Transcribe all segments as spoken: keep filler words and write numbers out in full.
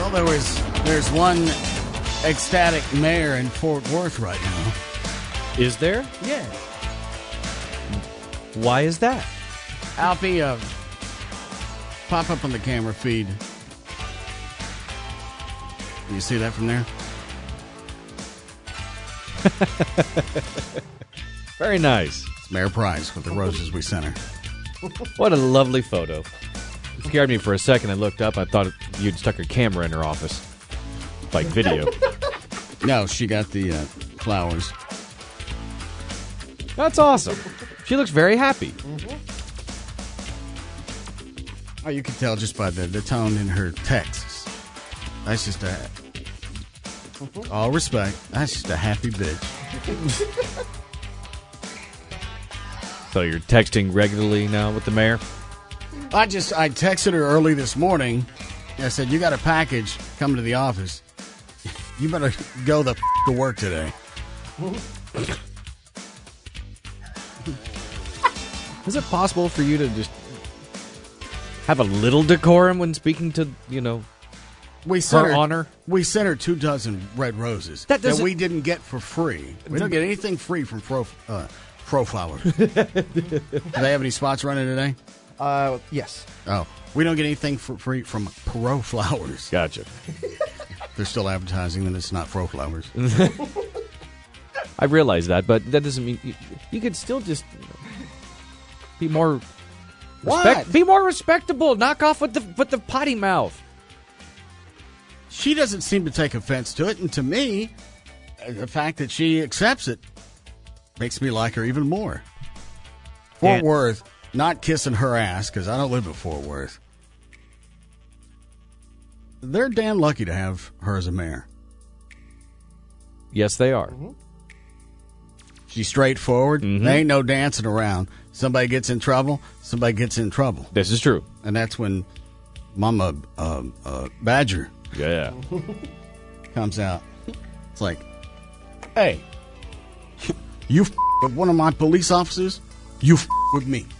Well, there was there's one ecstatic mayor in Fort Worth right now. Is there? Yeah. Why is that? Alfie, uh, pop up on the camera feed. Can you see that from there? Very nice. It's Mayor Price with the roses we sent her. What a lovely photo. It scared me for a second. I looked up. I thought you'd stuck her camera in her office. Like video. No, she got the uh, flowers. That's awesome. She looks very happy. Mm-hmm. Oh, you can tell just by the, the tone in her texts. That's just a... All respect. That's just a happy bitch. So you're texting regularly now with the mayor? I just, I texted her early this morning. I said, you got a package coming to the office. You better go the f- to work today. Is it possible for you to just have a little decorum when speaking to, you know, we sent her her honor? We sent her two dozen red roses That that, doesn't- we didn't get for free. We don't get anything free from Pro, uh, Pro Flowers. Do they have any spots running today? Uh, yes. Oh, we don't get anything for free from Pro Flowers. Gotcha. They're still advertising that it's not Pro Flowers. I realize that, but that doesn't mean you, you could still just be more respect, be more respectable. Knock off with the with the potty mouth. She doesn't seem to take offense to it, and to me, the fact that she accepts it makes me like her even more. Fort And- Worth, not kissing her ass, because I don't live in Fort Worth. They're damn lucky to have her as a mayor. Yes, they are. Mm-hmm. She's straightforward. Mm-hmm. There ain't no dancing around. Somebody gets in trouble, somebody gets in trouble. This is true. And that's when Mama uh, uh, Badger Yeah. comes out. It's like, hey, you f- with one of my police officers, you f- with me.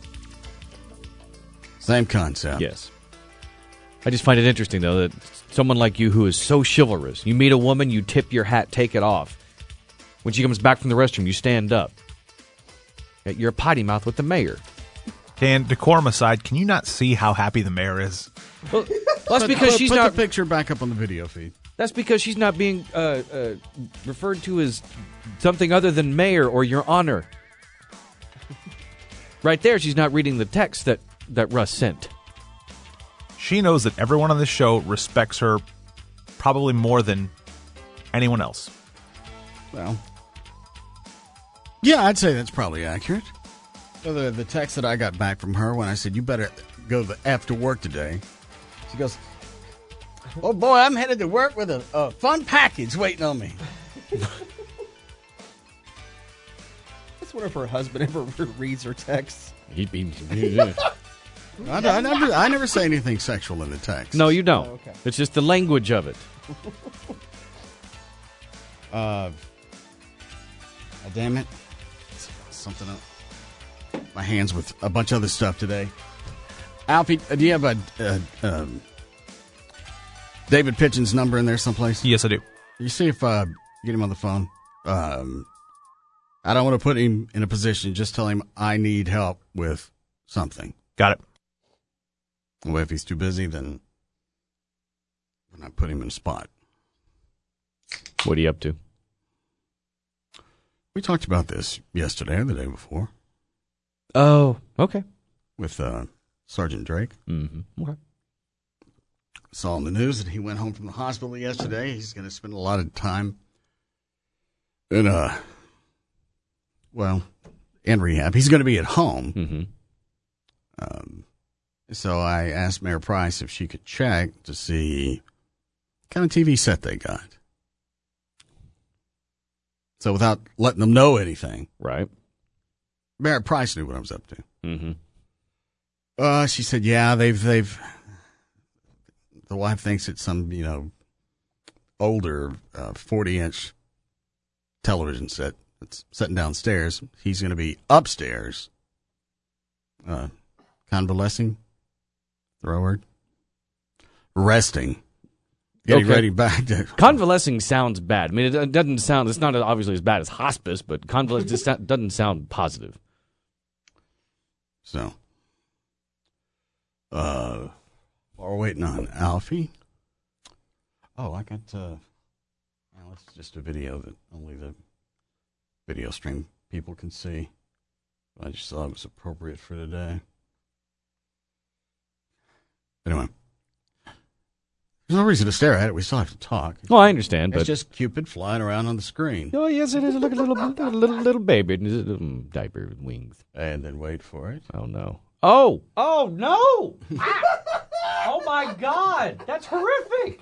Same concept. Yes. I just find it interesting, though, that someone like you who is so chivalrous, you meet a woman, you tip your hat, take it off. When she comes back from the restroom, you stand up. You're a potty mouth with the mayor. Dan, decorum aside, can you not see how happy the mayor is? Well, that's because put, she's put not. the picture back up on the video feed. That's because she's not being uh, uh, referred to as something other than mayor or your honor. Right there, she's not reading the text that, that Russ sent. She knows that everyone on this show respects her probably more than anyone else. Well, yeah, I'd say that's probably accurate. So the, the text that I got back from her when I said, you better go the F to work today, she goes, oh boy, I'm headed to work with a, a fun package waiting on me. That's wonder if her husband ever reads her texts. He'd be. I, I, never, I never say anything sexual in the text. No, you don't. Oh, okay. It's just the language of it. Uh, oh, damn it. Something else. My hands with a bunch of other stuff today. Alfie, uh, do you have a uh, um, David Pitchen's number in there someplace? Yes, I do. You see if uh, get him on the phone. Um, I don't want to put him in a position. Just tell him I need help with something. Got it. Well, if he's too busy, then I put him in a spot. What are you up to? We talked about this yesterday or the day before Oh, okay. with uh, Sergeant Drake. Mm-hmm. Okay. Saw in the news that he went home from the hospital yesterday. He's going to spend a lot of time in uh, well, in rehab. He's going to be at home. Mm-hmm. Um, so I asked Mayor Price if she could check to see what kind of T V set they got. So without letting them know anything, Right. Mayor Price knew what I was up to. Mm-hmm. Uh, she said, yeah, they've, they've, the wife thinks it's some, you know, older uh, forty inch television set that's sitting downstairs. He's going to be upstairs, uh, convalescing, the right word, resting. getting Okay. ready back to Convalescing sounds bad. I mean, it doesn't sound. It's not obviously as bad as hospice, but convalescing just so- doesn't sound positive. So, uh, while we're waiting on Alfie. Oh, I got, uh, well, it's just a video that only the video stream people can see. I just thought it was appropriate for today. Anyway, there's no reason to stare at it. We still have to talk. Well, I understand, It's but just Cupid flying around on the screen. oh yes, it is. Look at little little little, little baby, mm, diaper with wings. And then wait for it. Oh no! Oh oh no! Ah! Oh my God! That's horrific!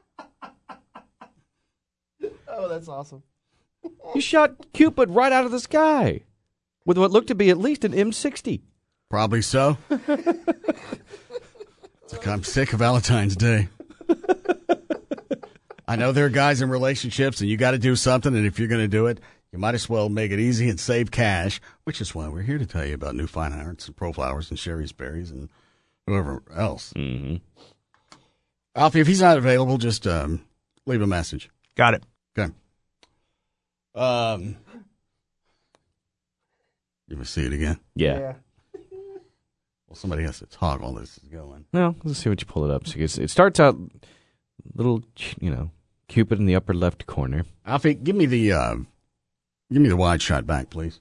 Oh, that's awesome. You shot Cupid right out of the sky with what looked to be at least an M sixty. Probably so. It's like, I'm sick of Valentine's Day. I know there are guys in relationships, and you got to do something, and if you're going to do it, you might as well make it easy and save cash, which is why we're here to tell you about New Fine Arts and Pro Flowers and Sherry's Berries and whoever else. Mm-hmm. Alfie, if he's not available, just um, leave a message. Got it. Okay. Um, you ever see it again? Yeah. Well, somebody has to talk while this is going. Well, let's see what you pull it up. So it's- it starts out little, you know, Cupid in the upper left corner. Alfie, give me the uh, give me the wide shot back, please.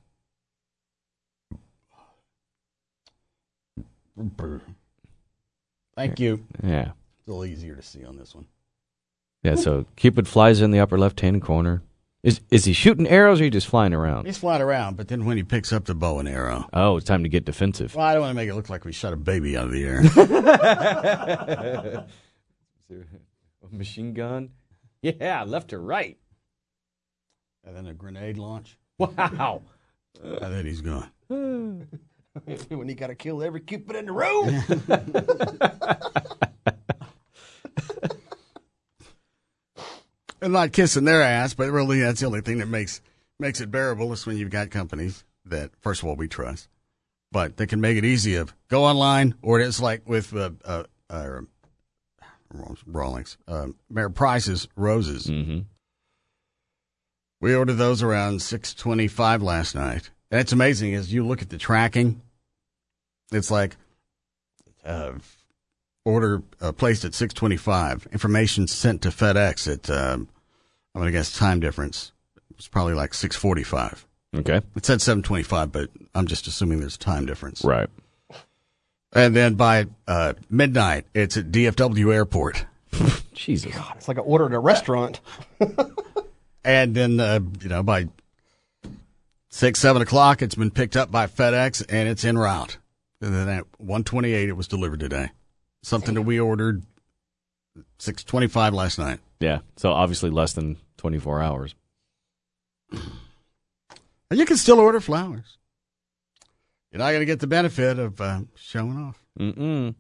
Thank you. Yeah. It's a little easier to see on this one. Yeah, so Cupid flies in the upper left-hand corner. Is is he shooting arrows or are you just flying around? He's flying around, but then when he picks up the bow and arrow, Oh, it's time to get defensive. well, I don't want to make it look like we shot a baby out of the air. A machine gun? Yeah, left to right. And then a grenade launch, Wow. and then he's gone. When you got to kill every Cupid in the room. And not kissing their ass, but really that's the only thing that makes makes it bearable is when you've got companies that, first of all, we trust, but they can make it easy of go online, or it's like with uh, uh, uh, Rawlings, uh, Mayor Price's roses. Mm-hmm. We ordered those around six twenty-five last night. And it's amazing as you look at the tracking, it's like uh, order uh, placed at six twenty-five, information sent to FedEx at, um, I'm going to guess time difference. It was probably like six forty-five. Okay. It said seven twenty-five, but I'm just assuming there's a time difference. Right. And then by uh, midnight, it's at D F W Airport. Jesus. It's like an order at a restaurant. And then, uh, you know, by six, seven o'clock, it's been picked up by FedEx, and it's en route. And then at one twenty-eight, it was delivered today. Something that we ordered six twenty-five last night. Yeah, so obviously less than twenty-four hours. And you can still order flowers. You're not going to get the benefit of uh, showing off. Mm-mm.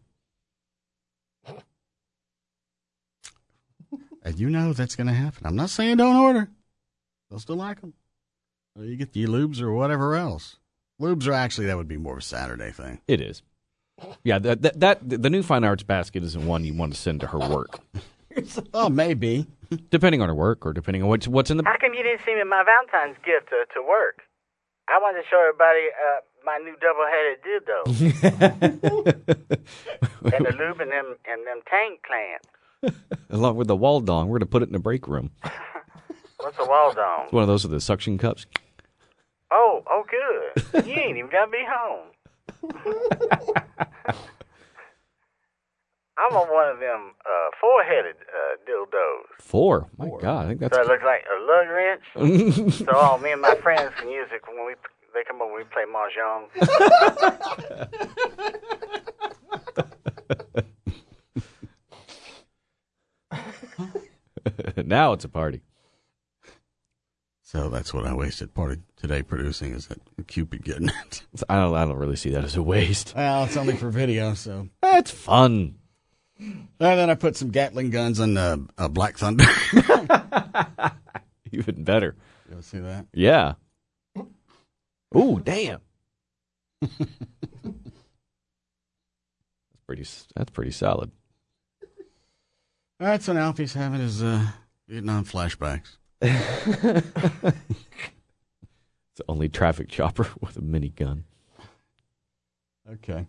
And you know that's going to happen. I'm not saying don't order. They'll still like them. Or you get the lubes or whatever else. Lubes are actually, that would be more of a Saturday thing. It is. Yeah, that, that that the new fine arts basket isn't one you want to send to her work, Oh, maybe. depending on her work or depending on what's what's in the. How come you didn't send me my Valentine's gift to, to work? I wanted to show everybody uh, my new double-headed dildo and the lube and them and them tank clamps. Along with the wall dong, we're gonna put it in the break room. What's a wall dong? One of those with the suction cups. Oh, oh, good. You ain't even got me home. I'm on one of them uh, four-headed uh, dildos. Four. My God, I think that's. So it looks like a lug wrench. So all me and my friends can use it when we they come over when we play mahjong. Now it's a party. So that's what I wasted part of today producing, is that Cupid getting it. I don't. I don't really see that as a waste. Well, it's only for video, so. That's fun. And then I put some Gatling guns on uh, uh, Black Thunder. Even better. You ever see that? Yeah. Ooh, damn. That's pretty. That's pretty solid. That's when Alfie's having his uh, Vietnam flashbacks. It's the only traffic chopper with a minigun. Okay.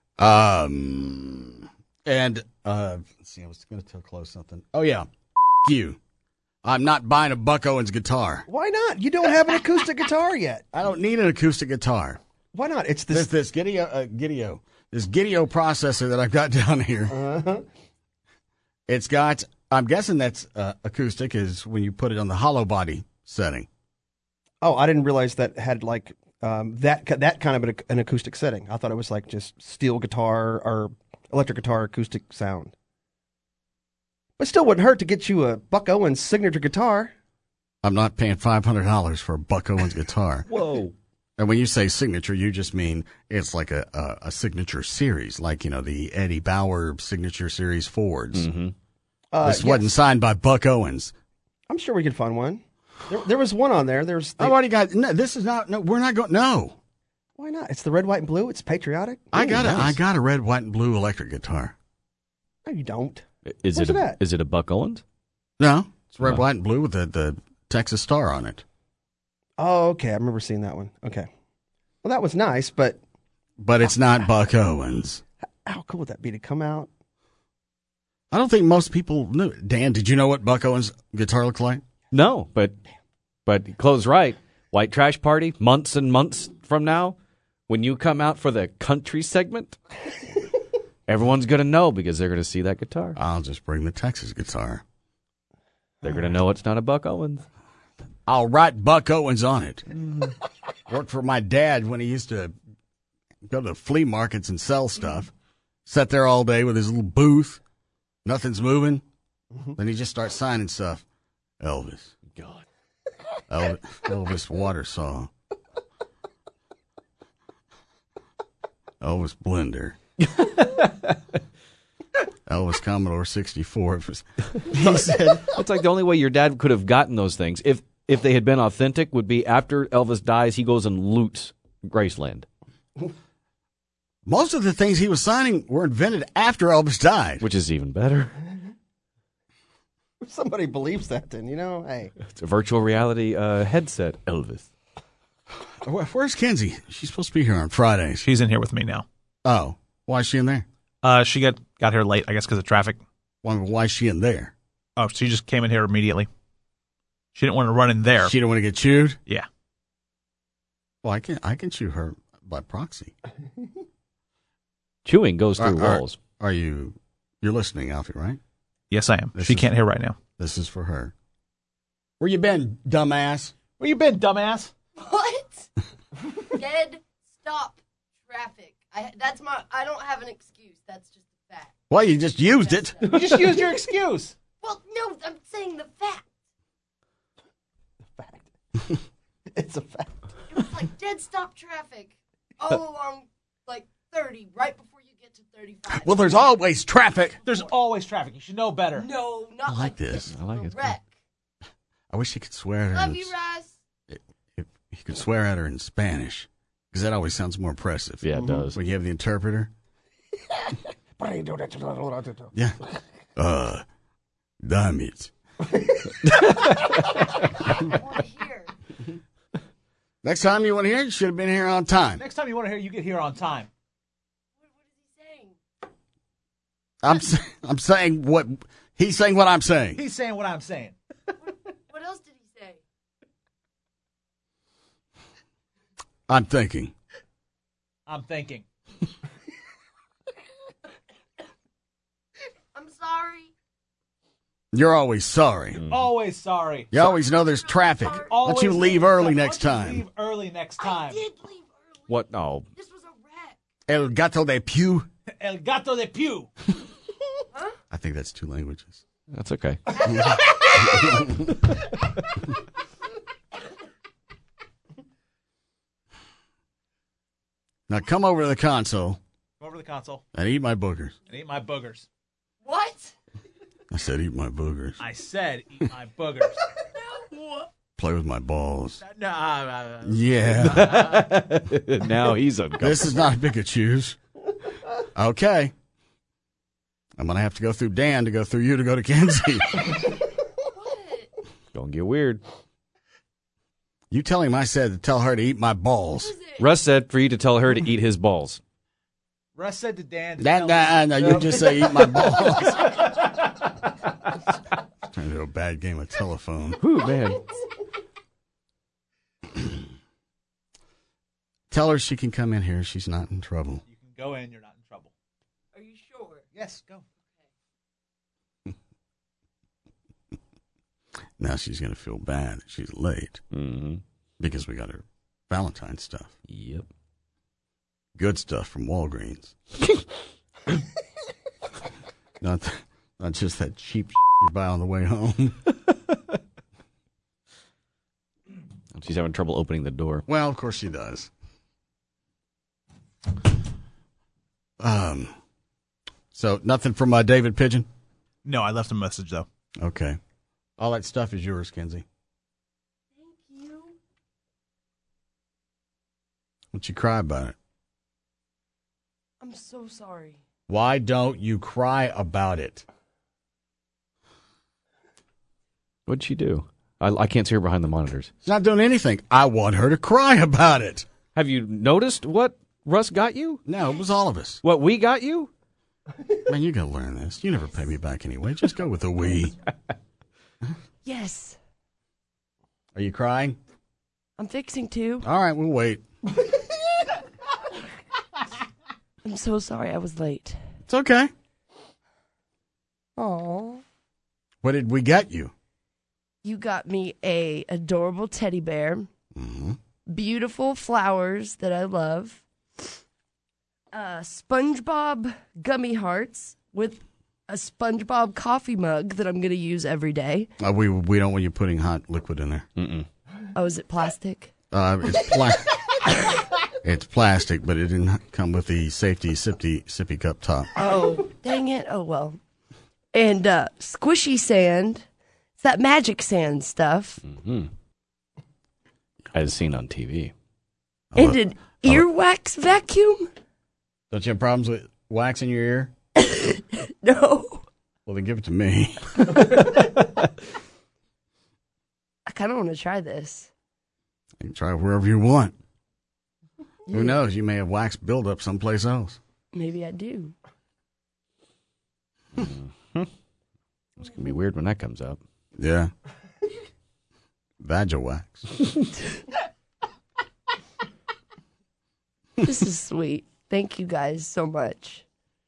Um, and, uh, let's see, I was going to close something. Oh, yeah. F- you. I'm not buying a Buck Owens guitar. Why not? You don't have an acoustic guitar yet. I don't need an acoustic guitar. Why not? It's There's this. this Gideo, uh, Gideo, this Gideo processor that I've got down here. Uh-huh. It's got, I'm guessing that's uh, acoustic is when you put it on the hollow body setting. Oh, I didn't realize that had like um, that that kind of an, an acoustic setting. I thought it was like just steel guitar or electric guitar acoustic sound. But still wouldn't hurt to get you a Buck Owens signature guitar. I'm not paying five hundred dollars for a Buck Owens guitar. Whoa. And when you say signature, you just mean it's like a, a, a signature series, like, you know, the Eddie Bauer signature series Fords. Mm-hmm. Uh, this yes. wasn't signed by Buck Owens. I'm sure we could find one. There, there was one on there. There's. The, I've already got, no, this is not, no, we're not going, no. Why not? It's the red, white, and blue. It's patriotic. I Ooh, got a, I nice. got a red, white, and blue electric guitar. No, you don't. Is Where's it it a, at? is it a Buck Owens? No, it's red, Oh. white, and blue with the, the Texas star on it. Oh, okay. I remember seeing that one. Okay. Well, that was nice, but But it's not Buck Owens. how cool would that be to come out? I don't think most people knew. Dan, did you know what Buck Owens' guitar looked like? No, but but close right. White Trash Party, months and months from now, when you come out for the country segment, everyone's going to know because they're going to see that guitar. I'll just bring the Texas guitar. They're going to know it's not a Buck Owens. I'll write Buck Owens on it. Worked for my dad when he used to go to flea markets and sell stuff. Sat there all day with his little booth. Nothing's moving. Then he just starts signing stuff. Elvis. God. Elvis, Elvis Watersaw. Elvis Blender. Elvis Commodore sixty-four. It was- He said, It's like the only way your dad could have gotten those things, if if they had been authentic, would be after Elvis dies, he goes and loots Graceland, most of the things he was signing were invented after Elvis died. which is even better. If somebody believes that, then, you know, hey. It's a virtual reality uh, headset, Elvis. Where- Where's Kenzie? She's supposed to be here on Fridays. She's in here with me now. Oh, why is she in there? Uh, she got got here late, I guess, because of traffic. Why, why is she in there? Oh, she just came in here immediately. She didn't want to run in there. She don't want to get chewed? yeah. Well, I can I can chew her by proxy. Chewing goes through Are- are- walls. Are you? You're listening, Alfie, right? Yes, I am. This she is- can't hear right now. This is for her. Where you been, dumbass? Where you been, dumbass? What? Dead stop traffic. I that's my I don't have an excuse. That's just a fact. Well, you just used it. That's You just used your excuse. Well, no, I'm saying the fact. Fact. It's a fact. It was like dead stop traffic all along like thirty, right before you get to thirty-five. Well, there's always traffic. There's always traffic. You should know better. No, not I like this. I like it. Wreck. I wish he could swear at her. Love in you, s- Rice. If he could swear at her in Spanish, because that always sounds more impressive. Yeah, it does. When you have the interpreter. Yeah. Uh, damn it. I want to hear. Next time you want to hear it, you should have been here on time. Next time you want to hear, you get here on time. What, what is he saying? I'm sa- I'm saying what he's saying. What I'm saying. He's saying what I'm saying. What else did he say? I'm thinking. I'm thinking. I'm sorry. You're always sorry. Always sorry. You always know there's traffic. Why don't you Always- leave early Why next don't you time? Leave early next I time. did leave early. What? No. This was a wreck. El gato de Pew. El gato de Pew. I think that's two languages. That's okay. Now come over to the console Come over to the console and eat my boogers. and eat my boogers. What? I said eat my boogers. I said eat my boogers. Play with my balls. No, uh, Yeah. Now he's uncomfortable. This is not Pikachu's. Okay. I'm going to have to go through Dan to go through you to go to Kenzie. What? Don't get weird. You tell him I said to tell her to eat my balls. What is it? Russ said for you to tell her to eat his balls. Russ said to Dan. To That, tell nah, him- no, you just say eat my balls. Trying to do a bad game of telephone. Ooh, man. Tell her she can come in here. She's not in trouble. You can go in. You're not in trouble. Are you sure? Yes, go. Now she's going to feel bad. She's late Mm-hmm. because we got her Valentine's stuff. Yep. Good stuff from Walgreens. not, not just that cheap you buy on the way home. She's having trouble opening the door. Well, of course she does. Um, so nothing from uh, David Pigeon? No, I left a message, though. Okay. All that stuff is yours, Kenzie. Thank you. Don't you cry about it? I'm so sorry. Why don't you cry about it? What'd she do? I, I can't see her behind the monitors. She's not doing anything. I want her to cry about it. Have you noticed what Russ got you? No, it was all of us. What we got you? Man, you gotta learn this. You never pay me back anyway. Just go with the we. Yes. Are you crying? I'm fixing to. All right, we'll wait. I'm so sorry I was late. It's okay. Aw. What did we get you? You got me a adorable teddy bear. Mm-hmm. Beautiful flowers that I love. Uh, SpongeBob gummy hearts with a SpongeBob coffee mug that I'm going to use every day. Uh, we we don't want you putting hot liquid in there. Mm-mm. Oh, is it plastic? Uh, it's pla- It's plastic, but it didn't come with the safety sippy sippy cup top. Oh, dang it. Oh, well. And uh, squishy sand. It's that magic sand stuff. Mm-hmm. As seen on T V. And an earwax vacuum? Don't you have problems with wax in your ear? No. Well, then give it to me. I kind of want to try this. You can try it wherever you want. Who knows? You may have wax buildup someplace else. Maybe I do. Mm-hmm. It's going to be weird when that comes up. Yeah. Vagina wax. This is sweet. Thank you guys so much.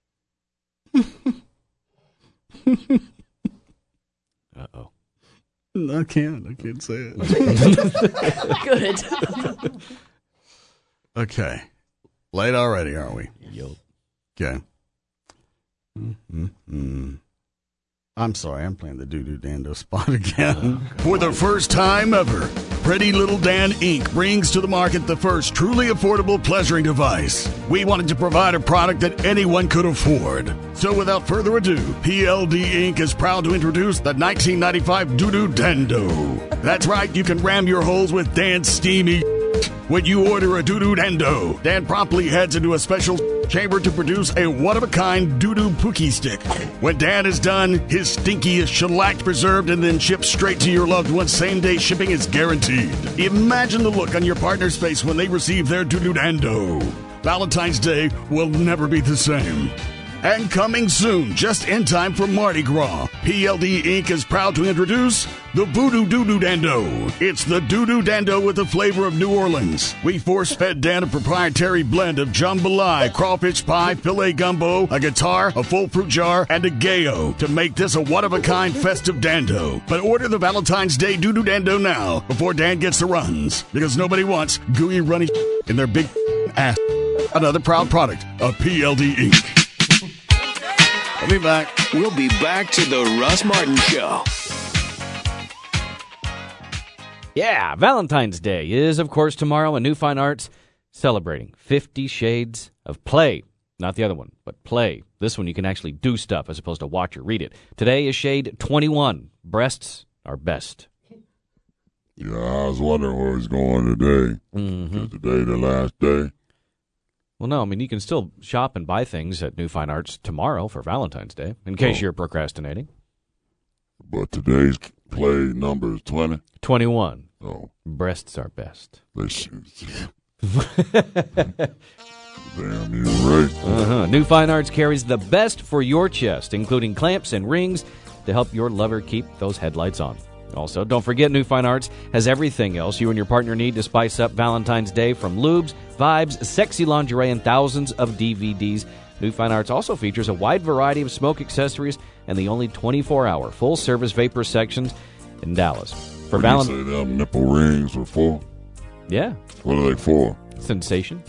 Uh-oh. I can't. I can't say it. Good. Okay. Late already, aren't we? Yup. Okay. Mm-hmm. I'm sorry, I'm playing the Doo-Doo Dando spot again. For the first time ever, Pretty Little Dan Incorporated brings to the market the first truly affordable pleasuring device. We wanted to provide a product that anyone could afford. So without further ado, P L D Incorporated is proud to introduce the nineteen ninety-five Doo-Doo Dando. That's right, you can ram your holes with Dan's steamy when you order a Doo-Doo Dando. Dan promptly heads into a special chamber to produce a one-of-a-kind doo-doo pookie stick. When Dan is done, his stinky is shellacked, preserved, and then shipped straight to your loved one. Same-day shipping is guaranteed. Imagine the look on your partner's face when they receive their Doo-Doo Dando. Valentine's Day will never be the same. And coming soon, just in time for Mardi Gras, P L D Incorporated is proud to introduce the Voodoo Doo-Doo Dando. It's the Doo-Doo Dando with the flavor of New Orleans. We force-fed Dan a proprietary blend of jambalaya, crawfish pie, filet gumbo, a guitar, a full fruit jar, and a gayo to make this a one-of-a-kind festive dando. But order the Valentine's Day Doo-Doo Dando now before Dan gets the runs, because nobody wants gooey, runny in their big ass. Another proud product of P L D Incorporated. I'll be back. We'll be back to the Russ Martin Show. Yeah, Valentine's Day is, of course, tomorrow, and New Fine Arts celebrating Fifty Shades of Play. Not the other one, but play. This one you can actually do stuff as opposed to watch or read it. Today is shade twenty-one. Breasts are best. Yeah, I was wondering where it's going today. Mm-hmm. Is today the last day? Well, no, I mean, you can still shop and buy things at New Fine Arts tomorrow for Valentine's Day, in case Oh. you're procrastinating. But today's play number is twenty. twenty-one. Oh, Breasts are best. they should. Damn, you right. Uh-huh. New Fine Arts carries the best for your chest, including clamps and rings to help your lover keep those headlights on. Also, don't forget New Fine Arts has everything else you and your partner need to spice up Valentine's Day, from lubes, vibes, sexy lingerie, and thousands of D V Ds. New Fine Arts also features a wide variety of smoke accessories and the only twenty-four hour full-service vapor sections in Dallas. For What do you Valentine's, say them nipple rings were for? yeah, What are they for? sensation.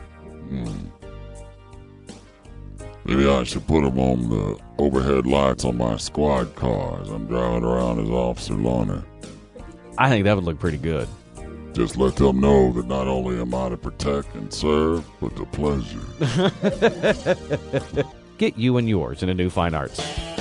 Maybe I should put them on the overhead lights on my squad cars. I'm driving around as Officer Lorna. I think that would look pretty good. Just let them know that not only am I to protect and serve, but to pleasure. Get you and yours in a New Fine Arts.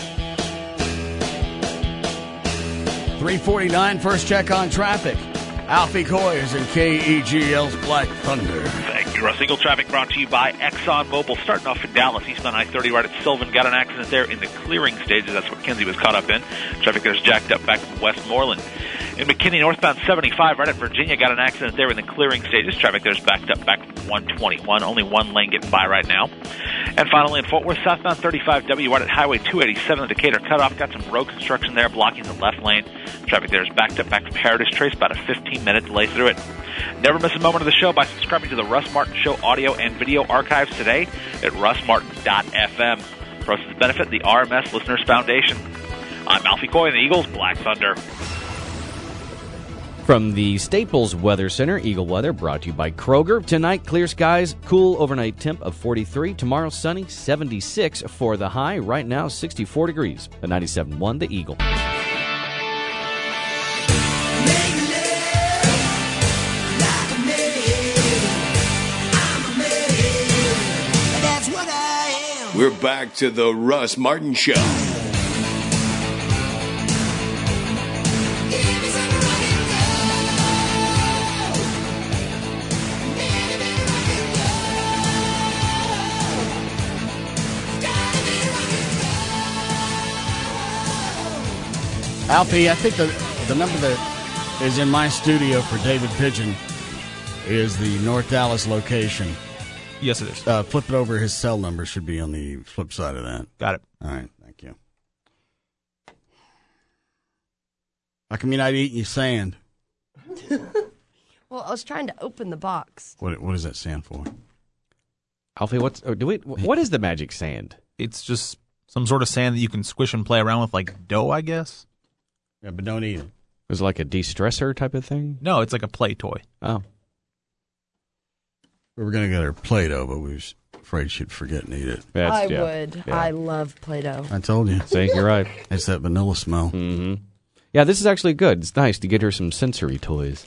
three forty-nine, first check on traffic. Alfie Coy is in K E G L's Black Thunder. Thank you, Russ. Eagle traffic brought to you by ExxonMobil. Starting off in Dallas, eastbound I thirty right at Sylvan. Got an accident there in the clearing stages. That's what Kinsey was caught up in. Traffic there's jacked up back from Westmoreland. In McKinney, northbound seventy-five right at Virginia. Got an accident there in the clearing stages. Traffic there's backed up back from one twenty-one. Only one lane getting by right now. And finally in Fort Worth, southbound thirty-five W right at Highway two eighty-seven, the Decatur cutoff. Got some road construction there blocking the left lane. Traffic there is backed up back from Heritage Trace. About a fifteen minute delay through it. Never miss a moment of the show by subscribing to the Russ Martin Show audio and video archives today at russ martin dot f m. Proceeds benefit the R M S Listeners Foundation. I'm Alfie Coy in the Eagles Black Thunder. From the Staples Weather Center, Eagle Weather brought to you by Kroger. Tonight, clear skies, cool overnight temp of forty-three. Tomorrow, sunny, seventy-six for the high. Right now, sixty-four degrees. The ninety-seven point one, The Eagle. We're back to the Russ Martin Show. Alfie, I think the the number that is in my studio for David Pigeon is the North Dallas location. Yes, it is. Uh, flip it over. His cell number should be on the flip side of that. Got it. All right, thank you. How come you're not eating your sand? Well, I was trying to open the box. What what does that stand for? Alfie, what's oh, do we? What is the magic sand? It's just some sort of sand that you can squish and play around with, like dough, I guess. Yeah, but don't eat it. Is it like a de-stressor type of thing? No, it's like a play toy. Oh, We were going to get her Play-Doh, but we was afraid she'd forget and eat it. that's, I yeah. would. Yeah. I love Play-Doh. I told you. See, you're right. It's that vanilla smell. Mm-hmm. Yeah, this is actually good. It's nice to get her some sensory toys.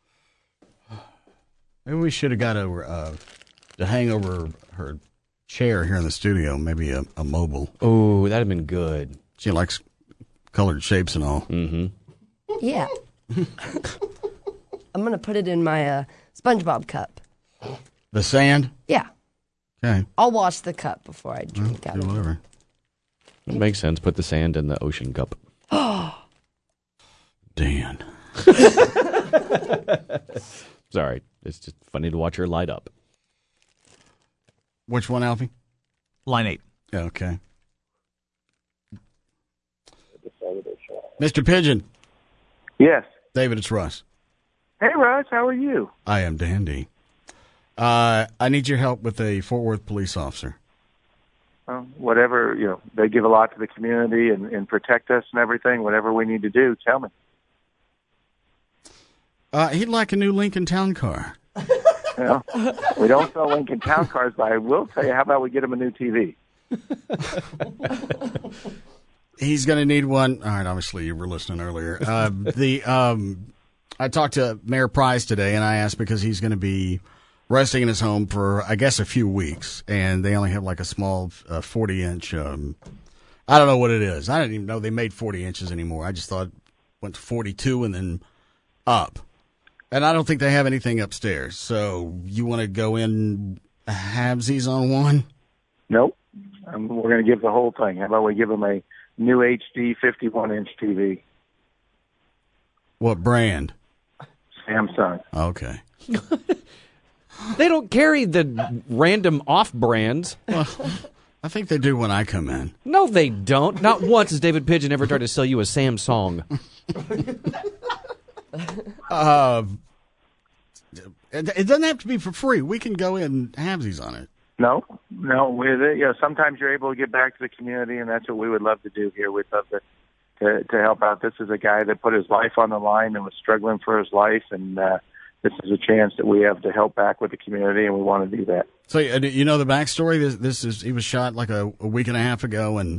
Maybe we should have got a uh, to hang over her chair here in the studio. Maybe a, a mobile. Oh, that'd have been good. She likes colored shapes and all. Mm-hmm. Yeah. I'm going to put it in my uh, SpongeBob cup. The sand? Yeah. Okay. I'll wash the cup before I drink out Do of it. whatever. It makes sense. Put the sand in the ocean cup. Dan. Sorry. It's just funny to watch her light up. Which one, Alfie? Line eight. Yeah, okay. Mister Pigeon. Yes. David, it's Russ. Hey, Russ, how are you? I am Dandy. Uh, I need your help with a Fort Worth police officer. Um, whatever, you know, they give a lot to the community and, and protect us and everything. Whatever we need to do, tell me. Uh, he'd like a new Lincoln Town car. You know, we don't sell Lincoln Town cars, but I will tell you, how about we get him a new T V? He's going to need one. All right, obviously you were listening earlier. Uh, the um, I talked to Mayor Price today, and I asked because he's going to be resting in his home for, I guess, a few weeks, and they only have like a small uh, forty-inch. Um, I don't know what it is. I didn't even know they made forty inches anymore. I just thought it went to forty-two and then up. And I don't think they have anything upstairs. So you want to go in halvesies on one? Nope. Um, we're going to give the whole thing. How about we give them a new H D fifty-one inch T V? What brand? Samsung. Okay. They don't carry the random off brands. Well, I think they do when I come in. No, they don't. Not once has David Pigeon ever tried to sell you a Samsung. uh, it, it doesn't have to be for free. We can go in halvesies on it. No, no. With it, you know, sometimes you're able to get back to the community, and that's what we would love to do here. We'd love to, to to help out. This is a guy that put his life on the line and was struggling for his life, and uh, this is a chance that we have to help back with the community, and we want to do that. So you know the backstory. This, this is he was shot like a, a week and a half ago, and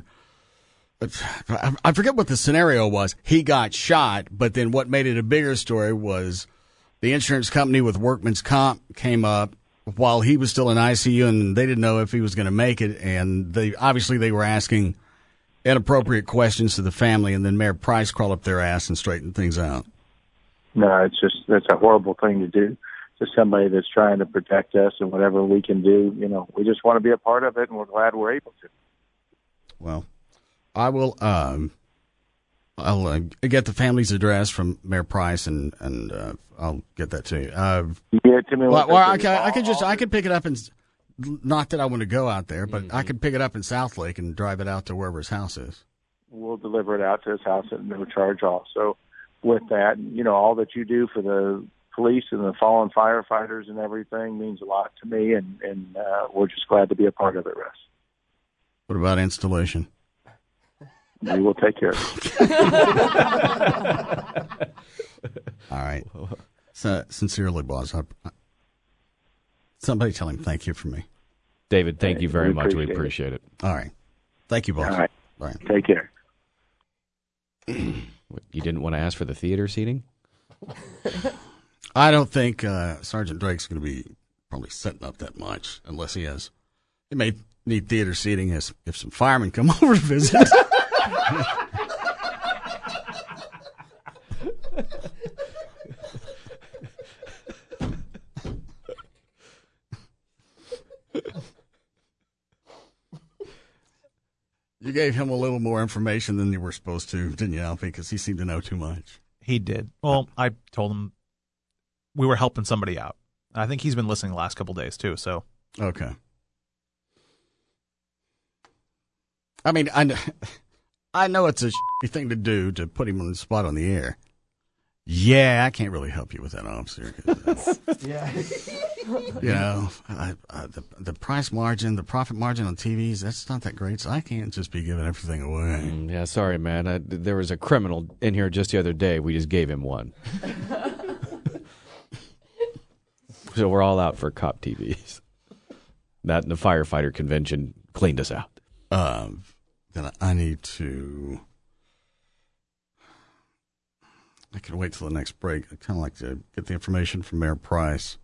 I forget what the scenario was. He got shot, but then what made it a bigger story was the insurance company with Workman's Comp came up while he was still in I C U, and they didn't know if he was going to make it, and they obviously they were asking inappropriate questions to the family, and then Mayor Price crawled up their ass and straightened things out. No, it's just that's a horrible thing to do to somebody that's trying to protect us, and whatever we can do, you know, we just want to be a part of it, and we're glad we're able to. Well, I will. Um, I'll uh, get the family's address from Mayor Price, and and uh, I'll get that to you. Uh, you get it to me. Well, well I, can, I could just I could pick it up and not that I want to go out there, but mm-hmm. I could pick it up in South Lake and drive it out to wherever his house is. We'll deliver it out to his house at no charge. Also, with that, you know, all that you do for the police and the fallen firefighters and everything means a lot to me, and and uh, we're just glad to be a part of it, Russ. What about installation? We will take care of it. All right. So, sincerely, boss. I, I, somebody tell him thank you for me. David, thank you very we much. We appreciate appreciate it. it. All right. Thank you, boss. All right. All right. Take care. What, you didn't want to ask for the theater seating? I don't think uh, Sergeant Drake's going to be probably setting up that much unless he has. He may need theater seating as if some firemen come over to visit. You gave him a little more information than you were supposed to, didn't you, Alfie? Because he seemed to know too much. He did. Well, I told him we were helping somebody out. I think he's been listening the last couple of days, too. So okay. I mean, I, I know it's a shitty thing to do to put him on the spot on the air. Yeah, I can't really help you with that, officer. Yeah. You know, I, I, the the price margin, the profit margin on T Vs, that's not that great, so I can't just be giving everything away. Mm, yeah, sorry, man. I, there was a criminal in here just the other day. We just gave him one. So we're all out for cop T Vs. That and the firefighter convention cleaned us out. Um, then I need to... I can wait till the next break. I kind of like to get the information from Mayor Price.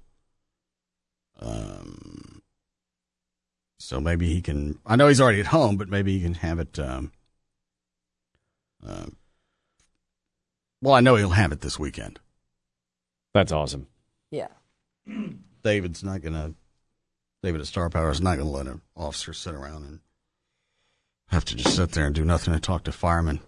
Um, so maybe he can. I know he's already at home, but maybe he can have it. Um, uh, well, I know he'll have it this weekend. That's awesome. Yeah. David's not gonna. David at Star Power is not gonna let an officer sit around and have to just sit there and do nothing and talk to firemen.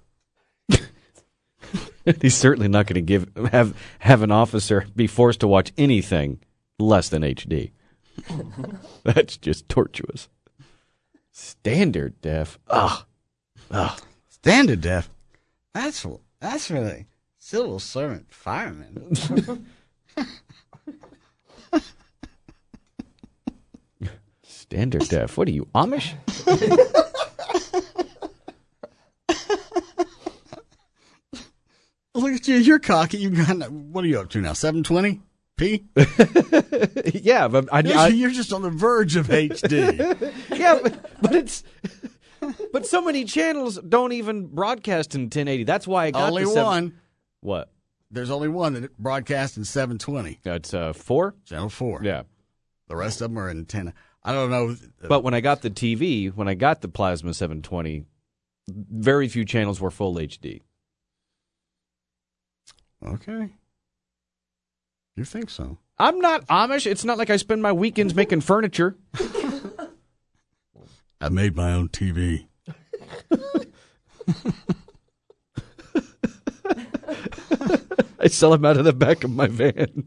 He's certainly not going to give have have an officer be forced to watch anything less than H D. That's just tortuous. Standard def. Ugh. Ugh. Standard def. That's that's really civil servant firemen. Standard def. What are you, Amish? Look at you. You're cocky. You got what are you up to now? seven twenty p? Yeah, but I, you're, I, you're just on the verge of H D. Yeah, but, but it's but so many channels don't even broadcast in ten eighty. That's why I got only the seven, one. What? There's only one that broadcasts in seven twenty. That's uh, four. Channel four. Yeah. The rest of them are in ten. I don't know. But when I got the T V, when I got the Plasma seven twenty, very few channels were full H D. Okay. You think so? I'm not Amish. It's not like I spend my weekends making furniture. I made my own T V. I sell them out of the back of my van.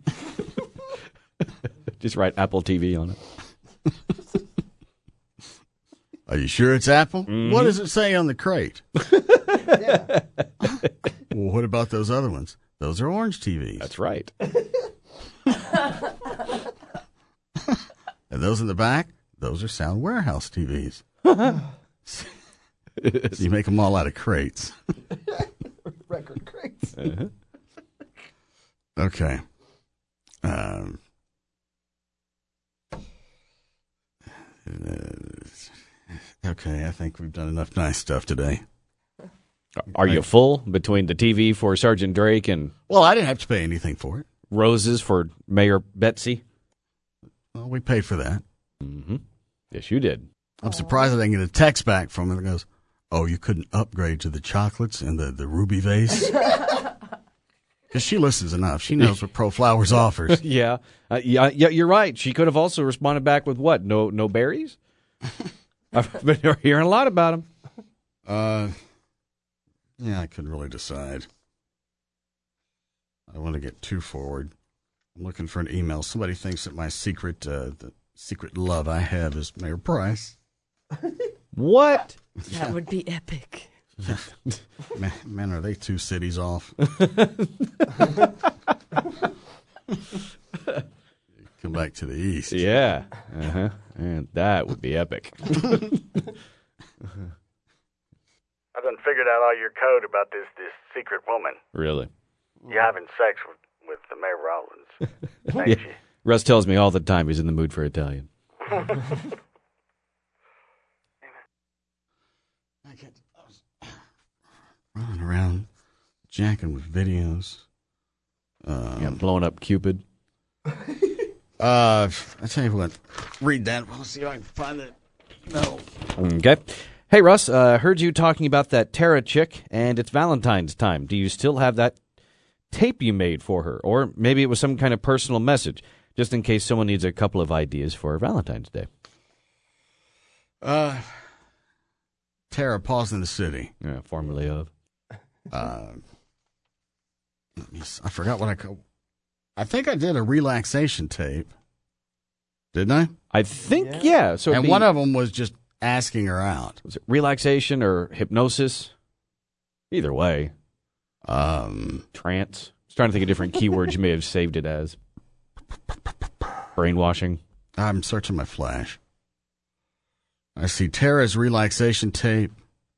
Just write Apple T V on it. Are you sure it's Apple? Mm-hmm. What does it say on the crate? Well, what about those other ones? Those are Orange T Vs. That's right. And those in the back, those are Sound Warehouse T Vs. So you make them all out of crates. Record crates. Uh-huh. Okay. Um, uh, okay, I think we've done enough nice stuff today. Are you full between the T V for Sergeant Drake and Well, I didn't have to pay anything for it. roses for Mayor Betsy? Well, we paid for that. Mm-hmm. Yes, you did. I'm surprised I didn't get a text back from her that goes, oh, you couldn't upgrade to the chocolates and the, the ruby vase? Because she listens enough. She knows what Pro Flowers offers. yeah. Uh, yeah, yeah, you're right. She could have also responded back with what? No, no berries. I've been hearing a lot about them. Uh, yeah, I couldn't really decide. I don't want to get too forward. I'm looking for an email. Somebody thinks that my secret, uh, the secret love I have is Mayor Price. What? That would be epic. man, man, are they two cities off? Come back to the east. Yeah. Uh-huh. And that would be epic. I done figured out all your code about this this secret woman. Really? You having sex with, with the Mayor Rollins, ain't Yeah. you? Russ tells me all the time he's in the mood for Italian. Running around, jacking with videos. Um, Yeah, blowing up Cupid. Uh, I tell you what, read that. I'll see if I can find it. No. Okay. Hey, Russ, I uh, heard you talking about that Tara chick, and it's Valentine's time. Do you still have that tape you made for her? Or maybe it was some kind of personal message, just in case someone needs a couple of ideas for Valentine's Day. Uh, Tara, pause in the city. Yeah, formerly of. Uh, let me, I forgot what I called. I think I did a relaxation tape. Didn't I? I think, yeah. yeah so and be, one of them was just asking her out. Was it relaxation or hypnosis? Either way. Um, Trance. I was trying to think of different keywords you may have saved it as. Brainwashing. I'm searching my flash. I see Tara's relaxation tape.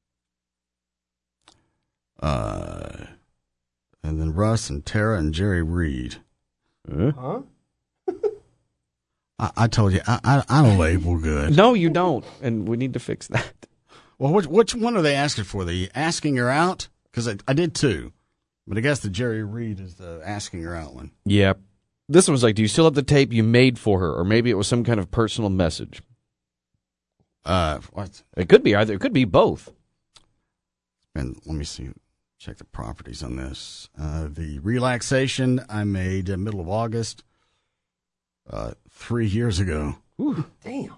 Uh, and then Russ and Tara and Jerry Reed. Huh? Huh? I, I told you, I, I, I don't label good. No, you don't. And we need to fix that. Well, which, which one are they asking for? The asking her out? Because I, I did too. But I guess the Jerry Reed is the asking her out one. Yeah. This one was like, do you still have the tape you made for her? Or maybe it was some kind of personal message. Uh, what? It could be either. It could be both. And let me see. Check the properties on this. Uh, the relaxation I made in middle of August, uh, three years ago. Ooh, damn.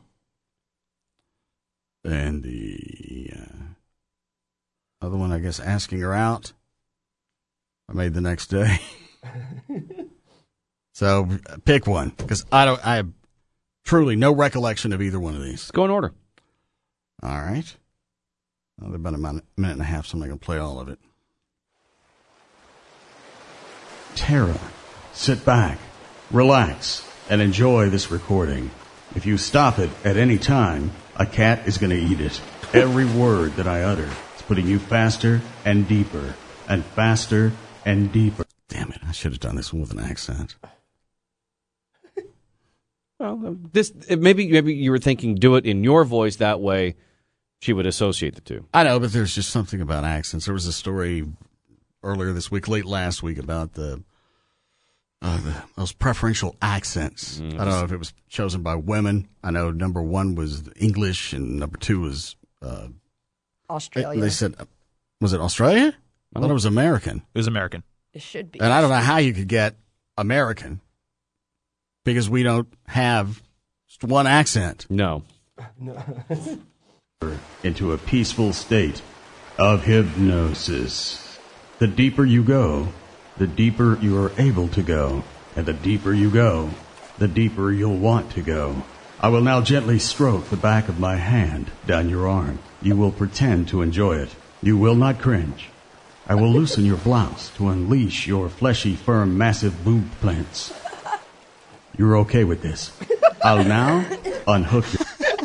And the uh, other one, I guess, asking her out, I made the next day. So pick one, because I don't. I have truly no recollection of either one of these. Let's go in order. All right. Well, they're about a minute, minute and a half, so I'm not going to play all of it. Tara, sit back, relax, and enjoy this recording. If you stop it at any time, a cat is going to eat it. Every word that I utter is putting you faster and deeper, and faster and deeper. Damn it, I should have done this one with an accent. Well, this maybe maybe you were thinking do it in your voice, that way she would associate the two. I know, but there's just something about accents. There was a story earlier this week, late last week, about the, uh, the those preferential accents. Mm-hmm. I don't know if it was chosen by women. I know number one was English, and number two was uh, Australia. They said, was it Australia? I thought it was American. It was American. It should be. And I don't know how you could get American. because we don't have just one accent. No. Into a peaceful state of hypnosis. The deeper you go, the deeper you are able to go. And the deeper you go, the deeper you'll want to go. I will now gently stroke the back of my hand down your arm. You will pretend to enjoy it. You will not cringe. I will loosen your blouse to unleash your fleshy, firm, massive boob plants. You're okay with this. I'll now unhook your...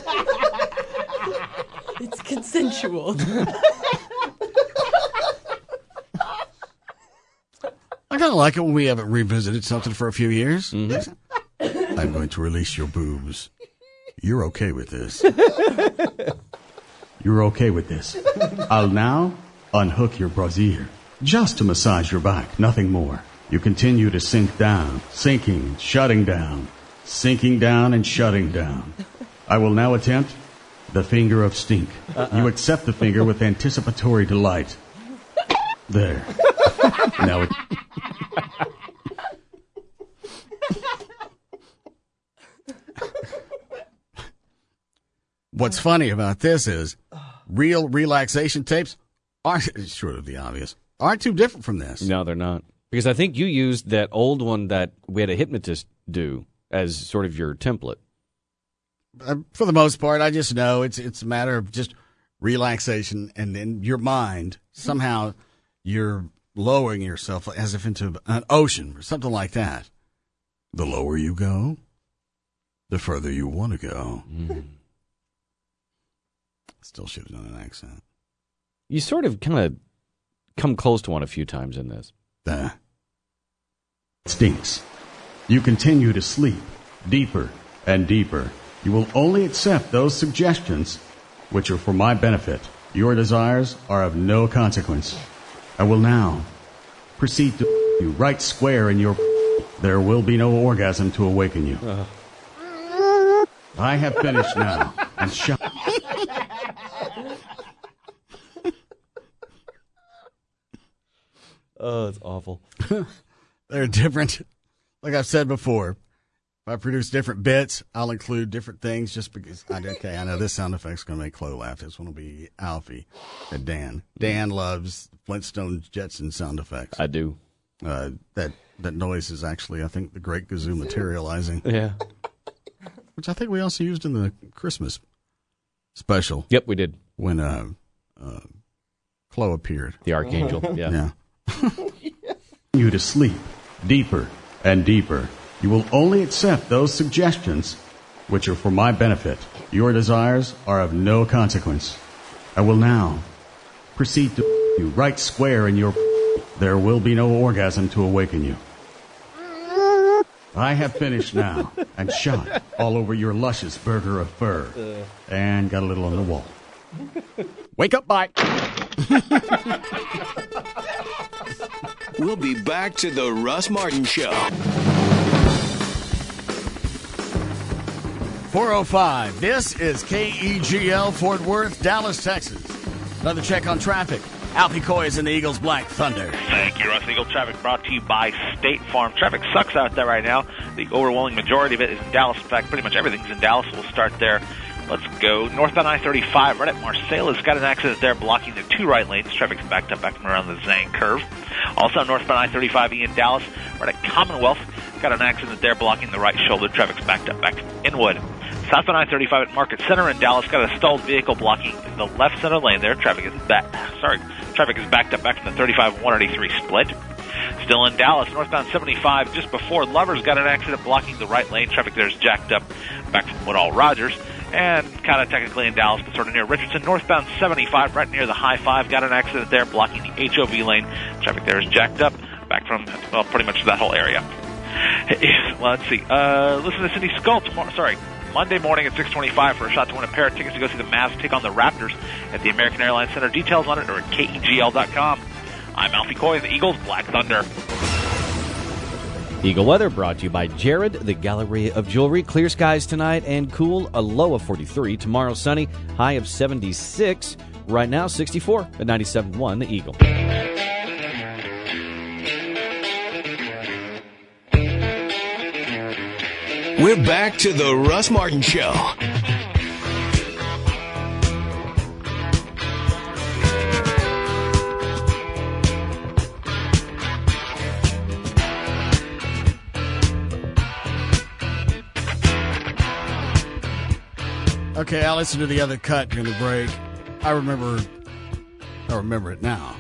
It's consensual. I kind of like it when we haven't revisited something for a few years. Mm-hmm. I'm going to release your boobs. You're okay with this. You're okay with this. I'll now unhook your brassiere. Just to massage your back, nothing more. You continue to sink down, sinking, shutting down, sinking down and shutting down. I will now attempt the finger of stink. Uh-uh. You accept the finger with anticipatory delight. There. Now it... What's funny about this is real relaxation tapes aren't, short of the obvious, aren't too different from this. No, they're not. Because I think you used that old one that we had a hypnotist do as sort of your template. Uh, for the most part, I just know it's it's a matter of just relaxation, and then your mind, somehow you're lowering yourself as if into an ocean or something like that. The lower you go, the further you want to go. Mm. Still should have done an accent. You sort of kind of come close to one a few times in this. Uh. Stinks. You continue to sleep deeper and deeper. You will only accept those suggestions which are for my benefit. Your desires are of no consequence. I will now proceed to you right square in your... There will be no orgasm to awaken you. Uh. I have finished now and shut... Oh, it's awful. They're different. Like I've said before, if I produce different bits, I'll include different things just because, I, okay, I know this sound effect's going to make Chloe laugh. This one will be Alfie and Dan. Dan loves Flintstones, Jetsons sound effects. I do. Uh, that, that noise is actually, I think, the Great Gazoo materializing. Yeah. Which I think we also used in the Christmas special. Yep, we did. When uh, uh, Chloe appeared. The Archangel, yeah. Yeah. You to sleep deeper and deeper. You will only accept those suggestions which are for my benefit. Your desires are of no consequence. I will now proceed to you right square in your... There will be no orgasm to awaken you. I have finished now and shot all over your luscious burger of fur and got a little on the wall. Wake up, bye. We'll be back to the Russ Martin Show. four oh five. This is K E G L, Fort Worth, Dallas, Texas. Another check on traffic. Alfie Coy is in the Eagles Black Thunder. Thank you, Russ. Eagle traffic brought to you by State Farm. Traffic sucks out there right now. The overwhelming majority of it is in Dallas. In fact, pretty much everything's in Dallas. We'll start there. Let's go. Northbound I thirty-five, right at Marcel, has got an accident there blocking the two right lanes. Traffic's backed up back from around the Zang curve. Also, northbound I thirty-five E in Dallas, right at Commonwealth, got an accident there blocking the right shoulder. Traffic's backed up back from Inwood. Southbound I thirty-five at Market Center in Dallas, got a stalled vehicle blocking the left center lane there. Traffic is back. Sorry, traffic is backed up back from the thirty-five one eighty-three split. Still in Dallas, northbound seventy-five, just before Lovers, got an accident blocking the right lane. Traffic there is jacked up back from Woodall Rogers. And kind of technically in Dallas, but sort of near Richardson. Northbound seventy-five, right near the High Five, got an accident there blocking the H O V lane. Traffic there is jacked up back from, well, pretty much that whole area. Well, let's see. Uh, listen to Cindy Skull tomorrow. Sorry. Monday morning at six twenty-five for a shot to win a pair of tickets to go see the Mavs take on the Raptors at the American Airlines Center. Details on it are at K E G L dot com. I'm Alfie Coy, the Eagles Black Thunder. Eagle Weather brought to you by Jared, the Gallery of Jewelry. Clear skies tonight and cool, a low of forty-three. Tomorrow sunny, high of seventy-six. Right now sixty-four at ninety-seven point one, the Eagle. We're back to the Russ Martin Show. Okay, I listened to the other cut during the break. I remember, I remember it now.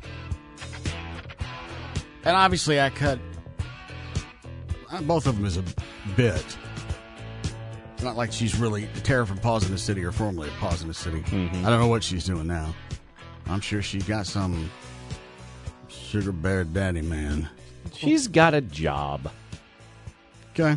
And obviously I cut both of them as a bit. It's not like she's really Tara from Paws in the City or formerly at Paws in the City. Mm-hmm. I don't know what she's doing now. I'm sure she got some sugar bear daddy man. She's got a job. Okay.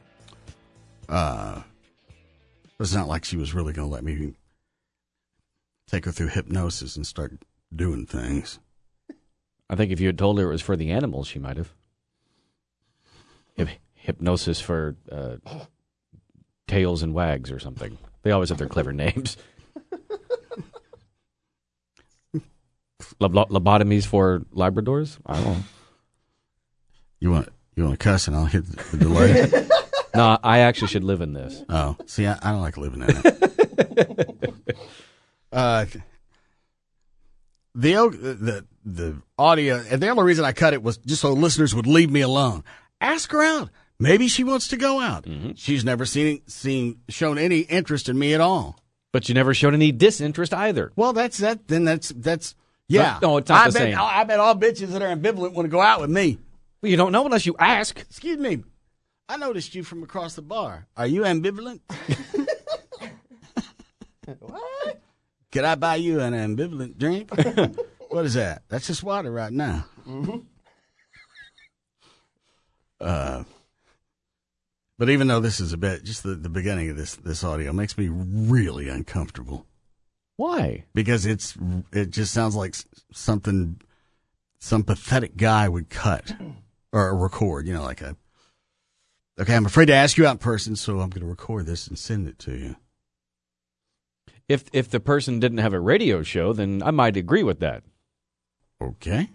Uh, it's not like she was really going to let me take her through hypnosis and start doing things. I think if you had told her it was for the animals, she might have. Hip- hypnosis for uh, tails and wags or something. They always have their clever names. Lob- lobotomies for Labradors? I don't know. You want you want to cuss and I'll hit the delay? No, I actually should live in this. Oh, see, I, I don't like living in it. uh, the the the audio, and the only reason I cut it was just so listeners would leave me alone. Ask her out. Maybe she wants to go out. Mm-hmm. She's never seen seen shown any interest in me at all. But you never showed any disinterest either. Well, that's that. Then that's that's yeah. But, no, it's not I the bet, same. I bet all bitches that are ambivalent want to go out with me. Well, you don't know unless you ask. Excuse me. I noticed you from across the bar. Are you ambivalent? What? Could I buy you an ambivalent drink? What is that? That's just water right now. Mm-hmm. Uh, but even though this is a bit, just the, the beginning of this this audio makes me really uncomfortable. Why? Because it's it just sounds like something some pathetic guy would cut or record. You know, like a. Okay, I'm afraid to ask you out in person, so I'm going to record this and send it to you. If if the person didn't have a radio show, then I might agree with that. Okay.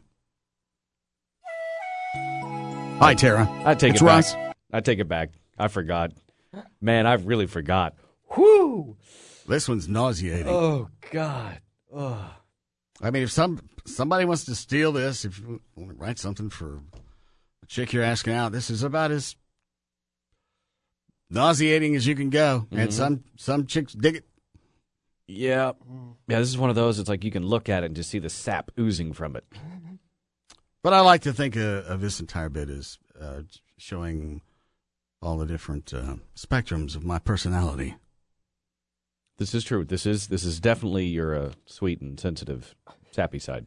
Hi, Tara. I take it's it Russ. back. I take it back. I forgot. Man, I really forgot. Whoo! This one's nauseating. Oh God. Oh. I mean, if some somebody wants to steal this, if you want to write something for a chick you're asking out, this is about as nauseating as you can go. Mm-hmm. And some some chicks dig it. Yeah. Yeah, this is one of those, it's like you can look at it and just see the sap oozing from it. But I like to think uh, of this entire bit as uh, showing all the different uh, spectrums of my personality. This is true. This is this is definitely your uh, sweet and sensitive, sappy side.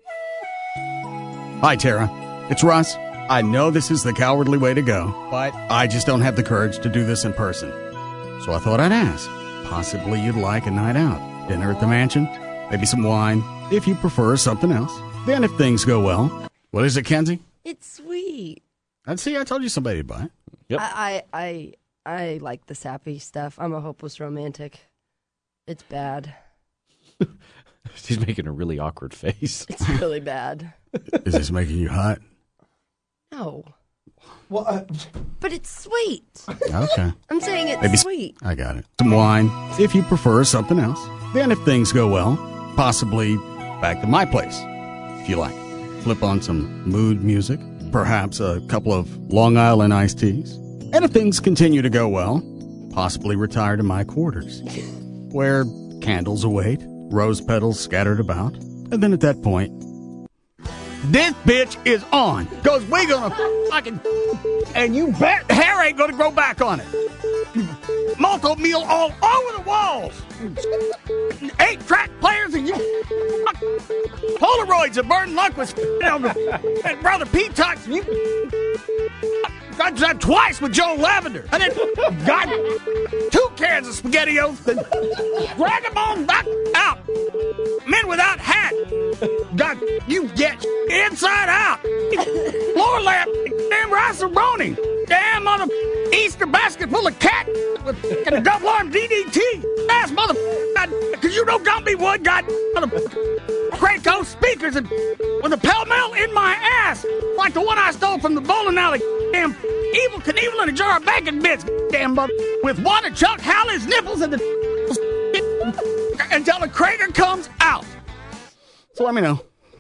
Hi, Tara. It's Russ. I know this is the cowardly way to go, but I just don't have the courage to do this in person. So I thought I'd ask. Possibly you'd like a night out. Dinner at the mansion, maybe some wine, if you prefer something else. Then if things go well. What is it, Kenzie? It's sweet. And see, I told you somebody would buy it. Yep. I, I, I, I like the sappy stuff. I'm a hopeless romantic. It's bad. She's making a really awkward face. It's really bad. Is this making you hot? No. Well, uh, but it's sweet. Okay. I'm saying it's Maybe sweet. I got it. Some wine, if you prefer something else. Then if things go well, possibly back to my place, if you like. Flip on some mood music, perhaps a couple of Long Island iced teas. And if things continue to go well, possibly retire to my quarters, where candles await, rose petals scattered about. And then at that point, this bitch is on. Because we gonna fucking... And you bet hair ain't gonna grow back on it. Malto meal all over the walls. Eight-track players and you... Polaroids of Burton Lundquist and Brother Pete Tux. You... Got that twice with Joe Lavender. And then got two cans of SpaghettiOs. Then drag them on back out. Men without hat. God, you get inside out. Floor lamp. Damn rice-a-roni. Damn mother Easter basket full of cat with and a double arm D D T. Ass mother because you know Gumby Wood got mother Kratos speakers and with a pell mell in my ass. like the one I stole from the bowling alley. Damn evil Knievel in a jar of bacon bits. Damn mother. With water Chuck Howley's nipples and the until the crater comes out. So let me know.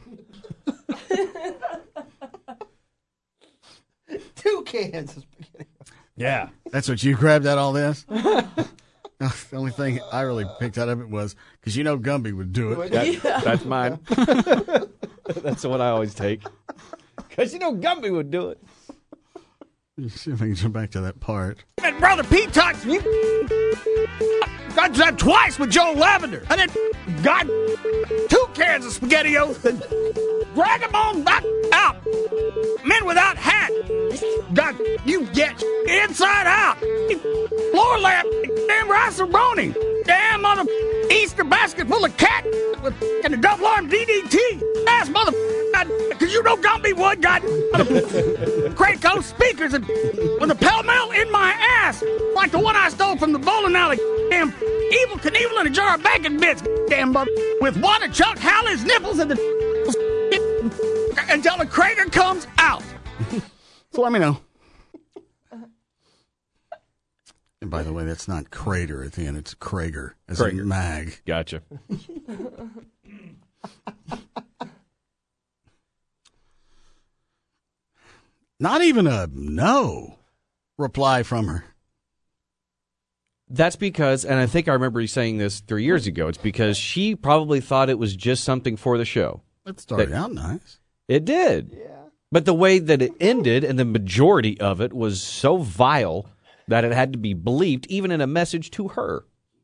Two cans of spaghetti. Yeah. That's what you grabbed out all this? The only thing I really picked out of it was because you know Gumby would do it. That, yeah. That's mine. That's the one I always take. Because you know Gumby would do it. See if I can jump back to that part. And Brother Pete talks you got that twice with Joe Lavender. And then got two cans of SpaghettiOs and drag them on back out. Men without hat. Got you get inside out. Floor lamp, damn rice-a-roni. Damn mother Easter basket full of cat with and a double arm D D T. Ass mother because you know Gumby would got Kratos speakers and with a pell mell in my ass like the one I stole from the bowling alley. Damn evil Knievel in a jar of bacon bits. Damn mother with water Chuck Howley's nipples and the until the crater comes out. So let me know. And by the way, that's not crater at the end. It's Krager as Krager. in mag. Gotcha. Not even a no reply from her. That's because, and I think I remember you saying this three years ago, it's because she probably thought it was just something for the show. It started That- out nice. It did. Yeah. But the way that it ended, and the majority of it, was so vile that it had to be bleeped, even in a message to her.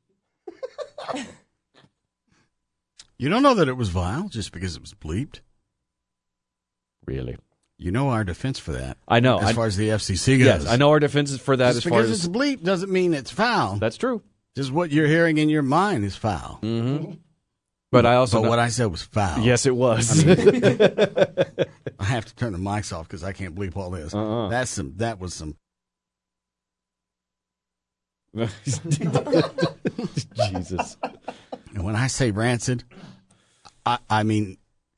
You don't know that it was vile just because it was bleeped? Really? You know our defense for that. I know. As I, far as the F C C goes. Yes, I know our defense is for that Just as far because as... it's bleeped doesn't mean it's foul. That's true. Just what you're hearing in your mind is foul. Mm-hmm. But I also But know, what I said was foul. Yes, it was. I, mean, I have to turn the mics off because I can't bleep all this. Uh-uh. That's some. That was some. Jesus. And when I say rancid, I, I mean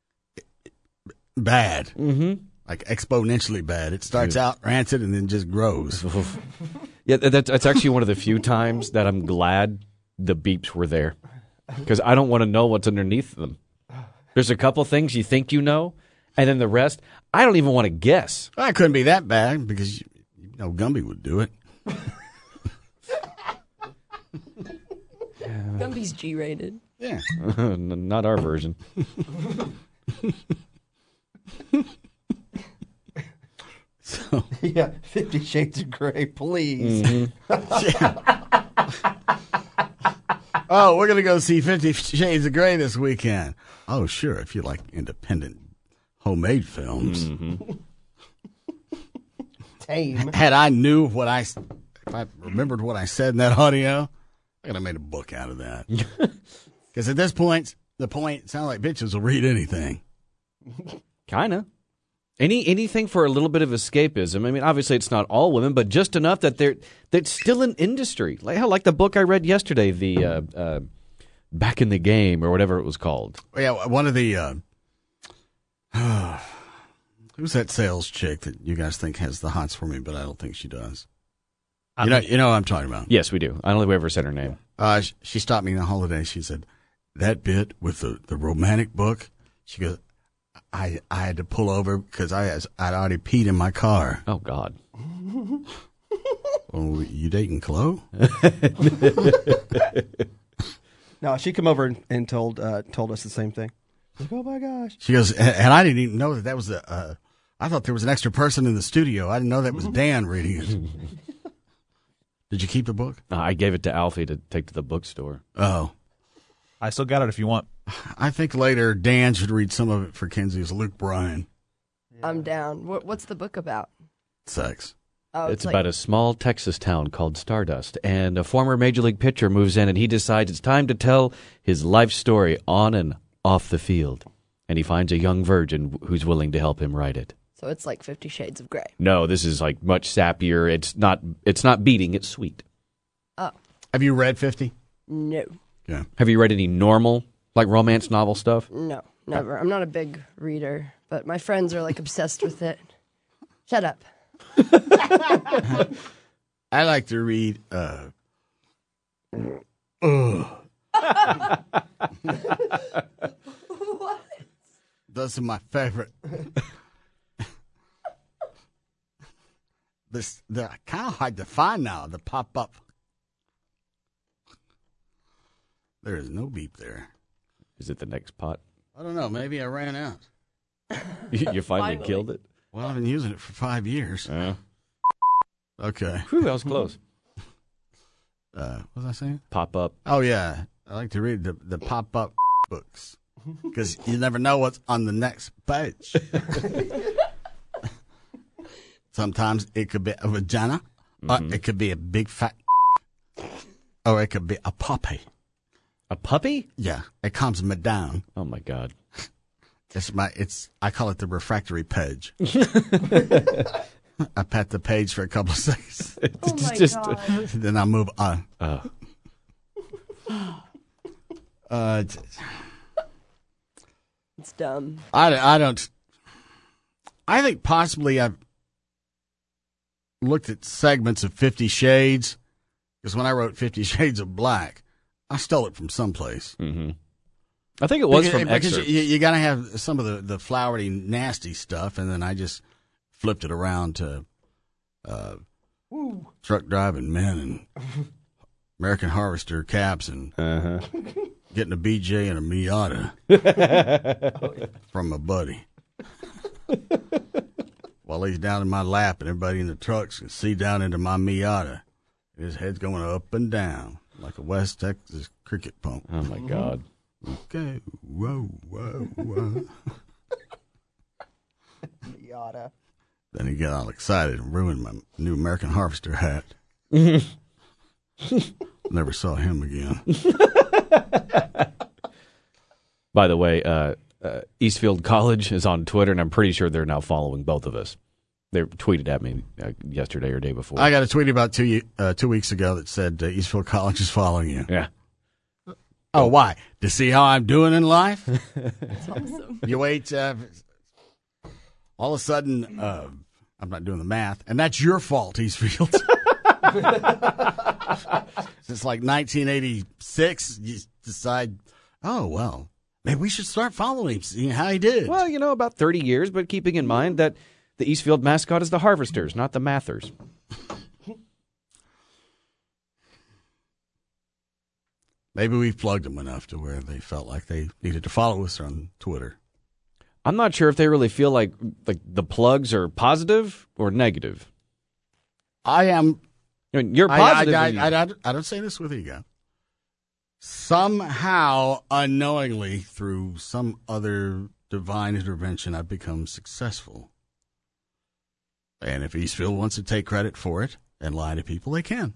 bad. Mm-hmm. Like exponentially bad. It starts out rancid and then just grows. Yeah, that's, that's actually one of the few times that I'm glad the beeps were there. Because I don't want to know what's underneath them. There's a couple things you think you know, and then the rest, I don't even want to guess. Well, it couldn't be that bad because you, you know Gumby would do it. Gumby's G-rated. Yeah. Not our version. So yeah, Fifty Shades of Grey, please. Mm-hmm. Oh, we're going to go see Fifty Shades of Grey this weekend. Oh, sure, if you like independent homemade films. Mm-hmm. Tame. Had I knew what I, if I remembered what I said in that audio, I could have made a book out of that. Because at this point, the point, it sounds like bitches will read anything. Kind of. Any anything for a little bit of escapism. I mean, obviously it's not all women, but just enough that they're that's still an industry. Like hell, like the book I read yesterday, the uh, uh, Back in the Game or whatever it was called. Yeah, one of the uh, who's that sales chick that you guys think has the hots for me, but I don't think she does. You know, you know what I'm talking about. Yes, we do. I don't think we ever said her name. Uh, she, she stopped me on holiday. She said that bit with the, the romantic book. She goes, I I had to pull over because I has, I'd already peed in my car. Oh God. Oh, you dating Chloe? No, she come over and, and told uh, told us the same thing. Like, oh my gosh. She goes, and, and I didn't even know that that was a. Uh, I thought there was an extra person in the studio. I didn't know that was Dan reading it. Did you keep the book? Uh, I gave it to Alfie to take to the bookstore. Oh. I still got it if you want. I think later Dan should read some of it for Kenzie as Luke Bryan. I'm down. What, what's the book about? Sex. Oh, it's it's like- about a small Texas town called Stardust, and a former Major League pitcher moves in, and he decides it's time to tell his life story on and off the field. And he finds a young virgin who's willing to help him write it. So it's like Fifty Shades of Grey. No, this is like much sappier. It's not. It's not beating. It's sweet. Oh. Have you read fifty? No. Yeah. Have you read any normal, like romance novel stuff? No, never. I'm not a big reader. but my friends are like obsessed with it. Shut up. I like to read. Uh, ugh. What? Those are my favorite. This they're kind of hard to find now. The pop up. There is no beep there. Is it the next pot? I don't know. Maybe I ran out. you finally, Finally. killed it? Well, I've been using it for five years. Uh, Okay. whew, that was close. Uh, what was I saying? Pop up. Oh yeah, I like to read the the pop up books because you never know what's on the next page. Sometimes it could be a vagina, Mhm. or it could be a big fat, or it could be a puppy. A puppy? Yeah, it calms me down. Oh my God. It's my it's I call it the refractory page. I pat the page for a couple of seconds. Oh my Just- God. Then I move on. Uh, Uh, t- It's dumb. I, I don't. I think possibly I've looked at segments of Fifty Shades because when I wrote Fifty Shades of Black, I stole it from someplace. mm-hmm. I think it was because, from because excerpts. you, you got to have some of the, the flowery, nasty stuff, and then I just flipped it around to uh, truck driving men and American Harvester caps and Uh-huh. getting a B J and a Miata from my buddy. While he's down in my lap and everybody in the trucks can see down into my Miata. His head's going up and down like a West Texas cricket pump. Oh my God. Okay, whoa, whoa, whoa. Yada. Then he got all excited and ruined my new American Harvester hat. Never saw him again. By the way, uh, uh, Eastfield College is on Twitter, and I'm pretty sure they're now following both of us. They tweeted at me uh, yesterday or day before. I got a tweet about two ye- uh, two weeks ago that said uh, Eastfield College is following you. Yeah. Oh, why? To see how I'm doing in life? That's awesome. You wait. Uh, all of a sudden, uh, I'm not doing the math, and that's your fault, Eastfield. Since like nineteen eighty-six, you decide, oh, well, maybe we should start following him, seeing how he did. Well, you know, about thirty years, but keeping in mind that the Eastfield mascot is the Harvesters, not the Mathers. Maybe we've plugged them enough to where they felt like they needed to follow us on Twitter. I'm not sure if they really feel like like the plugs are positive or negative. I am. I mean, you're I- positive. I, and I, I, I, I don't say this with ego. Somehow, unknowingly, through some other divine intervention, I've become successful. And if Eastfield wants to take credit for it and lie to people, they can.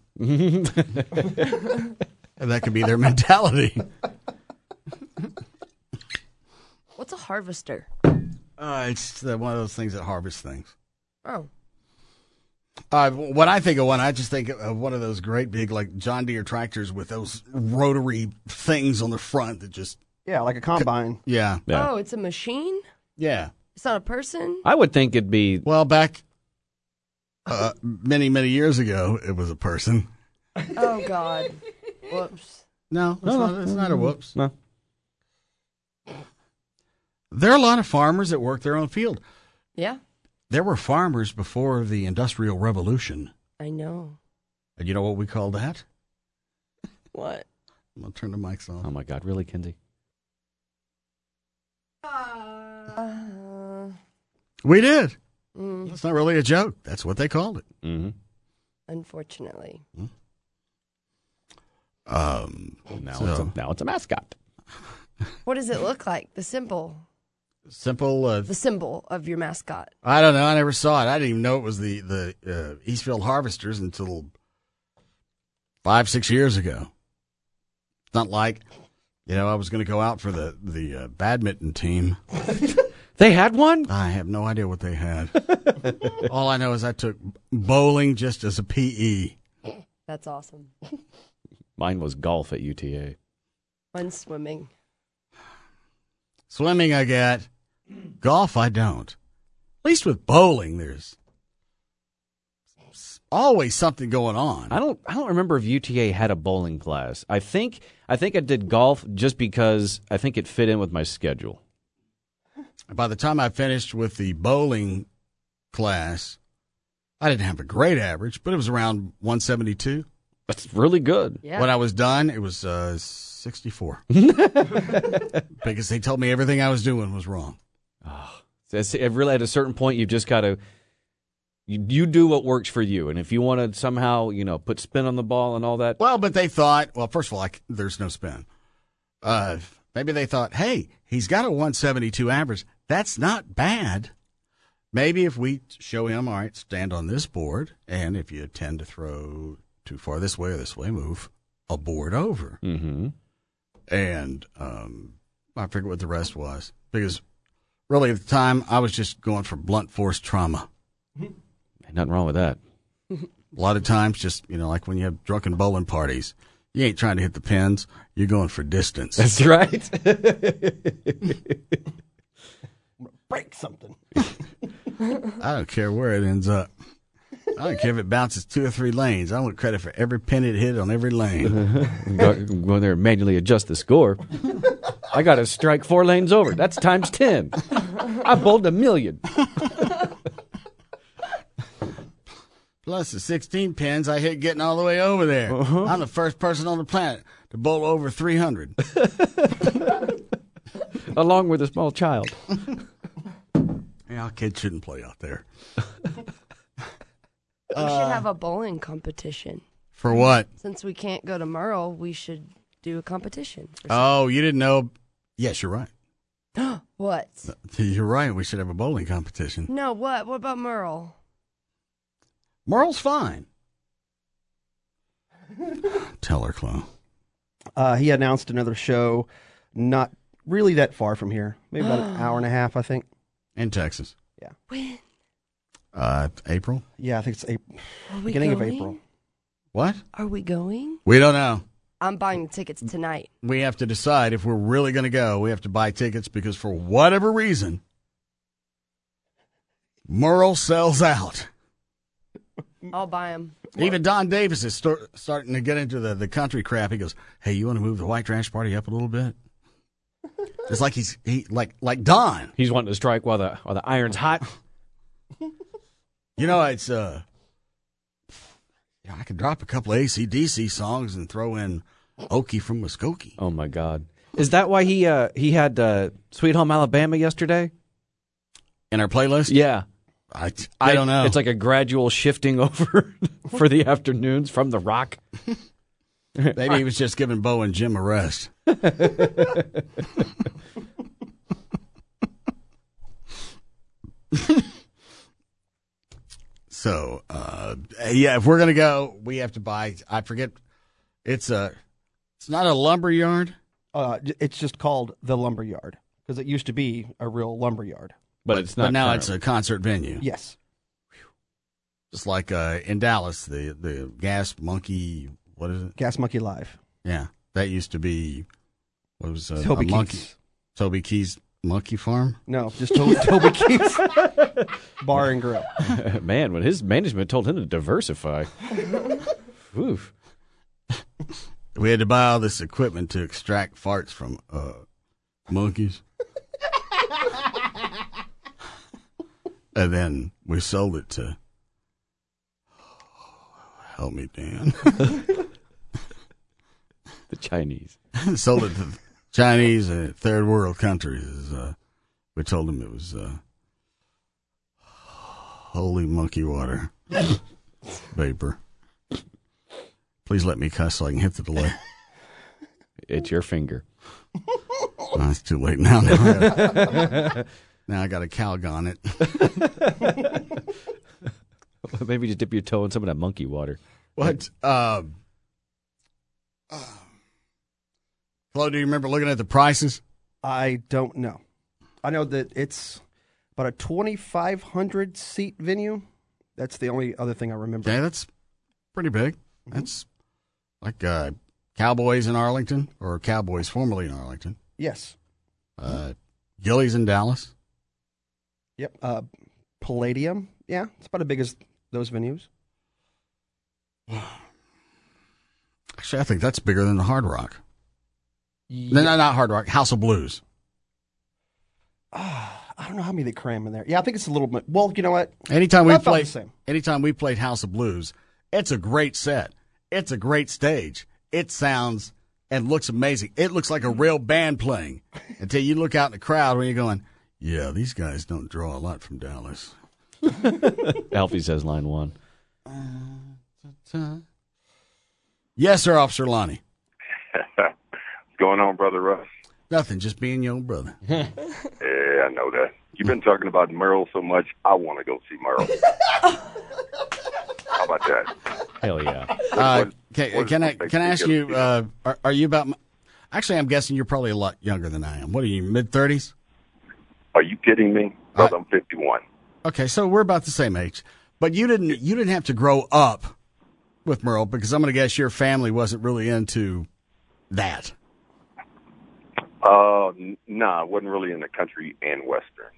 And that could be their mentality. What's a harvester? Uh, it's uh, one of those things that harvest things. Oh. Uh, when I think of one, I just think of one of those great big, like John Deere tractors with those rotary things on the front that just. Yeah, like a combine. Yeah. Yeah. Oh, it's a machine? Yeah. It's not a person? I would think it'd be. Well, back uh, many, many years ago, it was a person. Oh, God. Whoops. No, it's, No, not, no. it's not a whoops. No. There are a lot of farmers that work their own field. Yeah, There were farmers before the Industrial Revolution. I know. And you know what we call that? What? I'm going to turn the mics off. Oh my God, really, Kinsey? Uh, We did. mm, That's not really a joke. That's what they called it. Mm-hmm. unfortunately. Um, Now, so, it's a, now it's a mascot. What does it look like? The symbol. simple. Uh, The symbol of your mascot. I don't know. I never saw it. I didn't even know it was the the uh, Eastfield Harvesters until five, six years ago. It's not like, you know, I was going to go out for the the uh, badminton team. They had one? I have no idea what they had. All I know is I took bowling just as a P E. That's awesome. Mine was golf at U T A. Fun swimming. Swimming I got. Golf, I don't. At least with bowling, there's always something going on. I don't I don't remember if U T A had a bowling class. I think I think I did golf just because I think it fit in with my schedule. By the time I finished with the bowling class, I didn't have a great average, but it was around one seventy-two. That's really good. Yeah. When I was done, it was uh, sixty-four. Because they told me everything I was doing was wrong. Oh, it's, it really, at a certain point, you've just got to you, you do what works for you, and if you want to somehow, you know, put spin on the ball and all that. Well, but they thought, well, first of all, I, there's no spin. Uh, maybe they thought, hey, he's got a one seventy-two average. That's not bad. Maybe if we show him, all right, stand on this board, and if you tend to throw too far this way or this way, move a board over. Mm-hmm. And um, I forget what the rest was. Because really at the time, I was just going for blunt force trauma. Ain't nothing wrong with that. A lot of times, just, you know, like when you have drunken bowling parties, you ain't trying to hit the pins. You're going for distance. That's right. Break something. I don't care where it ends up. I don't care if it bounces two or three lanes. I want credit for every pin it hit on every lane. go, go in there and manually adjust the score. I got to strike four lanes over. That's times ten. I bowled a million. Plus the sixteen pins I hit getting all the way over there. Uh-huh. I'm the first person on the planet to bowl over three hundred. Along with a small child. Yeah, kids shouldn't play out there. We should have a bowling competition. For what? Since we can't go to Merle, we should do a competition. Oh, you didn't know? Yes, you're right. What? You're right. We should have a bowling competition. No, what? What about Merle? Merle's fine. Tell her, Chloe. Uh, he announced another show not really that far from here. Maybe about an hour and a half, I think. In Texas. Yeah. When? Uh, April? Yeah, I think it's April. Are we Beginning going? of April. What? Are we going? We don't know. I'm buying tickets tonight. We have to decide if we're really going to go. We have to buy tickets because for whatever reason, Merle sells out. I'll buy them. Even Don Davis is start, starting to get into the, the country crap. He goes, hey, you want to move the white trash party up a little bit? It's like he's he like like Don. He's wanting to strike while the while the iron's hot. You know, it's uh, you know, I could drop a couple of A C D C songs and throw in Okie from Muskogee. Oh my God! Is that why he uh he had uh, Sweet Home Alabama yesterday in our playlist? Yeah, I I don't know. It's like a gradual shifting over for the afternoons from the rock. Maybe he was just giving Bo and Jim a rest. So, uh, yeah, if we're going to go, we have to buy, I forget, it's a, it's not a lumber yard. Uh, it's just called the Lumber Yard because it used to be a real lumber yard. But, But it's not. But now currently. it's a concert venue. Yes. Just like uh, in Dallas, the, the Gas Monkey, what is it? Gas Monkey Live. Yeah, that used to be, what was uh, Toby a monkey, Keith's. Toby Keith's Monkey Farm? No, just Toby, Toby Keith's Bar and Grill. Man, when his management told him to diversify. Oof. We had to buy all this equipment to extract farts from uh, monkeys. And then we sold it to, help me, Dan. The Chinese. Sold it to the Chinese and third world countries. Uh, we told them it was uh, holy monkey water vapor. Please let me cuss so I can hit the delay. It's your finger. Oh, it's too late now. Now I, now I got a Calgon it. Maybe just dip your toe in some of that monkey water. What? Um, uh, Flo, do you remember looking at the prices? I don't know. I know that it's about a twenty-five hundred seat venue. That's the only other thing I remember. Okay, that's pretty big. That's like uh, Cowboys in Arlington, or Cowboys formerly in Arlington. Yes. Uh, Gillies in Dallas. Yep. Uh, Palladium. Yeah, it's about as big as those venues. Actually, I think that's bigger than the Hard Rock. Yeah. No, no, not Hard Rock. House of Blues. Uh, I don't know how many they cram in there. Yeah, I think it's a little bit. Well, you know what? Anytime we That felt played, the same. anytime we played House of Blues, it's a great set. It's a great stage. It sounds and looks amazing. It looks like a real band playing until you look out in the crowd when you're going, yeah, these guys don't draw a lot from Dallas. Alfie says line one. Yes, sir, Officer Lonnie. What's going on, Brother Russ? Nothing, just being your own brother. Yeah, I know that. You've been talking about Merle so much, I want to go see Merle. How about that? Hell yeah. Uh, What- can, what can I is- can I ask you, uh, are, are you about, my, actually, I'm guessing you're probably a lot younger than I am. What are you, mid-thirties? Are you kidding me? Brother, I'm fifty-one. Okay, so we're about the same age. But you didn't you didn't have to grow up with Merle because I'm going to guess your family wasn't really into that. Uh, n- nah, I wasn't really in the country and Western.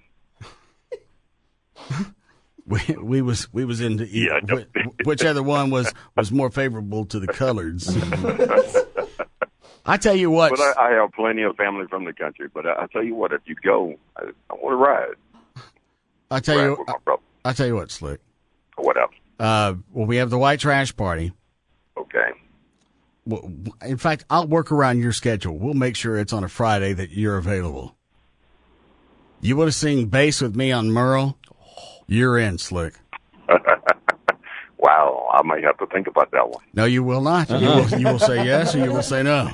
We we was we was into Yeah, either, wh- whichever one was, was more favorable to the coloreds. I tell you what, But I, I have plenty of family from the country. But I, I tell you what, if you go, I, I want to ride. I tell Ride you with my brother. I tell you what, Slick. What else? Uh, well, we have the white trash party. Okay. Well, in fact, I'll work around your schedule. We'll make sure it's on a Friday that you're available. You want to sing bass with me on Merle? You're in, Slick. Wow, I might have to think about that one. No, you will not. You, will, you will say yes or you will say no.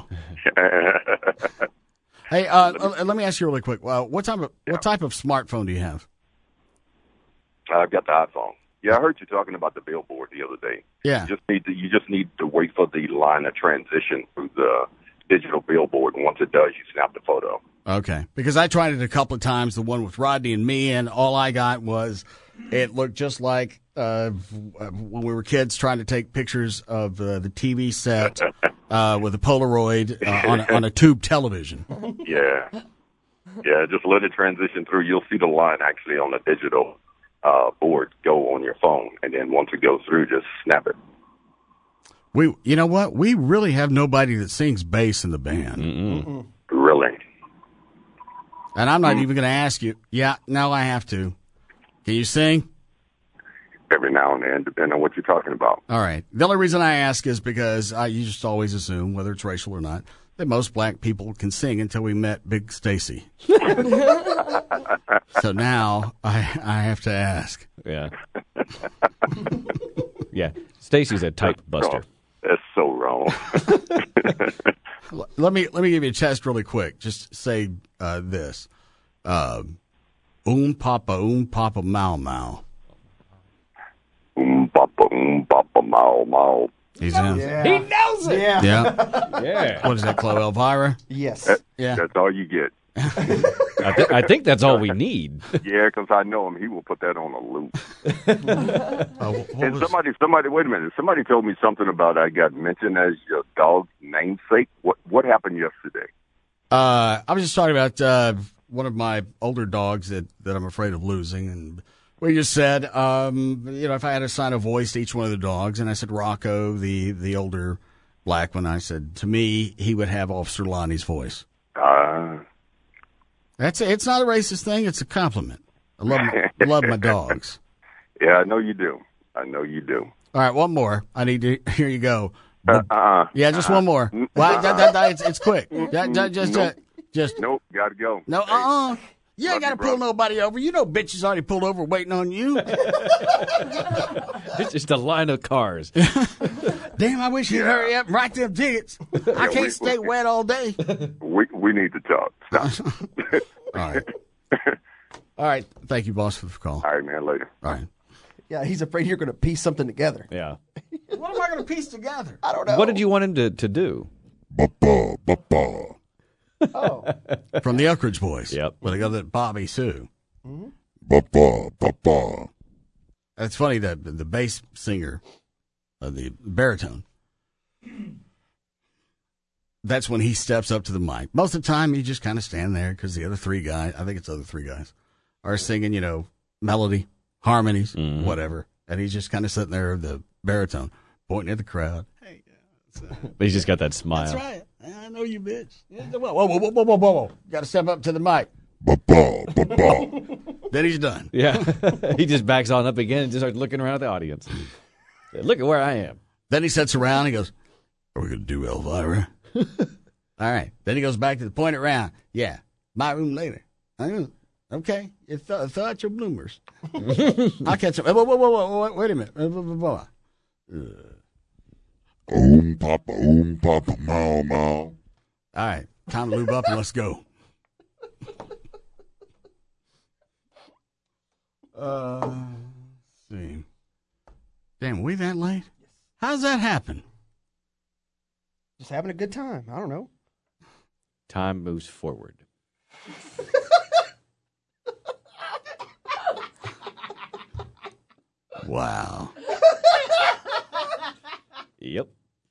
Hey, uh, l- let me ask you really quick. Uh, what type of what type of smartphone do you have? I've got the iPhone. Yeah, I heard you talking about the billboard the other day. Yeah. You just need to you just need to wait for the line of transition through the digital billboard, and once it does, you snap the photo. Okay, because I tried it a couple of times, the one with Rodney and me, and all I got was it looked just like uh, when we were kids trying to take pictures of uh, the T V set uh, with a Polaroid uh, on, a, on a tube television. Yeah, yeah. Just let it transition through. You'll see the line actually on the digital uh, board go on your phone, and then once it goes through, just snap it. We, you know what? We really have nobody that sings bass in the band. Mm-mm. Really? And I'm not even going to ask you. Yeah, now I have to. Can you sing? Every now and then, depending on what you're talking about. All right. The only reason I ask is because I you just always assume, whether it's racial or not, that most black people can sing until we met Big Stacy. So now I I have to ask. Yeah. Yeah. Stacy's a type buster. That's so wrong. L- Let me let me give you a test really quick. Just say uh, this: uh, "Um papa, um papa, mau mau." Um papa, um papa, mau mau. He's in. Yeah. He knows it. Yeah. Yeah. Yeah. What is that, Chloe Elvira? Yes. That- Yeah. That's all you get. I, th- I think that's all we need. Yeah, because I know him. He will put that on a loop. Uh, what And was- somebody, somebody, wait a minute. Somebody told me something about I got mentioned as your dog's namesake. What what happened yesterday? Uh, I was just talking about uh, one of my older dogs that, that I'm afraid of losing, and we just said, um, you know, if I had to assign a voice to each one of the dogs, and I said Rocco, the the older black one, I said to me he would have Officer Lonnie's voice. Uh, That's it's not a racist thing; it's a compliment. I love my, love my dogs. yeah, I know you do. I know you do. All right, one more. I need to. Here you go. Uh, uh, Yeah, just one more. Well, that, that, that, it's, it's quick. That, that, just, Nope. uh, just Nope, gotta go. no. Hey, Uh, uh You ain't love got to you, pull brother. nobody over. You know, bitches already pulled over waiting on you. It's just a line of cars. Damn, I wish you'd hurry up and write them tickets. I can't we- stay wet all day. We we need to talk. Stop. All right. All right. Thank you, boss, for the call. All right, man. Later. All right. Yeah, he's afraid you're going to piece something together. Yeah. What am I going to piece together? I don't know. What did you want him to, to do? Ba-ba, ba-ba. Oh. From the Elkridge Boys. Yep. Where they got that Bobby Sue. Ba-ba, ba-ba. It's funny that the bass singer, uh, the baritone, that's when he steps up to the mic. Most of the time, he just kind of stand there because the other three guys, I think it's the other three guys, are singing, you know, melody, harmonies, mm-hmm. whatever. And he's just kind of sitting there, the baritone, pointing at the crowd. Hey, uh, but he's just got that smile. That's right. I know you, bitch. Whoa, whoa, whoa, whoa, whoa, whoa, whoa. Got to step up to the mic. Then he's done. Yeah. He just backs on up again and just starts looking around at the audience. Look at where I am. Then he sits around and he goes, are we going to do Elvira? All right. Then he goes back to the point it round. Yeah. My room later. Okay. You th- thought your bloomers. I'll catch up. Whoa, whoa, whoa, whoa, whoa, wait a minute. Whoa, whoa, whoa, whoa. Oom papa, oom papa, mow, mow. All right. Time to lube up and let's go. Uh, let's see. Damn, we that late? How's that happen? Just having a good time. I don't know. Time moves forward. Wow. Yep.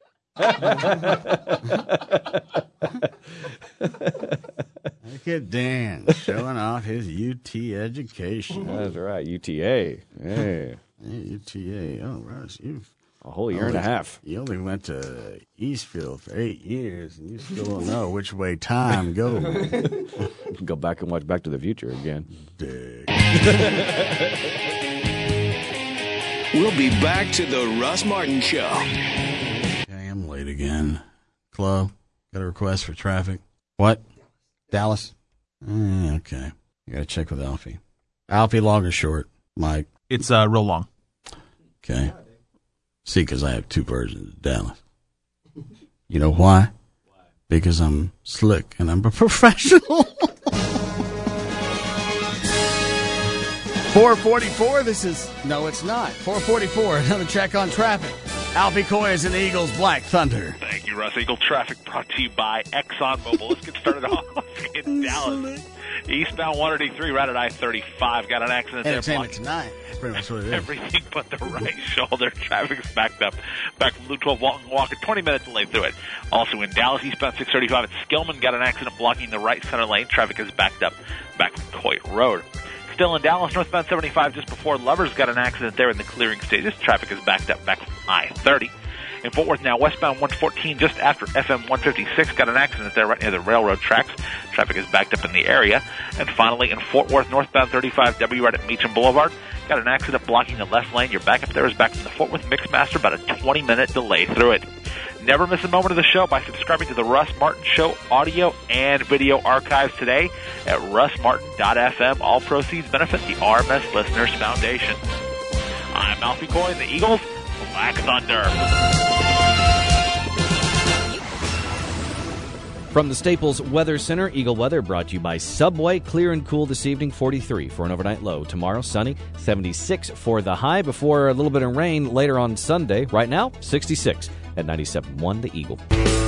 Look at Dan showing off his U T education. That's right, U T A. Hey. Yeah, U T A. Oh, Russ, you've a whole year only, and a half. You only went to Eastfield for eight years, and you still don't know which way time goes. Go back and watch Back to the Future again. Dick. We'll be back to the Russ Martin Show. Okay, I'm late again. Chloe, got a request for traffic. What? Dallas? Mm, okay. You got to check with Alfie. Alfie, long or short? Mike? It's uh, real long. Okay. See, because I have two versions of Dallas. You know why? Why? Because I'm slick and I'm a professional. four forty-four, this is... No, it's not. four forty-four, another check on traffic. Alfie Coy is in the Eagles Black Thunder. Thank you, Russ. Eagle Traffic brought to you by ExxonMobil. Let's get started off in Dallas. Eastbound one eighty-three right at I thirty-five. Got an accident there. Entertainment tonight. That's pretty much what it is. Everything but the right shoulder. Traffic's backed up. Back from Loop twelve, Walton Walker. twenty minutes delay through it. Also in Dallas, eastbound six thirty-five at Skillman. Got an accident blocking the right center lane. Traffic is backed up back from Coit Road. Still in Dallas, northbound seventy-five just before Lovers. Got an accident there in the clearing stages. Traffic is backed up back from I thirty. In Fort Worth now, westbound one fourteen just after F M one fifty-six. Got an accident there right near the railroad tracks. Traffic is backed up in the area. And finally, in Fort Worth, northbound thirty-five W right at Meacham Boulevard. Got an accident blocking the left lane. Your backup there is back from the Fort Worth Mixmaster. About a twenty-minute delay through it. Never miss a moment of the show by subscribing to the Russ Martin Show audio and video archives today at russ martin dot f m. All proceeds benefit the R M S Listeners Foundation. I'm Alfie Coy and the Eagles Black Thunder. From the Staples Weather Center, Eagle Weather brought to you by Subway. Clear and cool this evening, forty-three for an overnight low. Tomorrow, sunny, seventy-six for the high before a little bit of rain later on Sunday. Right now, sixty-six at ninety-seven point one The Eagle.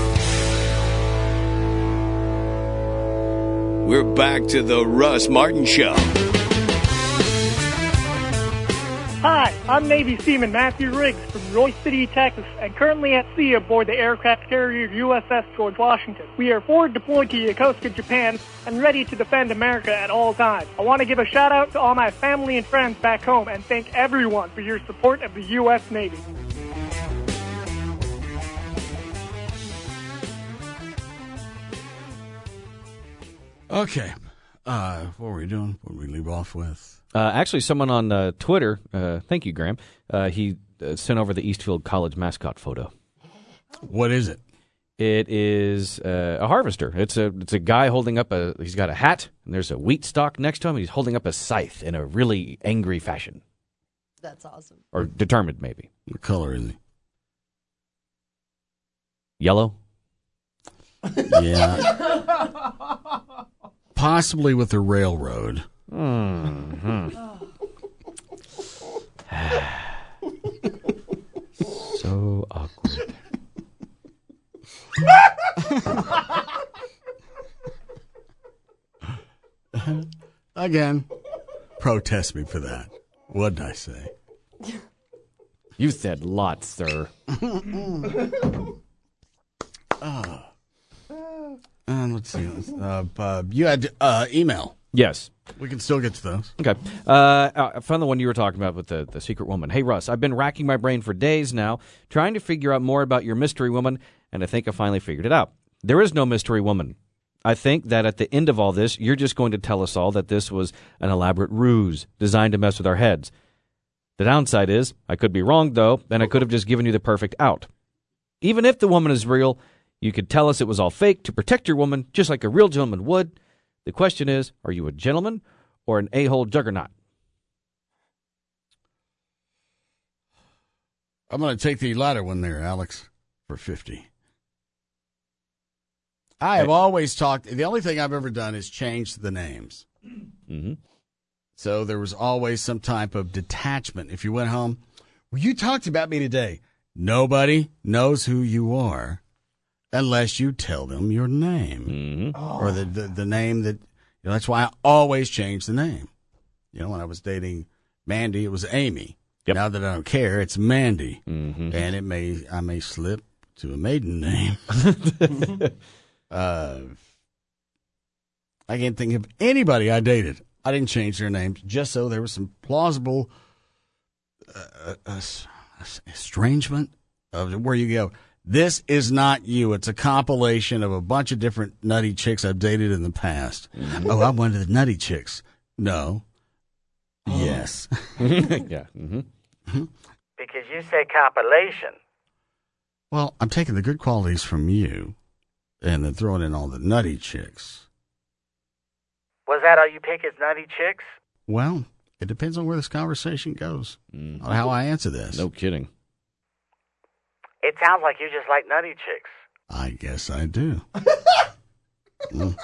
We're back to the Russ Martin Show. Hi, I'm Navy Seaman Matthew Riggs from Royce City, Texas, and currently at sea aboard the aircraft carrier U S S George Washington. We are forward deployed to Yokosuka, Japan, and ready to defend America at all times. I want to give a shout out to all my family and friends back home and thank everyone for your support of the U S Navy. Okay. Uh, what were we doing? What did we leave off with? Uh, actually, someone on uh, Twitter, uh, thank you, Graham, uh, he uh, sent over the Eastfield College mascot photo. What is it? It is uh, a harvester. It's a it's a guy holding up a, he's got a hat, and there's a wheat stalk next to him, and he's holding up a scythe in a really angry fashion. That's awesome. Or determined, maybe. What color is he? Yellow? Yeah. Possibly with the railroad. Mm-hmm. So awkward. Again, protest me for that. What did I say? You said lots, sir. oh. Uh, let's see. Uh, uh, you had uh, email. Yes. We can still get to those. Okay. Uh, I found the one you were talking about with the, the secret woman. Hey, Russ, I've been racking my brain for days now, trying to figure out more about your mystery woman, and I think I finally figured it out. There is no mystery woman. I think that at the end of all this, you're just going to tell us all that this was an elaborate ruse designed to mess with our heads. The downside is, I could be wrong, though, and I could have just given you the perfect out. Even if the woman is real, you could tell us it was all fake to protect your woman, just like a real gentleman would. The question is, are you a gentleman or an a-hole juggernaut? I'm going to take the latter one there, Alex, for fifty. I have always talked, the only thing I've ever done is change the names. Mm-hmm. So there was always some type of detachment. If you went home, well, you talked about me today. Nobody knows who you are unless you tell them your name. Mm-hmm. Or the, the, the name that, you know, that's why I always change the name. You know, when I was dating Mandy, it was Amy. Yep. Now that I don't care, it's Mandy. Mm-hmm. And it may, I may slip to a maiden name. uh, I can't think of anybody I dated. I didn't change their names just so there was some plausible uh, uh, estrangement of where you go. This is not you. It's a compilation of a bunch of different nutty chicks I've dated in the past. Mm-hmm. Oh, I'm one of the nutty chicks. No. Oh. Yes. Yeah. Mm-hmm. Because you say compilation. Well, I'm taking the good qualities from you and then throwing in all the nutty chicks. Was that all you pick is nutty chicks? Well, it depends on where this conversation goes, mm. on how I answer this. No kidding. It sounds like you just like nutty chicks. I guess I do. mm.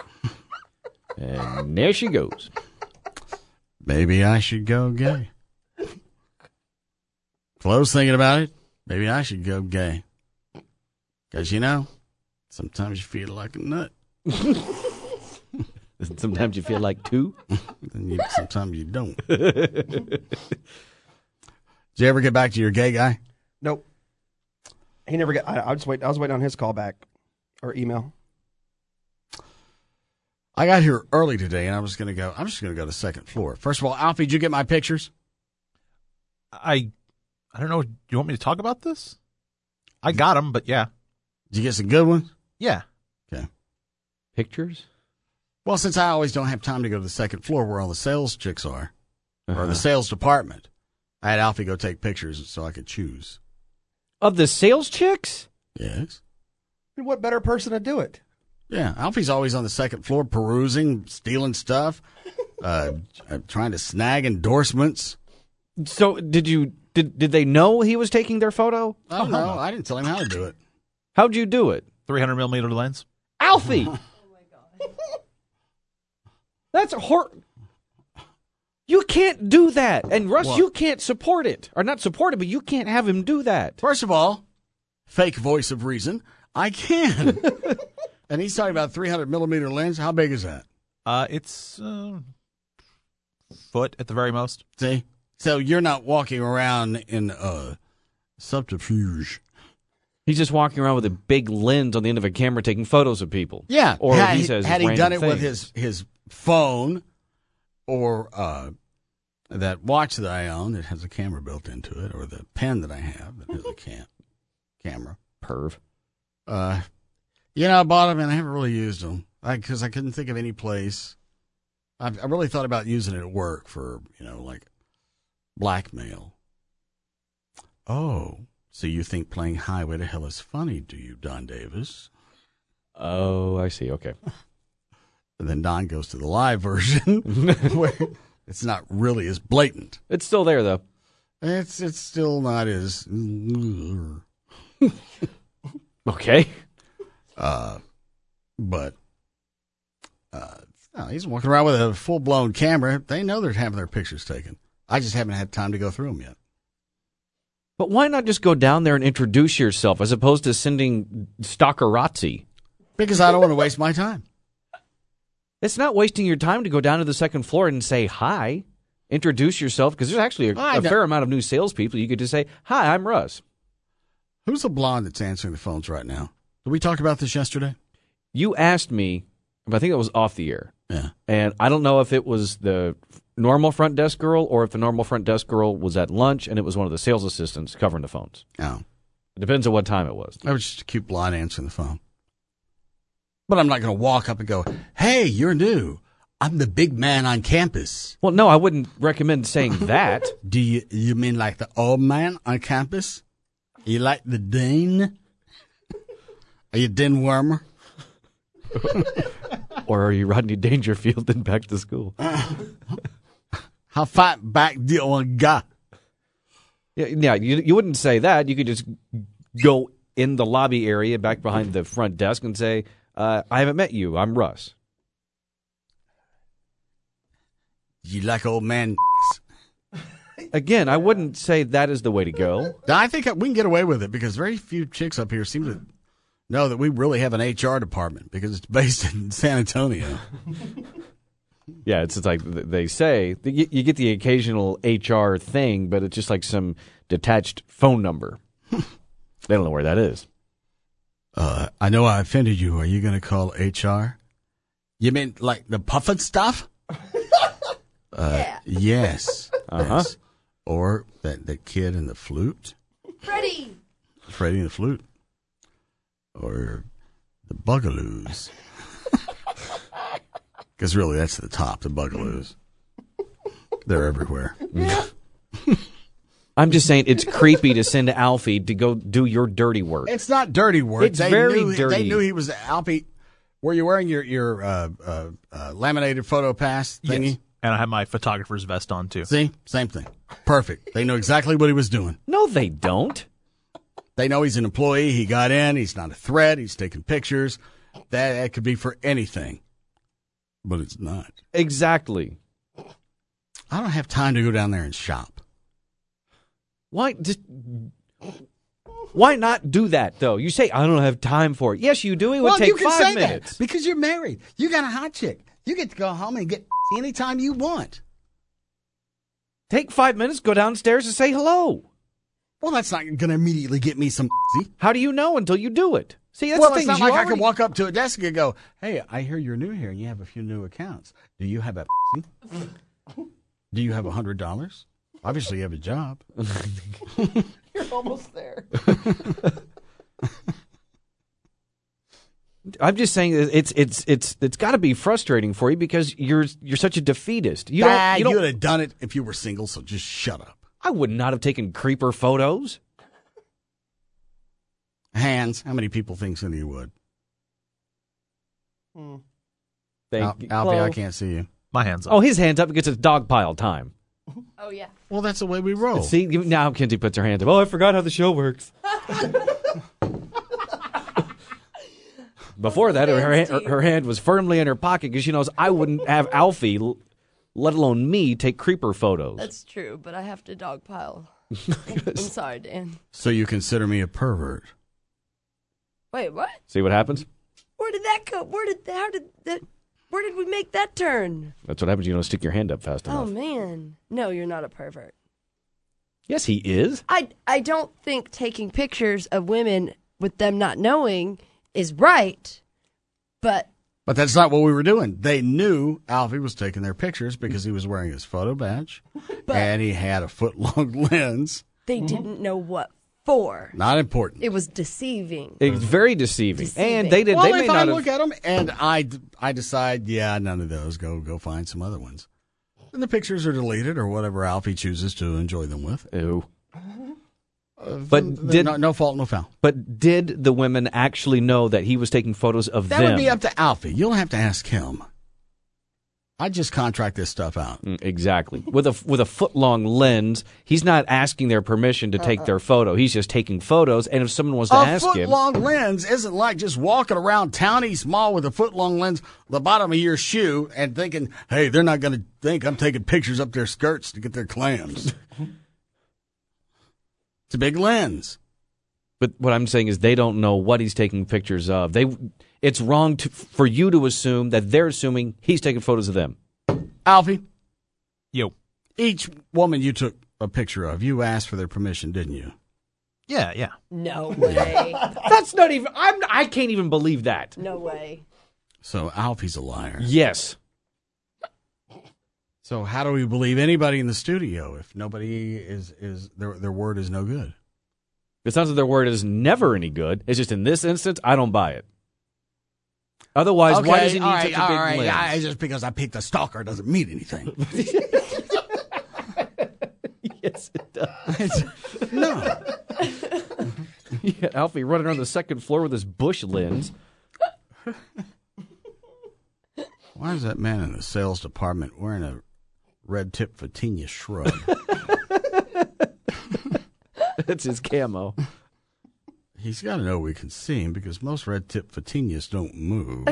And there she goes. Maybe I should go gay. Flo's thinking about it. Maybe I should go gay. Because, you know, sometimes you feel like a nut. Sometimes you feel like two. And you, sometimes you don't. Did you ever get back to your gay guy? Nope. He never got. I, I was wait. I was waiting on his call back or email. I got here early today, and I was going to go. I'm just going to go to the second floor. First of all, Alfie, did you get my pictures? I, I don't know. Do you want me to talk about this? I got them, but yeah. Did you get some good ones? Yeah. Okay. Pictures? Well, since I always don't have time to go to the second floor where all the sales chicks are, uh-huh. or the sales department, I had Alfie go take pictures so I could choose. Of the sales chicks? Yes. And what better person to do it? Yeah, Alfie's always on the second floor perusing, stealing stuff, uh, trying to snag endorsements. So did you did did they know he was taking their photo? I don't know. I didn't tell him how to do it. How'd you do it? three hundred millimeter lens. Alfie! Oh, my God. That's hor- You can't do that. And, Russ, what? You can't support it. Or not support it, but you can't have him do that. First of all, fake voice of reason, I can. And he's talking about three hundred millimeter lens. How big is that? Uh, it's uh, foot at the very most. See? So you're not walking around in uh, subterfuge. He's just walking around with a big lens on the end of a camera taking photos of people. Yeah. Or had he he, says had he done it things. with his, his phone or uh, that watch that I own that has a camera built into it, or the pen that I have that has a cam- camera. Perv. Uh, you know, I bought them and I haven't really used them because I, I couldn't think of any place. I, I really thought about using it at work for, you know, like blackmail. Oh. So you think playing Highway to Hell is funny, do you, Don Davis? Oh, I see. Okay. And then Don goes to the live version where it's not really as blatant. It's still there, though. It's it's still not as... Okay. Uh, but uh, no, he's walking around with a full-blown camera. They know they're having their pictures taken. I just haven't had time to go through them yet. But why not just go down there and introduce yourself as opposed to sending stalkerazzi? Because I don't want to waste my time. It's not wasting your time to go down to the second floor and say hi, introduce yourself, because there's actually a, a fair amount of new salespeople. You could just say, hi, I'm Russ. Who's the blonde that's answering the phones right now? Did we talk about this yesterday? You asked me, I think it was off the air, Yeah. And I don't know if it was the normal front desk girl or if the normal front desk girl was at lunch and it was one of the sales assistants covering the phones. Oh. It depends on what time it was. I was just a cute blonde answering the phone. But I'm not going to walk up and go, hey, you're new. I'm the big man on campus. Well, no, I wouldn't recommend saying that. Do you you mean like the old man on campus? You like the dean? Are you Den Wormer? Or are you Rodney Dangerfield in Back to School? How fight back the old guy? Yeah, yeah you, you wouldn't say that. You could just go in the lobby area back behind the front desk and say, uh, I haven't met you. I'm Russ. You like old man? Again, I wouldn't say that is the way to go. I think we can get away with it because very few chicks up here seem to know that we really have an H R department because it's based in San Antonio. Yeah, it's, it's like they say, you, you get the occasional H R thing, but it's just like some detached phone number. They don't know where that is. Uh, I know I offended you. Are you going to call H R? You mean like the puffin stuff? Uh, yeah. Yes. Uh-huh. Yes. Or that, that kid in the flute. Freddie. Freddie in the flute. Or the Bugaloos. Because really, that's the top, the Bugaloos. They're everywhere. I'm just saying it's creepy to send Alfie to go do your dirty work. It's not dirty work. It's they very knew, dirty. They knew he was Alfie. Were you wearing your, your uh, uh, uh, laminated photo pass thingy? Yes. And I had my photographer's vest on, too. See? Same thing. Perfect. They know exactly what he was doing. No, they don't. They know he's an employee. He got in. He's not a threat. He's taking pictures. That, that could be for anything. But it's not. Exactly. I don't have time to go down there and shop. Why just why not do that though? You say I don't have time for it. Yes, you do. It would well, take you can five say minutes. That because you're married. You got a hot chick. You get to go home and get anytime you want. Take five minutes, go downstairs and say hello. Well, that's not going to immediately get me some. How do you know until you do it? See, that's well, the it's thing. not You like already... I can walk up to a desk and go, "Hey, I hear you're new here and you have a few new accounts. Do you have a? Do you have a hundred dollars? Obviously, you have a job." You're almost there. I'm just saying it's it's it's it's got to be frustrating for you because you're you're such a defeatist. You nah, don't. You, don't... you would have done it if you were single. So just shut up. I would not have taken creeper photos. Hands. How many people think Cindy would? Hmm. Thank you. Al- Alfie, I can't see you. My hands up. Oh, his hands up because it's dog pile time. Oh, yeah. Well, that's the way we roll. See, now Kenzie puts her hands up. Oh, I forgot how the show works. Before that, her, her, her hand was firmly in her pocket because she knows I wouldn't have Alfie, let alone me, take creeper photos. That's true, but I have to dogpile. I'm sorry, Dan. So you consider me a pervert? Wait, what? See what happens? Where did that go? Where did how did that? Where did we make that turn? That's what happens. You don't stick your hand up fast Oh enough. man, no, you're not a pervert. Yes, he is. I I don't think taking pictures of women with them not knowing is right, but But that's not what we were doing. They knew Alfie was taking their pictures because he was wearing his photo badge and he had a foot long lens. they didn't know what for. Not important. It was deceiving. It's very deceiving. Deceiving. And they did. Well, they may if I not look have. at them and I, I decide, yeah, none of those. Go go find some other ones. And the pictures are deleted or whatever Alfie chooses to enjoy them with. Ew. Uh, But th- did no, no fault, no foul. But did the women actually know that he was taking photos of That them? would be up to Alfie. You'll have to ask him. I just contract this stuff out. Mm, exactly. With a with a foot long lens, he's not asking their permission to take their photo. He's just taking photos. And if someone was to A ask foot him, long lens isn't like just walking around Town East Mall with a foot long lens the bottom of your shoe and thinking, hey, they're not going to think I'm taking pictures up their skirts to get their clams. It's a big lens. but what I'm saying is they don't know what he's taking pictures of. They, it's wrong to, for you to assume that they're assuming he's taking photos of them. Alfie, Yo. each woman you took a picture of, you asked for their permission, didn't you? Yeah, yeah. No way. That's not even. I'm. I can't even believe that. No way. So Alfie's a liar. Yes. So how do we believe anybody in the studio if nobody is is their their word is no good? It sounds like their word is never any good. It's just in this instance, I don't buy it. Otherwise, okay, why does he need all such right, a all big right. lens? I, just because I picked a stalker doesn't mean anything. Yes, it does. No. Yeah, Alfie running around the second floor with his bush lens. Why is that man in the sales department wearing a red tip Fatinia shrub? That's his camo. He's got to know we can see him because most red tip Fatinias don't move.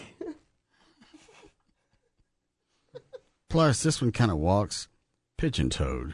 Plus, this one kind of walks pigeon-toed.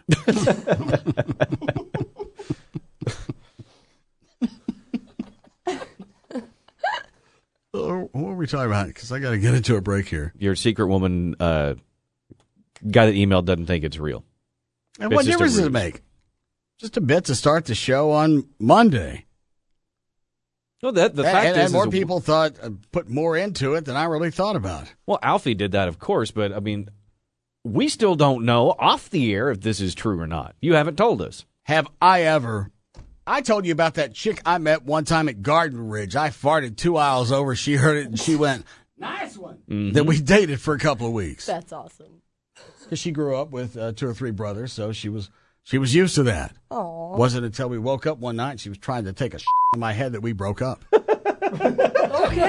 Oh, what are we talking about? Because I got to get into a break here. Your secret woman uh, guy that emailed doesn't think it's real. And It's what just a difference does it ruse. make? Just a bit to start the show on Monday. Well, that the and, fact and, is, and more is- people thought uh, put more into it than I really thought about. Well, Alfie did that, of course, but I mean, we still don't know off the air if this is true or not. You haven't told us. Have I ever? I told you about that chick I met one time at Garden Ridge. I farted two aisles over. She heard it and she went, "Nice one." Mm-hmm. Then we dated for a couple of weeks. That's awesome. Because she grew up with uh, two or three brothers, so she was she was used to that. Aw. Wasn't until we woke up one night and she was trying to take a shit in my head that we broke up. Okay.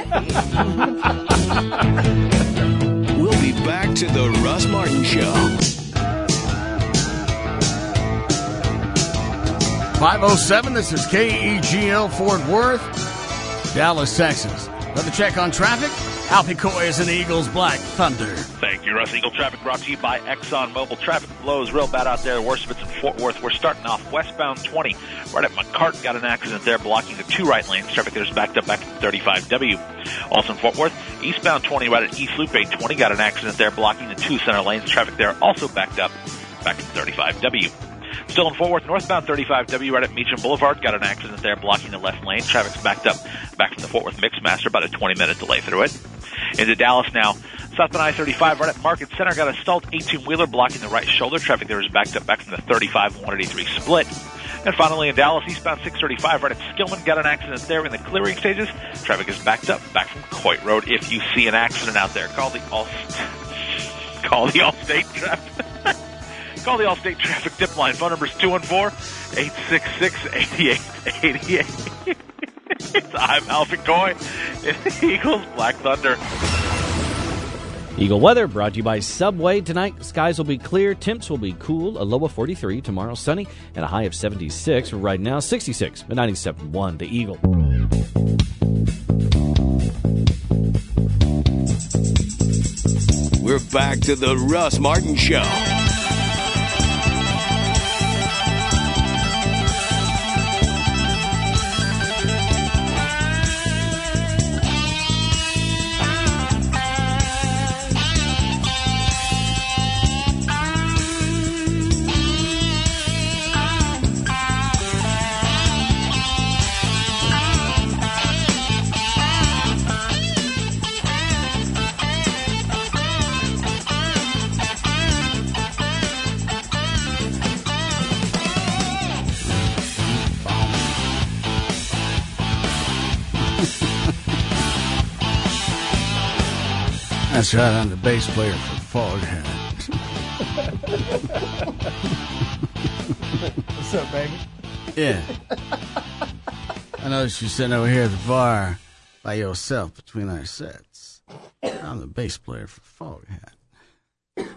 We'll be back to the Russ Martin Show. five oh seven, this is K E G L Fort Worth, Dallas, Texas. Another check on traffic. Alfie Coy is in the Eagles Black Thunder. Thank you, Russ. Eagle traffic brought to you by Exxon Mobil. Traffic flows real bad out there. Worst of it's in Fort Worth. We're starting off westbound twenty. Right at McCartan, got an accident there blocking the two right lanes. Traffic there's backed up back to thirty-five W. Also in Fort Worth, eastbound twenty right at East Loop eight twenty. Got an accident there blocking the two center lanes. Traffic there also backed up back to thirty-five W. Still in Fort Worth, northbound thirty-five W right at Meacham Boulevard. Got an accident there blocking the left lane. Traffic's backed up back from the Fort Worth Mixmaster. About a twenty-minute delay through it. Into Dallas now. Southbound I thirty-five right at Market Center. Got a stalled eighteen-wheeler blocking the right shoulder. Traffic there is backed up back from the thirty-five and one eighty-three split. And finally in Dallas, eastbound six thirty-five right at Skillman. Got an accident there in the clearing stages. Traffic is backed up back from Coit Road. If you see an accident out there, call the all call the Allstate traffic. Call the Allstate Traffic Tip Line. Phone number is two one four, eight six six, eight eight eight eight. I'm Alfie Coy in the Eagles Black Thunder. Eagle weather brought to you by Subway. Tonight, skies will be clear. Temps will be cool. A low of forty-three. Tomorrow, sunny and a high of seventy-six. Right now, sixty-six and ninety-seven point one. The Eagle. We're back to the Russ Martin Show. That's right, I'm the bass player for Foghat. What's up, baby? Yeah. I noticed you sitting over here at the bar by yourself between our sets. I'm the bass player for Foghat.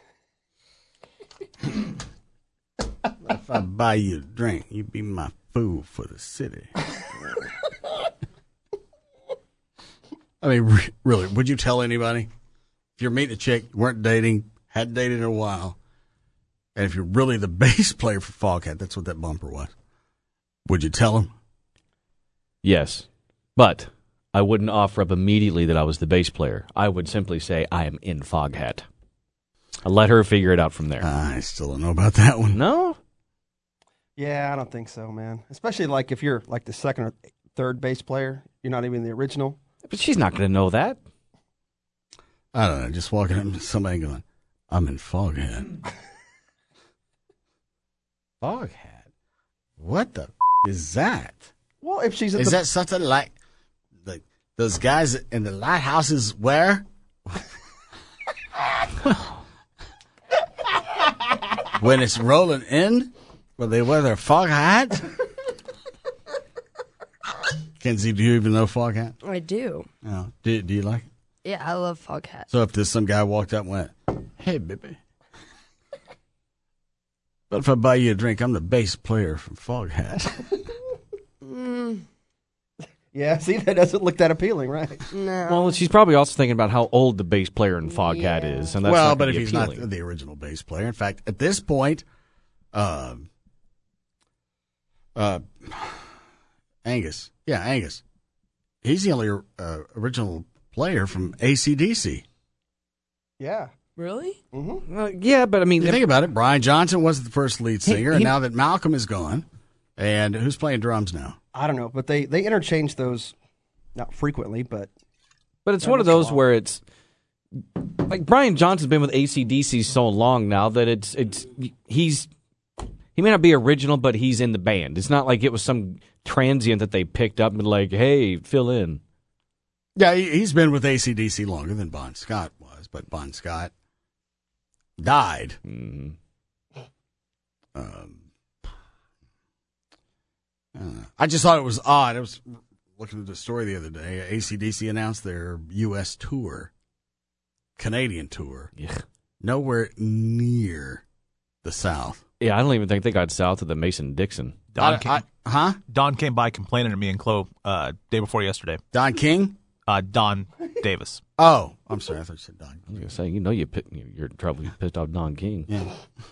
If I buy you a drink, you be my fool for the city. I mean, re- really, would you tell anybody? If you're meeting a chick, weren't dating, hadn't dated in a while, and if you're really the bass player for Foghat, that's what that bumper was, would you tell him? Yes, but I wouldn't offer up immediately that I was the bass player. I would simply say I am in Foghat. I'll let her figure it out from there. I still don't know about that one. No? Yeah, I don't think so, man. Especially like if you're like the second or third bass player, you're not even the original. But she's not going to know that. I don't know, just walking up to somebody going, I'm in Foghat. Foghat? What the f- is that? Well, if she's at is the... that something like like those guys in the lighthouses wear? When it's rolling in, when they wear their fog hat? Kenzie, do you even know fog hat? I do. No. Do, do you like it? Yeah, I love fog hats. So if there's some guy walked up and went, hey, baby. But if I buy you a drink, I'm the bass player from Foghat. Mm, Yeah, see, that doesn't look that appealing, right? no. Well, she's probably also thinking about how old the bass player in Foghat is, and that's well, not but gonna if be he's appealing. not the original bass player, in fact, at this point, uh, uh, Angus, yeah, Angus, he's the only uh, original player from A C D C. Yeah. Really? Mm-hmm. Uh, yeah, but I mean, You think about it, Brian Johnson was the first lead He- singer, he- and now that Malcolm is gone, and who's playing drums now? I don't know, but they, they interchange those, not frequently, but... But it's every one of once in a those while. where it's like Brian Johnson's been with A C D C so long now that it's it's he's he may not be original, but he's in the band. It's not like it was some transient that they picked up and like, hey, fill in. Yeah, he, he's been with A C D C longer than Bon Scott was, but Bon Scott died. Mm-hmm. Um, uh, I just thought it was odd. I was looking at the story the other day. A C D C announced their U S tour, Canadian tour, Yeah. nowhere near the South. Yeah, I don't even think they got south of the Mason-Dixon. Don I- came, I- huh? Don came by complaining to me and Chloe uh, day before yesterday. Don King? Uh, Don Davis. Oh, I'm sorry. I thought you said Don. I was gonna say, you know, you pi- you're in trouble. You pissed off Don King. Yeah.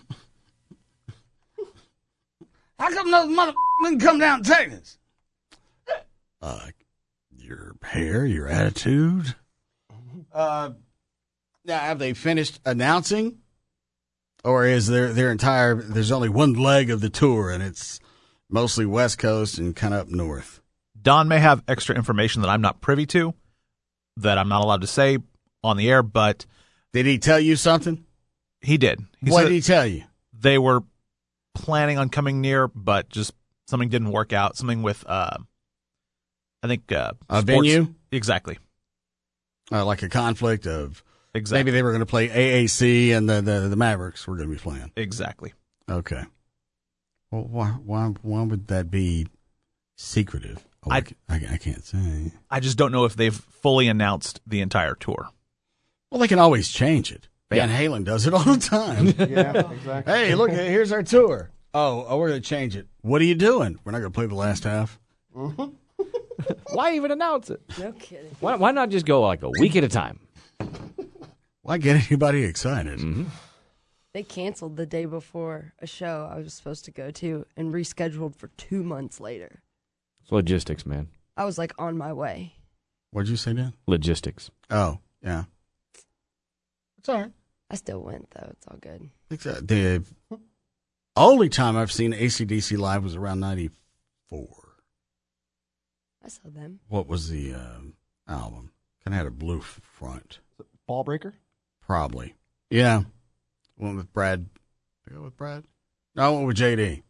How come those mother didn't come down and take us? Uh, your hair, your attitude. Uh, now, have they finished announcing? Or is there their entire, there's only one leg of the tour and it's mostly West Coast and kind of up north? Don may have extra information that I'm not privy to, that I'm not allowed to say on the air, but... Did he tell you something? He did. He What said did he tell you? They were planning on coming near, but just something didn't work out. Something with, uh, I think... Uh, A sports- venue? Exactly. Uh, like a conflict of... Exactly. Maybe they were going to play A A C and the, the, the Mavericks were going to be playing. Exactly. Okay. Well, why, why, why would that be secretive? Oh, I, I, I can't say. I just don't know if they've fully announced the entire tour. Well, they can always change it. Van Yeah. Halen does it all the time. Yeah, exactly. Hey, look, here's our tour. Oh, oh, we're going to change it. What are you doing? We're not going to play the last half. Why even announce it? No kidding. Why, why not just go like a week at a time? Why get anybody excited? Mm-hmm. They canceled the day before a show I was supposed to go to and rescheduled for two months later. It's logistics, man. I was like on my way. What'd you say, Dan? Logistics. Oh, yeah. It's all right. I still went though. It's all good. It's, uh, the only time I've seen A C D C live was around ninety-four. I saw them. What was the um, album? Kind of had a blue f- front. Ball breaker? Probably. Yeah. Went with Brad. I go with Brad? No, I went with J D.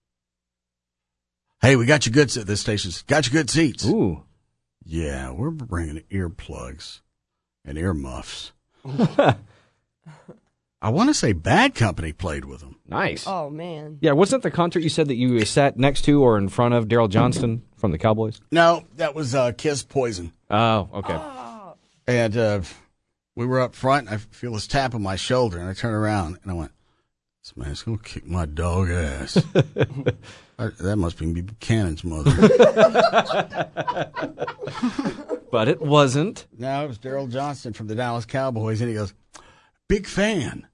Hey, we got you good at this station. Got you good seats. Ooh. Yeah, we're bringing earplugs and earmuffs. I want to say Bad Company played with them. Nice. Oh man. Yeah, wasn't that the concert you said that you sat next to or in front of Daryl Johnston from the Cowboys? No, that was uh, Kiss Poison. Oh, okay. And uh, we were up front, and I feel this tap on my shoulder, and I turn around, and I went, this man's going to kick my dog ass. I, that must be Buchanan's mother. But it wasn't. No, it was Daryl Johnston from the Dallas Cowboys, and he goes, big fan.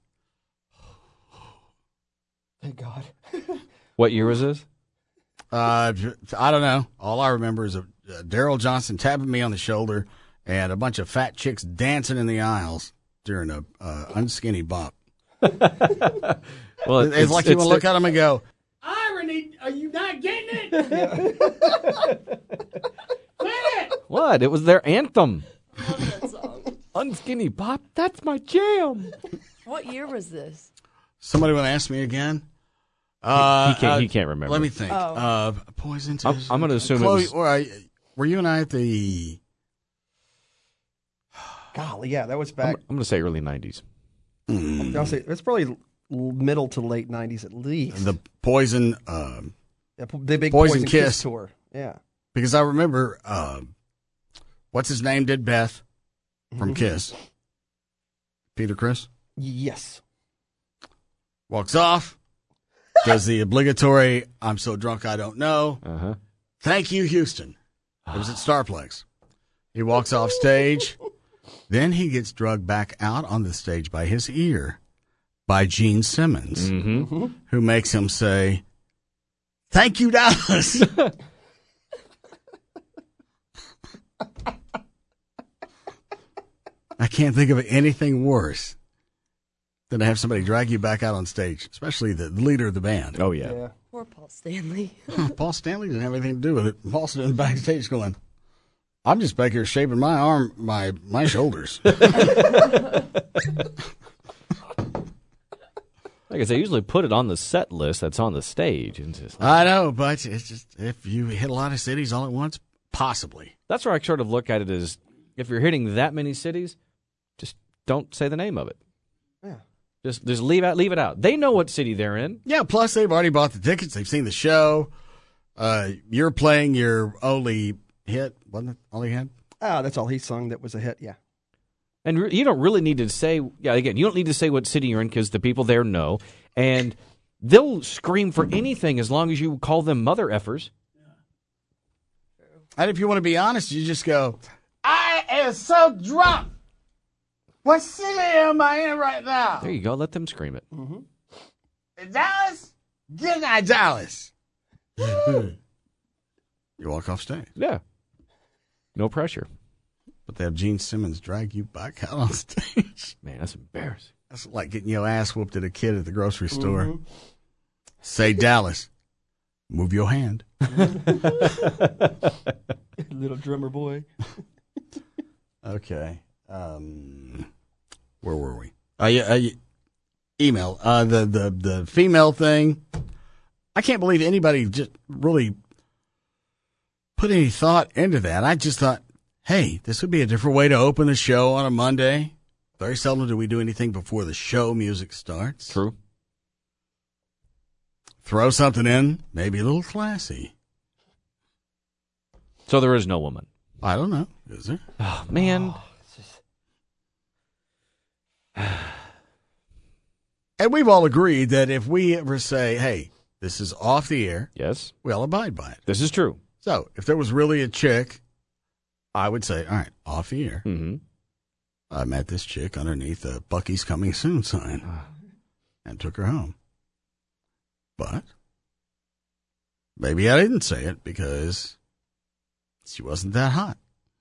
Thank God. What year was this? Uh, I don't know. All I remember is a, uh, Daryl Johnston tapping me on the shoulder and a bunch of fat chicks dancing in the aisles during a uh, unskinny bop. Well, it's, it's like you it's want to look at him and go, Irony, are you not getting it? What? It was their anthem. Unskinny Bop, that's my jam. What year was this? Somebody want to ask me again? Uh, he, he can't. uh, he can't remember. Let me think. Oh. Uh, Poison. I'm, I'm going to assume Chloe, it was. or I, were you and I at the? Golly, yeah, that was back. I'm, I'm going to say early nineties. Mm, I'll say it's probably l- middle to late nineties at least. the Poison. Um, yeah, po- the big Poison Poison, Kiss. Kiss tour. Yeah. because I remember, um, what's his name did Beth from Mhm. Kiss. Peter Criss Yes. walks off, does the obligatory "I'm so drunk I don't know." Uh-huh. Thank you, Houston. It was at Starplex. He walks off stage. Then he gets drugged back out on the stage by his ear by Gene Simmons, Mm-hmm. who makes him say, "Thank you, Dallas." I can't think of anything worse than to have somebody drag you back out on stage, especially the leader of the band. Oh, yeah. Yeah. Poor Paul Stanley. Paul Stanley didn't have anything to do with it. Paul's sitting backstage going, "I'm just back here shaving my arm, my my shoulders." Like I say, I usually put it on the set list that's on the stage. And just, I know, but it's just if you hit a lot of cities all at once, possibly. that's where I sort of look at it as if you're hitting that many cities, just don't say the name of it. Yeah. Just just leave out leave it out. They know what city they're in. Yeah, plus they've already bought the tickets. They've seen the show. Uh, you're playing your only hit, wasn't it? All he had? Ah, that's all he sung that was a hit. Yeah. And re- you don't really need to say, yeah, again, you don't need to say what city you're in because the people there know. And they'll scream for anything as long as you call them mother effers. And if you want to be honest, you just go, "I am so drunk. What city am I in right now? There you go. Let them scream it. Mm-hmm. Dallas? Good night, Dallas." You walk off stage. Yeah. No pressure. But they have Gene Simmons drag you back out on stage. Man, that's embarrassing. That's like getting your ass whooped at a kid at the grocery store. Mhm. Say, "Dallas, move your hand." Little drummer boy. Okay. Um, where were we? Uh, yeah, uh, email. Uh, the, the, the female thing. I can't believe anybody just really put any thought into that. I just thought, hey, this would be a different way to open the show on a Monday. Very seldom do we do anything before the show music starts. True. Throw something in, maybe a little classy. So there is no woman. I don't know. Is there? Oh, man. And we've all agreed that if we ever say, hey, this is off the air, Yes. we all abide by it. This is true. So if there was really a chick, I would say, all right, off the air. Mm-hmm. I met this chick underneath a Bucky's Coming Soon sign and took her home. But maybe I didn't say it because she wasn't that hot.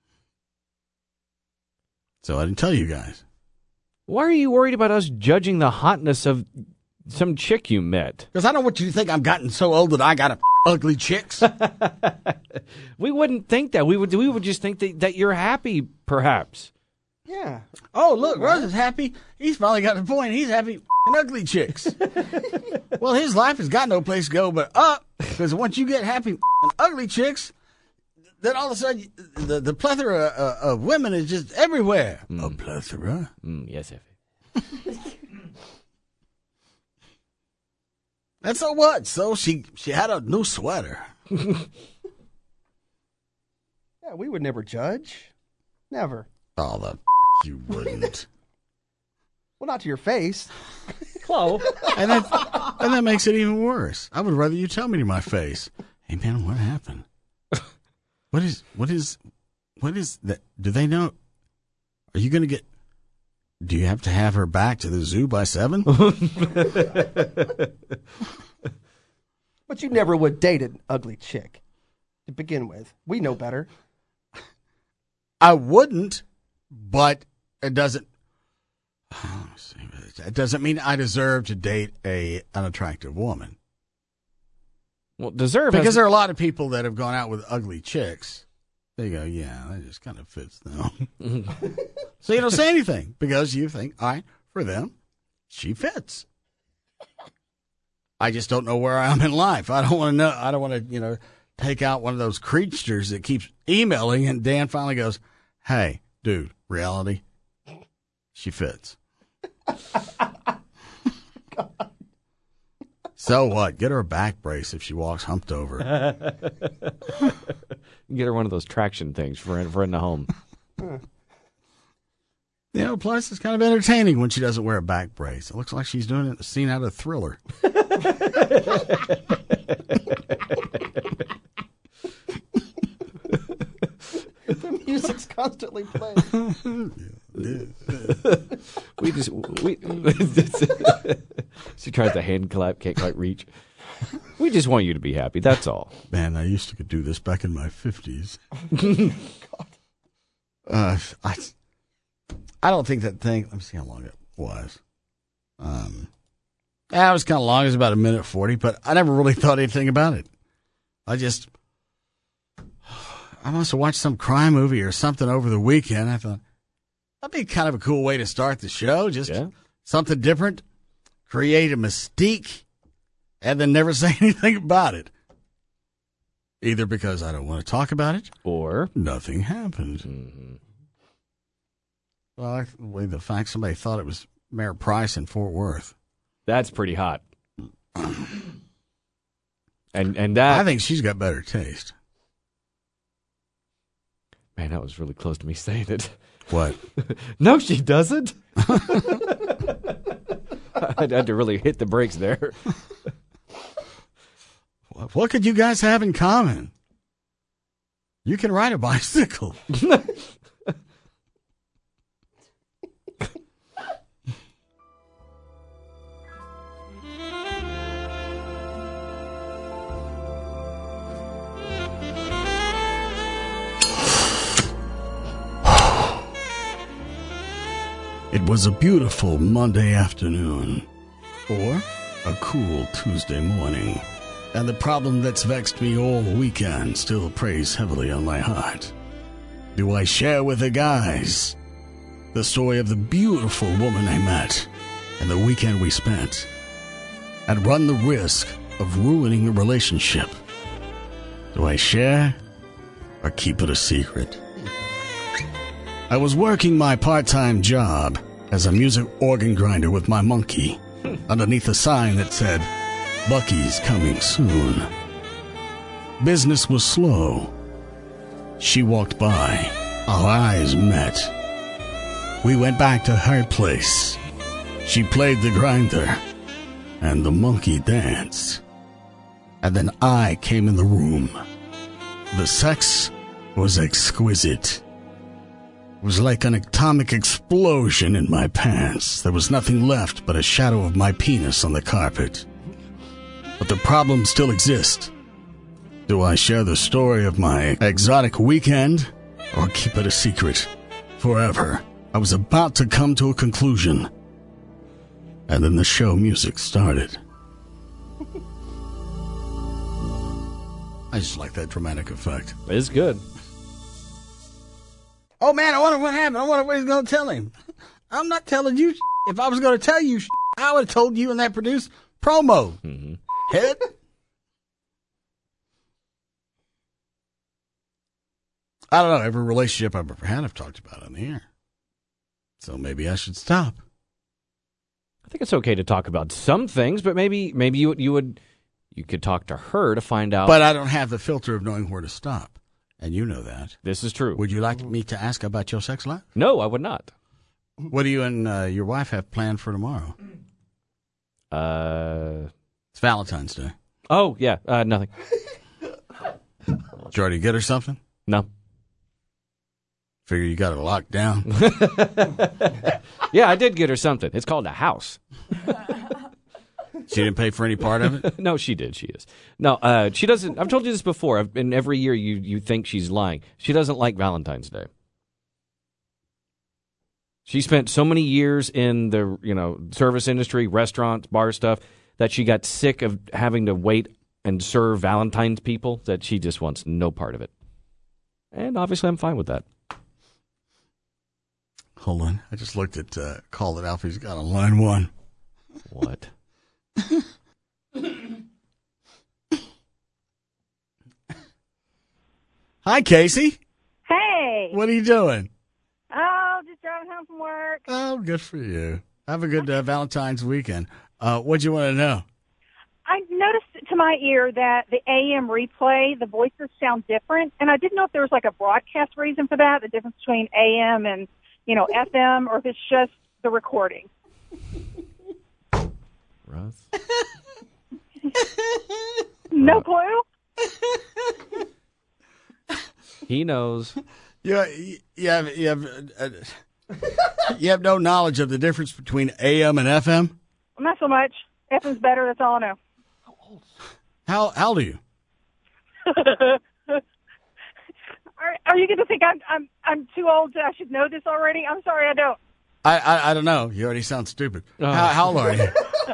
So I didn't tell you guys. Why are you worried about us judging the hotness of some chick you met? Because I don't want you to think I've gotten so old that I got to ugly chicks. We wouldn't think that. We would We would just think that, that you're happy, perhaps. Yeah. Oh, look, Russ is happy. He's finally got the point. He's happy f***ing ugly chicks. Well, his life has got no place to go but up. Because once you get happy f***ing ugly chicks, then all of a sudden the, the plethora uh, of women is just everywhere. Mm. A plethora? Mm, yes, Effie. And so what? So she, she had a new sweater. Yeah, we would never judge. Never. Oh, the f- you wouldn't. Well, not to your face. Chloe. And that, and that makes it even worse. I would rather you tell me to my face, "Hey, man, what happened? What is, what is, what is that? Do they know? Are you going to get, do you have to have her back to the zoo by seven?" But you never would date an ugly chick to begin with. We know better. I wouldn't, but it doesn't, it doesn't mean I deserve to date a unattractive woman. Well, deserve Because has- there are a lot of people that have gone out with ugly chicks. They go, yeah, that just kind of fits them. So you don't say anything because you think, all right, for them, she fits. I just don't know where I am in life. I don't want to know. I don't want to, you know, take out one of those creatures that keeps emailing. And Dan finally goes, hey, dude, reality, she fits. So what? Get her a back brace if she walks humped over. Get her one of those traction things for in, for in the home. You know, plus it's kind of entertaining when she doesn't wear a back brace. It looks like she's doing it, a scene out of Thriller. The music's constantly playing. we just we. She tries to hand clap, can't quite reach. We just want you to be happy. That's all. Man, I used to do this back in my fifties. God. Uh, I, I don't think that thing. Let me see how long it was. Um, yeah, it was kind of long. It was about a minute forty, but I never really thought anything about it. I just, I must have watched some crime movie or something over the weekend. I thought that'd be kind of a cool way to start the show. Just yeah. something different, create a mystique, and then never say anything about it. Either because I don't want to talk about it, or nothing happened. Mm-hmm. Well, I believe the fact somebody thought it was Mayor Price in Fort Worth. That's pretty hot. and and that I think she's got better taste. Man, that was really close to me saying it. What? No, she doesn't. I had to really hit the brakes there. What could you guys have in common? You can ride a bicycle. It was a beautiful Monday afternoon, or a cool Tuesday morning, and the problem that's vexed me all weekend still preys heavily on my heart. Do I share with the guys the story of the beautiful woman I met and the weekend we spent, and run the risk of ruining a relationship? Do I share or keep it a secret? I was working my part-time job as a music organ grinder with my monkey underneath a sign that said, Bucky's coming soon. Business was slow. She walked by. Our eyes met. We went back to her place. She played the grinder, and the monkey danced. And then I came in the room. The sex was exquisite. It was like an atomic explosion in my pants. There was nothing left but a shadow of my penis on the carpet. But the problem still exists. Do I share the story of my exotic weekend or keep it a secret forever? I was about to come to a conclusion. And then the show music started. I just like that dramatic effect. It's good. Oh, man, I wonder what happened. I wonder what he's going to tell him. I'm not telling you. If I was going to tell you, I would have told you in that produced promo. Mm-hmm. Head. I don't know. Every relationship I've ever had, I've talked about on the air. So maybe I should stop. I think it's okay to talk about some things, but maybe maybe you you would you could talk to her to find out. But I don't have the filter of knowing where to stop. And you know that. This is true. Would you like me to ask about your sex life? No, I would not. What do you and uh, your wife have planned for tomorrow? Uh, it's Valentine's Day. Oh, yeah, uh, nothing. Did you already get her something? No. Figure you got it locked down. Yeah, I did get her something. It's called a house. She didn't pay for any part of it? No, she did. She is. No, uh, she doesn't. I've told you this before. I've, and every year you, you think she's lying. She doesn't like Valentine's Day. She spent so many years in the you know service industry, restaurants, bar stuff, that she got sick of having to wait and serve Valentine's people, that she just wants no part of it. And obviously I'm fine with that. Hold on. I just looked at uh, Call It Alfie's got on line one. What? Hi, Casey. Hey. What are you doing? Oh, just driving home from work. Oh, good for you. Have a good uh, Valentine's weekend. Uh, what'd you want to know? I noticed to my ear that the A M replay, the voices sound different, and I didn't know if there was like a broadcast reason for that, the difference between A M and, you know, F M, or if it's just the recording. Russ? No clue? He knows. Yeah, you have you have uh, you have no knowledge of the difference between A M and F M. Not so much. F M's better. That's all I know. How how old are you? are, are you going to think I'm I'm I'm too old? I should know this already. I'm sorry, I don't. I I, I don't know. You already sound stupid. Oh. How, how old are you?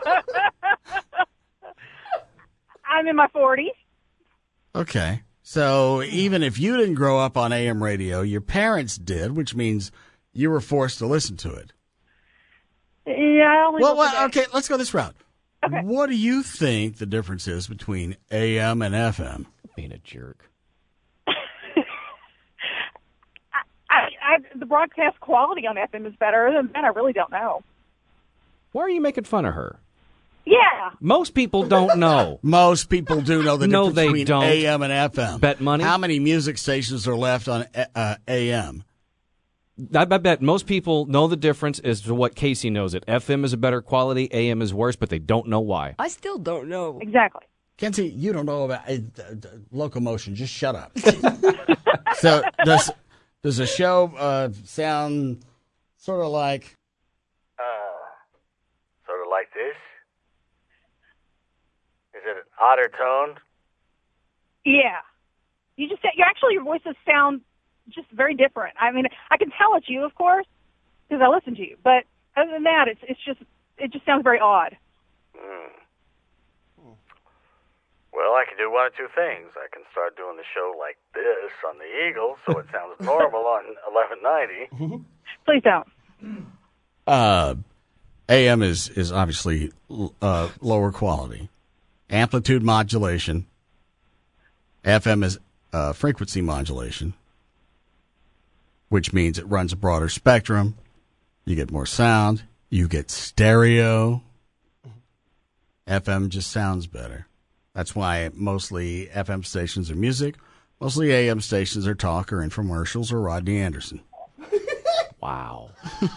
I'm in my forties. Okay. So even if you didn't grow up on A M radio, your parents did, which means you were forced to listen to it. Yeah, I only well, well well okay, let's go this route. Okay. What do you think the difference is between A M and F M? Being a jerk. I, I, the broadcast quality on F M is better. Other than that, I really don't know. Why are you making fun of her? Yeah. Most people don't know. Most people do know the no, difference they between don't. A M and F M. Bet money. How many music stations are left on uh, A M? I, I bet most people know the difference as to what Casey knows it. F M is a better quality, A M is worse, but they don't know why. I still don't know. Exactly. Kenzie, you don't know about uh, uh, locomotion. Just shut up. So does does a show uh, sound sort of like? Uh, sort of like this. Is it an odder tone? Yeah. You just you actually your voices sound just very different. I mean, I can tell it's you, of course, because I listen to you. But other than that, it's it's just it just sounds very odd. Mm. Well, I can do one of two things. I can start doing the show like this on the Eagle, so it sounds normal on eleven ninety. Please don't. Uh, A M is is obviously uh, lower quality, amplitude modulation. F M is uh, frequency modulation, which means it runs a broader spectrum. You get more sound. You get stereo. F M just sounds better. That's why mostly F M stations are music. Mostly A M stations are talk or infomercials or Rodney Anderson. Wow.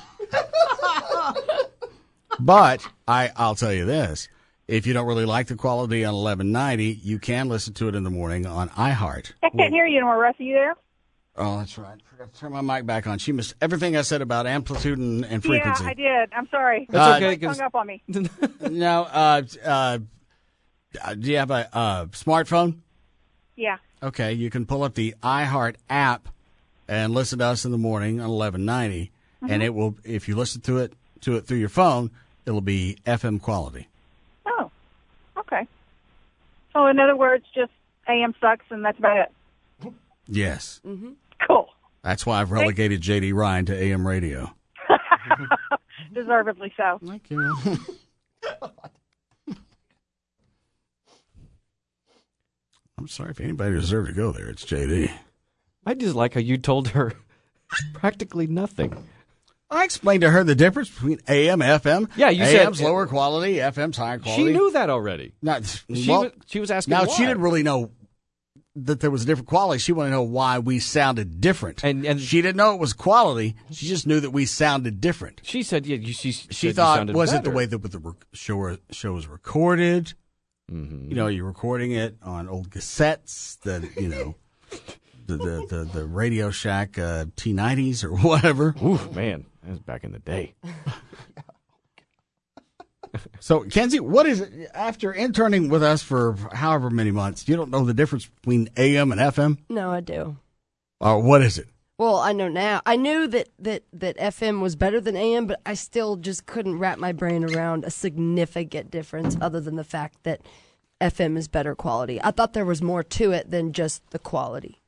But I, I'll tell you this. If you don't really like the quality on eleven ninety, you can listen to it in the morning on iHeart. I can't hear you anymore, Russ. Are you there? Oh, that's right. I forgot to turn my mic back on. She missed everything I said about amplitude and, and frequency. Yeah, I did. I'm sorry. That's okay, It hung up on me. Now, uh, uh, do you have a uh, smartphone? Yeah. Okay, you can pull up the iHeart app and listen to us in the morning on eleven ninety, Mm-hmm. and it will. If you listen to it to it through your phone, it'll be F M quality. Oh, okay. So in other words, just A M sucks, and that's about it. Yes. Mm-hmm. Cool. That's why I've relegated J D Ryan to A M radio. Deservedly so. Thank you. I'm sorry if anybody deserved to go there. It's J D. I just like how you told her practically nothing. I explained to her the difference between A M, F M. Yeah, you A M's said lower quality, F M's higher quality. She knew that already. Not, She, well, was, she was asking now why. she didn't really know that there was a different quality. She wanted to know why we sounded different. And, and she didn't know it was quality. She just knew that we sounded different. She said, "Yeah, you." She, She said thought, you sounded was better. it the way that the rec- show show was recorded? Mm-hmm. You know, you're recording it on old cassettes that you know, the the the, the Radio Shack uh, T nineties or whatever. Ooh, man, that was back in the day. So, Kenzie, what is it after interning with us for however many months? You don't know the difference between A M and F M? No, I do. Or what is it? Well, I know now. I knew that, that, that F M was better than A M, but I still just couldn't wrap my brain around a significant difference other than the fact that F M is better quality. I thought there was more to it than just the quality.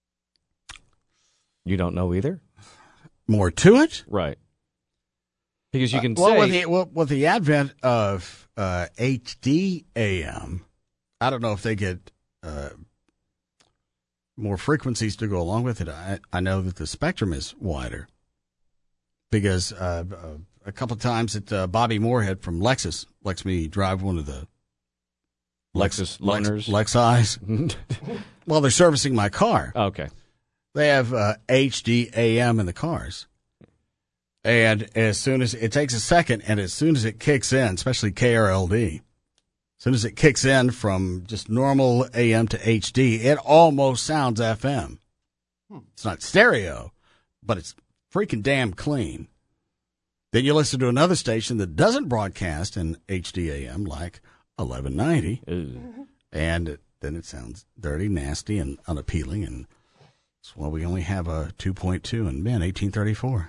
You don't know either? More to it? Right. Because you can Uh, well, say with the, well, with the advent of uh, H D A M, I don't know if they get uh, more frequencies to go along with it. I, I know that the spectrum is wider because uh, uh, a couple of times at uh, Bobby Moorhead from Lexus lets me drive one of the Lexus loaners. Lex, Lexis. Well, they're servicing my car. Okay. They have uh, H D A M in the cars. And as soon as it takes a second, and as soon as it kicks in, especially K R L D, as soon as it kicks in from just normal A M to H D, it almost sounds F M. Hmm. It's not stereo, but it's freaking damn clean. Then you listen to another station that doesn't broadcast in H D A M, like eleven ninety, Ooh. And then it sounds dirty, nasty, and unappealing. And that's why we only have a two point two in Ben eighteen thirty-four.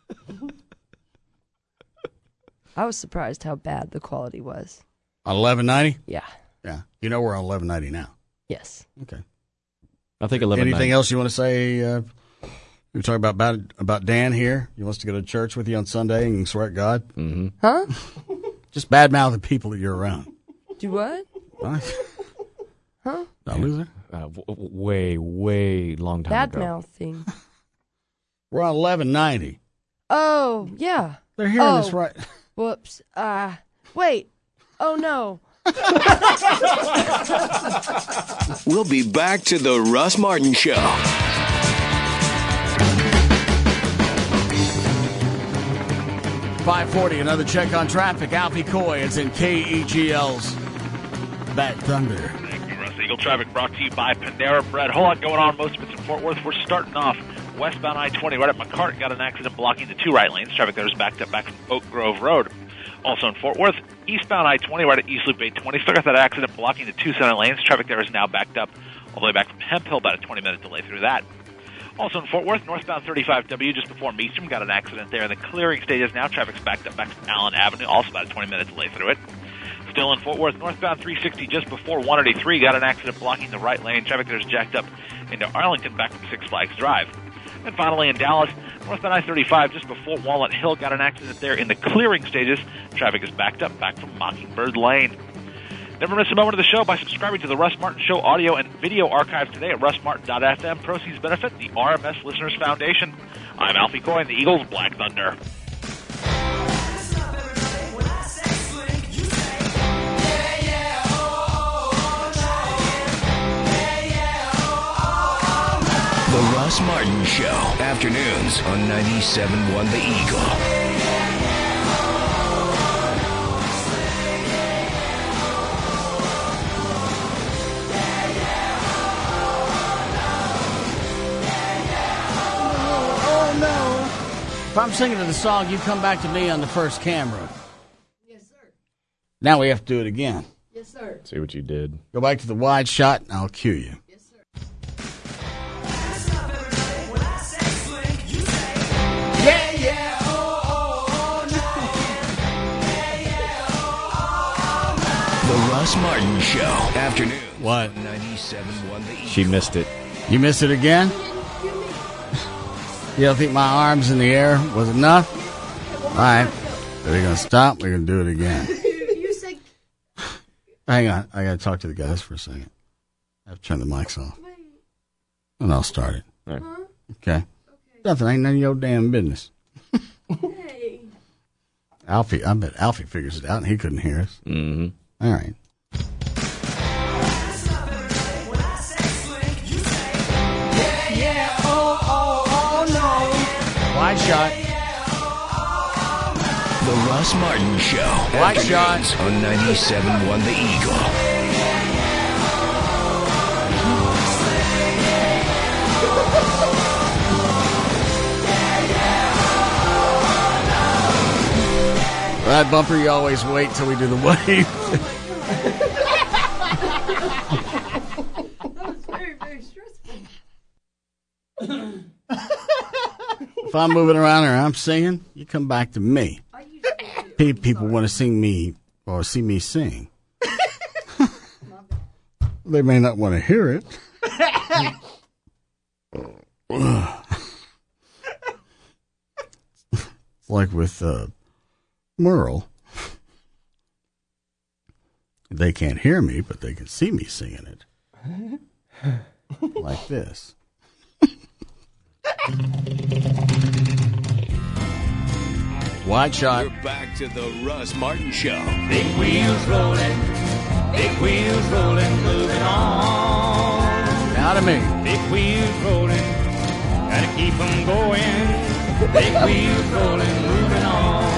I was surprised how bad the quality was. On eleven ninety? Yeah. Yeah. You know we're on eleven ninety now. Yes. Okay. I think eleven ninety. Anything else you want to say? Uh, we were talking about, about about Dan here. He wants to go to church with you on Sunday and swear at God. Mm-hmm. Huh? Just badmouth the people that you're around. Do what? What? Huh? Not loser? Uh, w- w- way, way long time Bad ago. mouthing. We're on eleven ninety. Oh, yeah. They're hearing oh. this right. Whoops. Uh, wait. Oh, no. We'll be back to the Russ Martin Show. five forty, another check on traffic. Alfie Coy is in K E G L's Bat Thunder. Thank you, Russ. Eagle traffic brought to you by Panera Bread. Whole lot going on. Most of it's in Fort Worth. We're starting off westbound I twenty right at McCart. Got an accident blocking the two right lanes. Traffic there is backed up back from Oak Grove Road. Also in Fort Worth, eastbound I twenty right at East Loop eight twenty. Still got that accident blocking the two center lanes. Traffic there is now backed up all the way back from Hemp Hill. About a twenty-minute delay through that. Also in Fort Worth, northbound thirty-five W just before Meacham. Got an accident there in the clearing stages now. Traffic's backed up back from Allen Avenue. Also about a twenty-minute delay through it. Still in Fort Worth, northbound three sixty just before one eighty-three. Got an accident blocking the right lane. Traffic there is jacked up into Arlington back from Six Flags Drive. And finally in Dallas, northbound I thirty-five just before Walnut Hill. Got an accident there in the clearing stages. Traffic is backed up back from Mockingbird Lane. Never miss a moment of the show by subscribing to the Russ Martin Show audio and video archive today at russ martin dot f m. Proceeds benefit the R M S Listeners Foundation. I'm Alfie Coy, the Eagles Black Thunder. The Russ Martin Show. Afternoons on ninety-seven point one The Eagle. If I'm singing to the song, you come back to me on the first camera. Yes, sir. Now we have to do it again. Yes, sir. See what you did. Go back to the wide shot, and I'll cue you. Yes, sir. Yeah, yeah, oh, oh, oh, no. Yeah, yeah, oh, oh, oh, The Russ Martin Show. Afternoons. What? ninety-seven point one The Eagle. She missed it. You missed it again? You don't think my arms in the air was enough? All right. We're going to stop. We're going to do it again. You said. Hang on. I got to talk to the guys for a second. I have to turn the mics off. And I'll start it. All right. Huh? Okay? Nothing. Ain't none of your damn business. Hey. Alfie, I bet Alfie figures it out, and he couldn't hear us. Mm-hmm. All right. yeah, yeah, oh, oh, oh, no. Wide shot. The Russ Martin Show. Wide Afternoons shot. on ninety-seven point one The Eagle. That bumper, you always wait till we do the wave. That was very, very stressful. If I'm moving around or I'm singing, you come back to me. Pe- People want to sing me or see me sing. They may not want to hear it. It's like with uh, Merle. They can't hear me, but they can see me singing it. Like this. Wide shot. We're back to the Russ Martin Show. Big wheels rolling, big wheels rolling, moving on. Out of me. Big wheels rolling, gotta keep them going. Big wheels rolling, moving on.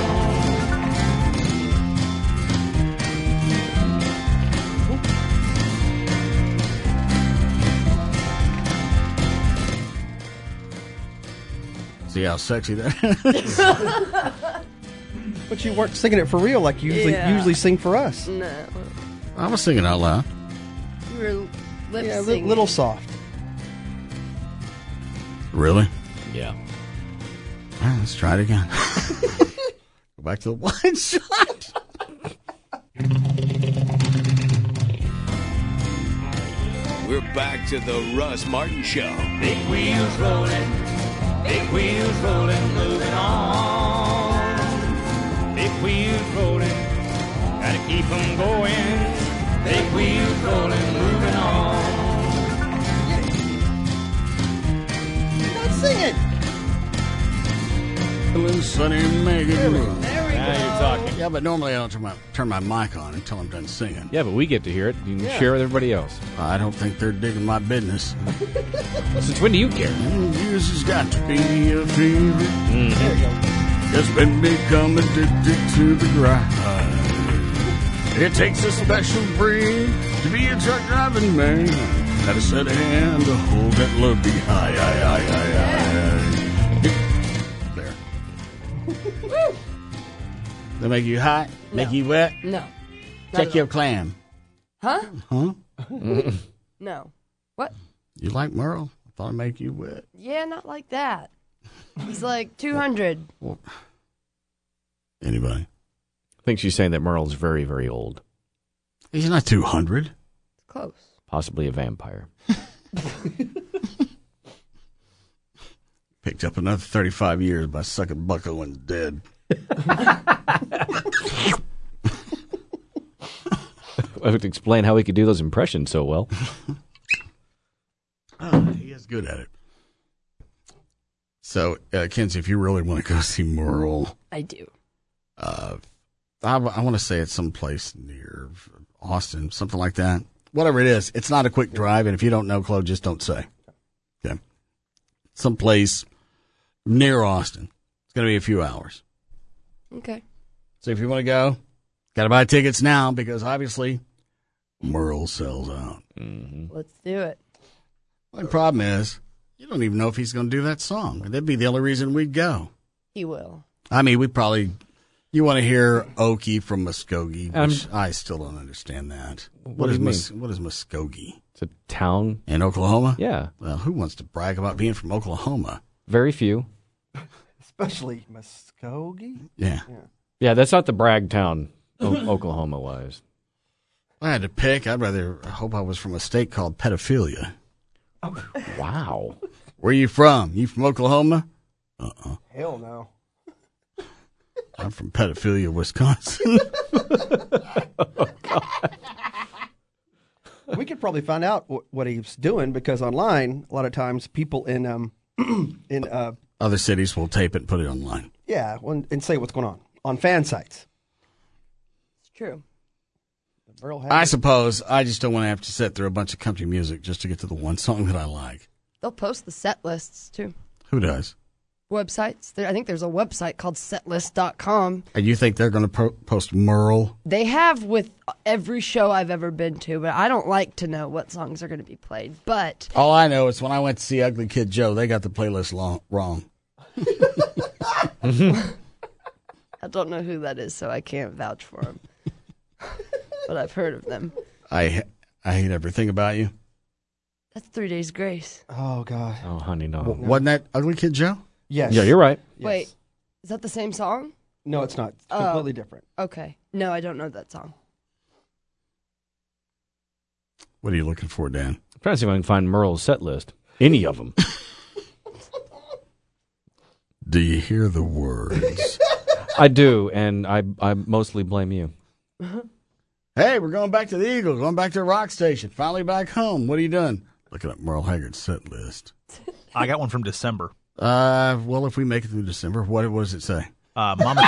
See how sexy that is? But you weren't singing it for real like you usually, Yeah. usually sing for us. No. I was singing out loud. You were lip Yeah, a singing. little soft. Really? Yeah. All right, let's try it again. Go back to the wide shot. We're back to the Russ Martin Show. Big wheels rolling, big wheels rolling, moving on. Big wheels rolling, gotta keep them going. Big wheels rolling, moving on. Let's sing it. Hello, Sonny Megan. There we Now go. you're talking. Yeah, but normally I don't turn my, turn my mic on until I'm done singing. Yeah, but we get to hear it. You can Yeah. share with everybody else. I don't think they're digging my business. Since when do you care? Yours has got to be a favorite. Mm-hmm. There you go. It's been become addicted to the grind. It takes a special breed to be a truck driving man. Got a set of hand to hold that love behind. Aye, aye, aye, aye. There. They make you hot? Make No. you wet? No. Not Check at your all. clam. Huh? Huh? No. What? You like Merle? I thought I'd make you wet. Yeah, not like that. He's like two hundred. Well, anybody? I think she's saying that Merle's very, very old. He's not two hundred. Close. Possibly a vampire. Picked up another thirty-five years by sucking bucko when dead. I would explain how he could do those impressions so well. Oh, he is good at it. So, uh, Kenzie, if you really want to go see Merle, I do. uh, I, I want to say it's someplace near Austin, something like that. Whatever it is, it's not a quick drive, and if you don't know, Chloe, just don't say. Okay. Someplace near Austin. It's going to be a few hours. Okay. So if you want to go, got to buy tickets now because obviously Merle sells out. Mm-hmm. Let's do it. The problem is, you don't even know if he's going to do that song. That'd be the only reason we'd go. He will. I mean, we probably, you want to hear Okie from Muskogee, which Um, I still don't understand that. What What do is you Mus- what is Muskogee? It's a town. In Oklahoma? Yeah. Well, who wants to brag about being from Oklahoma? Very few. Especially Muskogee. Yeah. Yeah, that's not the brag town, o- Oklahoma-wise. If I had to pick, I'd rather I hope I was from a state called Pedophilia. Wow. Where are you from? You from Oklahoma? Uh-uh. Hell no. I'm from Pedophilia, Wisconsin. We could probably find out wh- what he's doing because online, a lot of times people in um in uh Other cities will tape it and put it online. yeah when, and say what's going on on fan sites. It's true. Merle has I it. suppose I just don't want to have to sit through a bunch of country music just to get to the one song that I like. They'll post the set lists too. Who does? Websites. There, I think there's a website called setlist dot com. And you think they're going to pro- post Merle? They have with every show I've ever been to, but I don't like to know what songs are going to be played. But All I know is when I went to see Ugly Kid Joe, they got the playlist long, wrong. I don't know who that is, so I can't vouch for them. But I've heard of them. I I hate everything about you. That's Three Days Grace. Oh God. Oh, honey, no. W- Wasn't that Ugly Kid Joe? Yes. Yeah, you're right. Yes. Wait, is that the same song? No, it's not. It's Oh. completely different. Okay. No, I don't know that song. What are you looking for, Dan? I'm trying to see if I can find Merle's set list. Any of them. Do you hear the words? I do, and I I mostly blame you. Hey, we're going back to the Eagle, going back to the rock station. Finally back home. What are you doing? Looking up Merle Haggard's set list. I got one from December. Uh, well, if we make it through December, what, what does it say? Uh, Mama.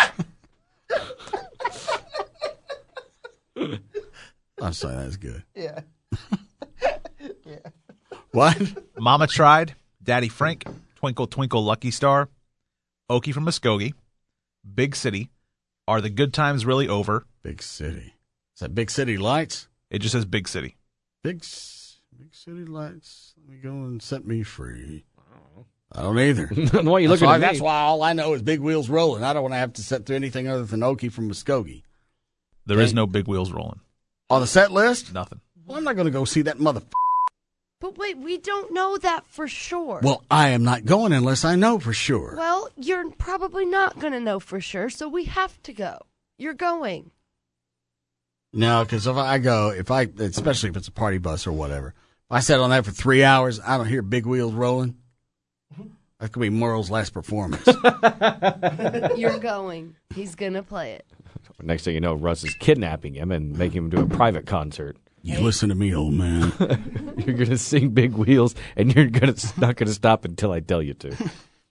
I'm sorry, that's good. Yeah. yeah. What? Mama Tried, Daddy Frank, Twinkle Twinkle Lucky Star, Okie from Muskogee, Big City, Are the Good Times Really Over? Big City. Is that Big City Lights? It just says Big City. Big Big City Lights. Let me go and set me free. I don't either. Why are you that's looking why, at me? That's why all I know is Big Wheels Rolling. I don't want to have to set through anything other than Okie from Muskogee. There okay. is no Big Wheels Rolling. On the set list? Nothing. Well, I'm not going to go see that mother. But wait, we don't know that for sure. Well, I am not going unless I know for sure. Well, you're probably not going to know for sure, so we have to go. You're going. No, because if I go, if I, especially if it's a party bus or whatever, if I sat on that for three hours, I don't hear Big Wheels Rolling. That could be Merle's last performance. You're going. He's going to play it. Next thing you know, Russ is kidnapping him and making him do a private concert. You listen to me, old man. You're going to sing Big Wheels, and you're gonna not going to stop until I tell you to.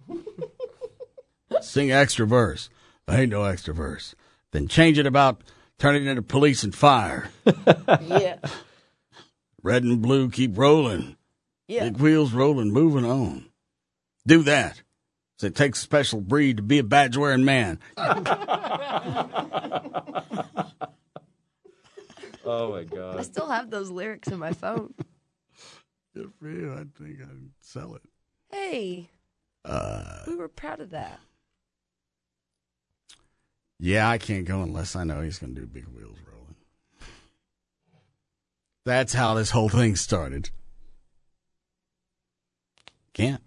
Sing extra verse. I ain't no extra verse. Then change it about turning into Police and Fire. Yeah. Red and blue, keep rolling. Yeah. Big Wheels rolling, moving on. Do that. So it takes a special breed to be a badge-wearing man. Oh, my God. I still have those lyrics in my phone. Good for you. I think I'd sell it. Hey. Uh, we were proud of that. Yeah, I can't go unless I know he's going to do Big Wheels Rolling. That's how this whole thing started. Can't.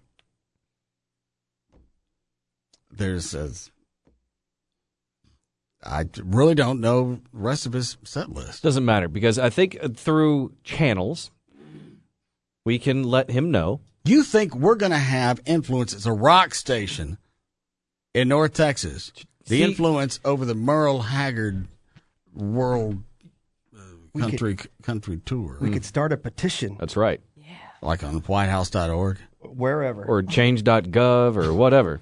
There's a, I really don't know the rest of his set list. Doesn't matter, because I think through channels, we can let him know. You think we're going to have influence as a rock station in North Texas? The See, influence over the Merle Haggard World uh, We Country could- Country Tour. We could start a petition That's right. Like on white house dot org. wherever. Or change dot gov or whatever.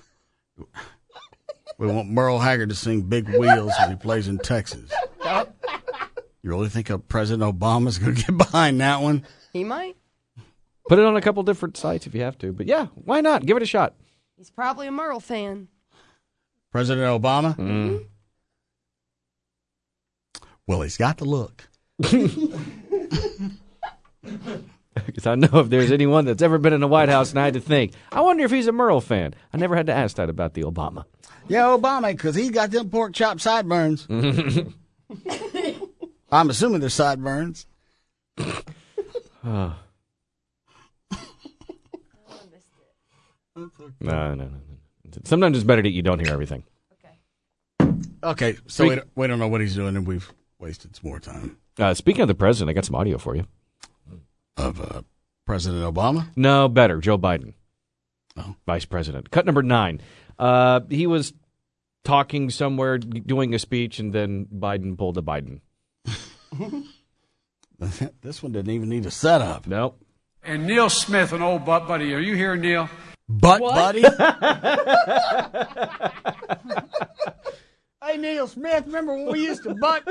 We want Merle Haggard to sing Big Wheels when he plays in Texas. You really think a President Obama's going to get behind that one? He might. Put it on a couple different sites if you have to. But yeah, why not? Give it a shot. He's probably a Merle fan. President Obama? Mm. Well, he's got the look. Because I know if there's anyone that's ever been in the White House and I had to think, I wonder if he's a Merle fan. I never had to ask that about the Obama. Yeah, Obama, because he's got them pork chop sideburns. I'm assuming they're sideburns. Oh. No, no, no, no. Sometimes it's better that you don't hear everything. Okay, so we don't, we don't know what he's doing, and we've wasted some more time. Uh, speaking of the president, I got some audio for you. Of uh, President Obama? No, better. Joe Biden. Oh. Vice President. Cut number nine. Uh, he was talking somewhere, doing a speech, and then Biden pulled a Biden. This one didn't even need a setup. Nope. And Neil Smith, an old butt buddy. Are you here, Neil? Butt buddy? Hey, Neil Smith, remember when we used to butt?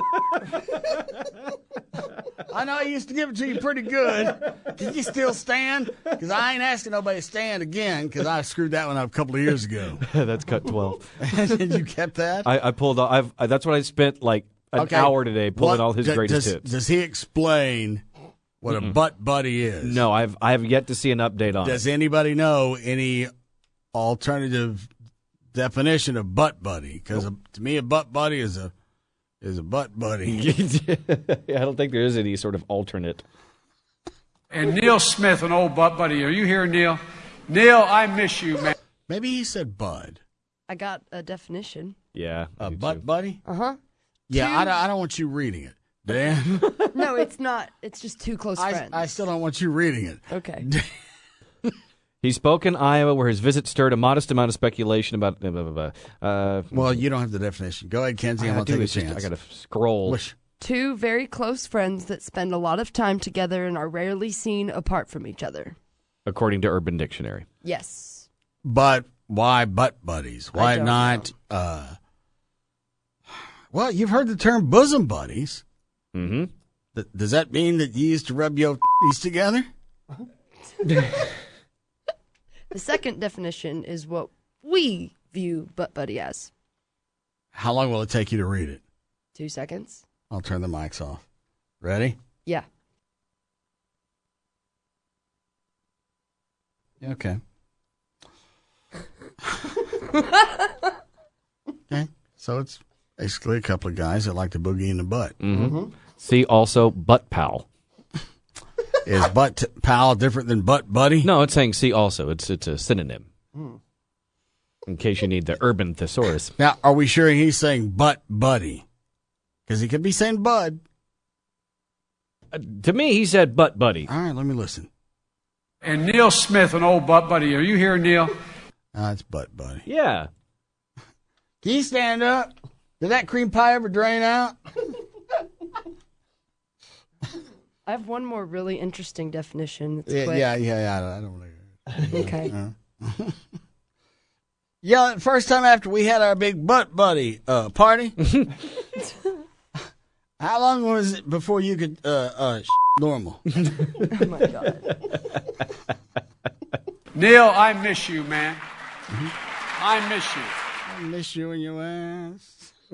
I know I used to give it to you pretty good. Can you still stand? Because I ain't asking nobody to stand again, because I screwed that one up a couple of years ago. That's cut twelve. And you kept that? I, I pulled. I've. I, that's what I spent like an Okay. hour today pulling What- all his does- greatest does, hits. Does he explain what a Mm-mm. butt buddy is? No, I've. I have yet to see an update on Does it. anybody know any alternative definition of butt buddy? Because to me, a butt buddy is a is a butt buddy. I don't think there is any sort of alternate. And Neil Smith, an old butt buddy. Are you here, Neil? Neil, I miss you, man. Maybe he said bud. I got a definition. Yeah. A butt buddy? Uh huh. Yeah, I don't, I don't want you reading it, Dan. No, it's not. It's just two close I, friends. I still don't want you reading it. Okay. He spoke in Iowa, where his visit stirred a modest amount of speculation about. Uh, blah, blah, blah. Uh, Well, you don't have the definition. Go ahead, Kenzie. I'm I going to do, take a it's just- chance. I got to scroll. Wish. Two very close friends that spend a lot of time together and are rarely seen apart from each other. According to Urban Dictionary. Yes. But why butt buddies? I Why don't not? Uh, well, you've heard the term bosom buddies. Mm-hmm. Th- does that mean that you used to rub your t's together? The second definition is what we view butt buddy as. How long will it take you to read it? Two seconds. I'll turn the mics off. Ready? Yeah. Okay. Okay. So it's basically a couple of guys that like to boogie in the butt. Mm-hmm. See also butt pal. Is butt t- pal different than butt buddy? No, it's saying see also. It's it's a synonym. Hmm. In case you need the urban thesaurus. Now, are we sure he's saying butt buddy? Because he could be saying bud. Uh, to me, he said butt buddy. All right, let me listen. And Neil Smith, an old butt buddy. Are you here, Neil? Ah, it's butt buddy. Yeah. Can you stand up? Did that cream pie ever drain out? I have one more really interesting definition. It's Yeah, quick. yeah, yeah, yeah. I don't really. Okay. Uh, yeah, the first time after we had our big butt buddy uh, party. How long was it before you could uh, uh, normal? Oh my God. Neil, I miss you, man. Mm-hmm. I miss you. I miss you and your ass.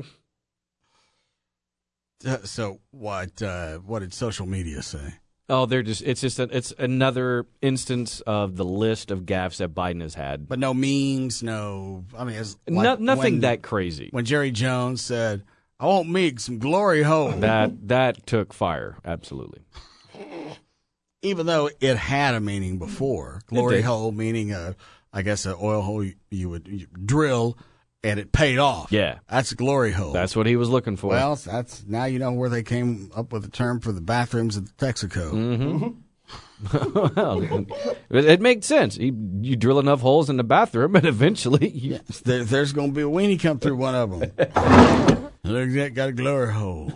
Uh, so what? Uh, what did social media say? Oh, they're just. It's just. A, it's another instance of the list of gaffes that Biden has had. But no memes, no. I mean, it's No- like nothing when- that crazy. When Jerry Jones said, "I want me some glory hole," That that took fire. Absolutely. even though it had a meaning before, glory did. hole meaning a, I guess, an oil hole you, you would you drill, and it paid off. Yeah. That's a glory hole. That's what he was looking for. Well, that's now you know where they came up with the term for the bathrooms at the Texaco. Mm-hmm. Well, it, it makes sense. You, you drill enough holes in the bathroom, and eventually, you, Yes, there, there's going to be a weenie come through one of them. Look, that got a glory hole.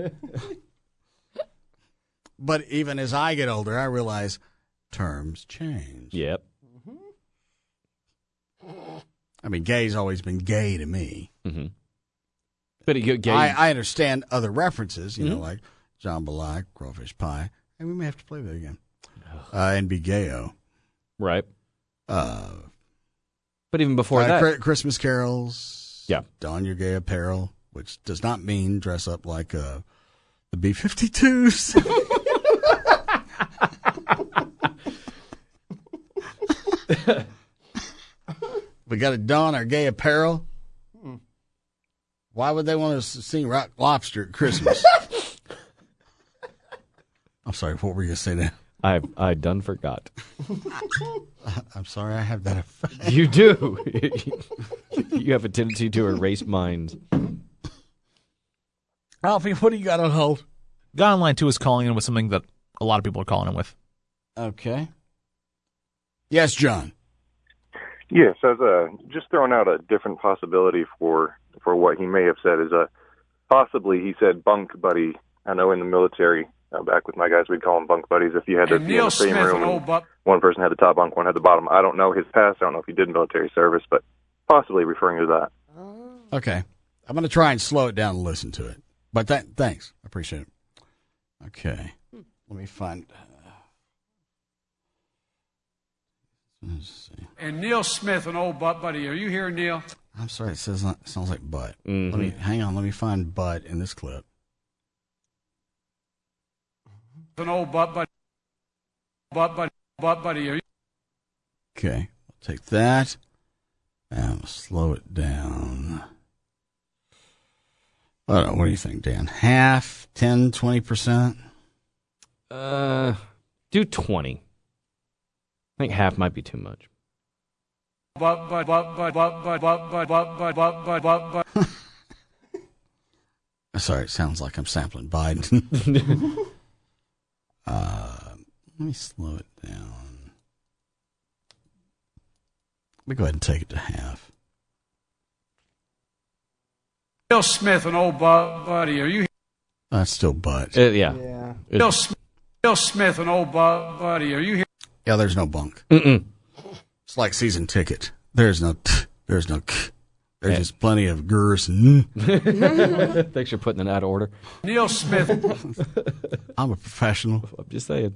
But even as I get older, I realize terms change. Yep. I mean, gay's always been gay to me. Mm-hmm. But it, gay, I, I understand other references, you know, Mhm. like jambalaya, crawfish pie, and we may have to play that again. Uh, and be gayo. right. Uh, But even before uh, that, Chri- Christmas carols. Yeah. Don your gay apparel, which does not mean dress up like uh, the B fifty-twos. We got to don our gay apparel. Why would they want us to sing Rock Lobster at Christmas? I'm sorry, what were you going to say now? I I done forgot. I'm sorry, I have that effect. You do. You have a tendency to erase minds. Alfie, what do you got on hold? Guy on line two is calling in with something that a lot of people are calling in with. Okay. Yes, John. Yes, as a just throwing out a different possibility for for what he may have said is a possibly he said bunk buddy. I know in the military, uh, back with my guys, we'd call them bunk buddies. If you had to And be in Neil the same Smith, room, an old butt. one person had the top bunk, one had the bottom. I don't know his past. I don't know if he did military service, but possibly referring to that. Okay. I'm going to try and slow it down and listen to it. But th- thanks. I appreciate it. Okay. Let me find. Uh, let's see. And Neil Smith, an old butt buddy. Are you here, Neil? I'm sorry. It says it sounds like butt. Mhm. Let me hang on. Let me find butt in this clip. An old butt buddy. Butt buddy. Butt buddy. Are you? Okay. I'll take that and we'll slow it down. I don't know. What do you think, Dan? Half, ten, twenty percent? Uh, do twenty. I think half might be too much. Butt butt butt butt butt butt butt butt butt butt butt butt butt butt. Sorry, it sounds like I'm sampling Biden. uh, let me slow it down. me go ahead and take it to half. Neil Smith, an old bu- buddy, are you here? That's still butt. Uh, yeah. Yeah. Neil, Sm- Neil Smith, an old bu- buddy, are you here? Yeah, there's no bunk. Mm-mm. It's like season ticket. There's no, t- there's no, k. There's Yeah. just plenty of gurs and. Thanks for putting it out of order. Neil Smith. I'm a professional. I'm just saying.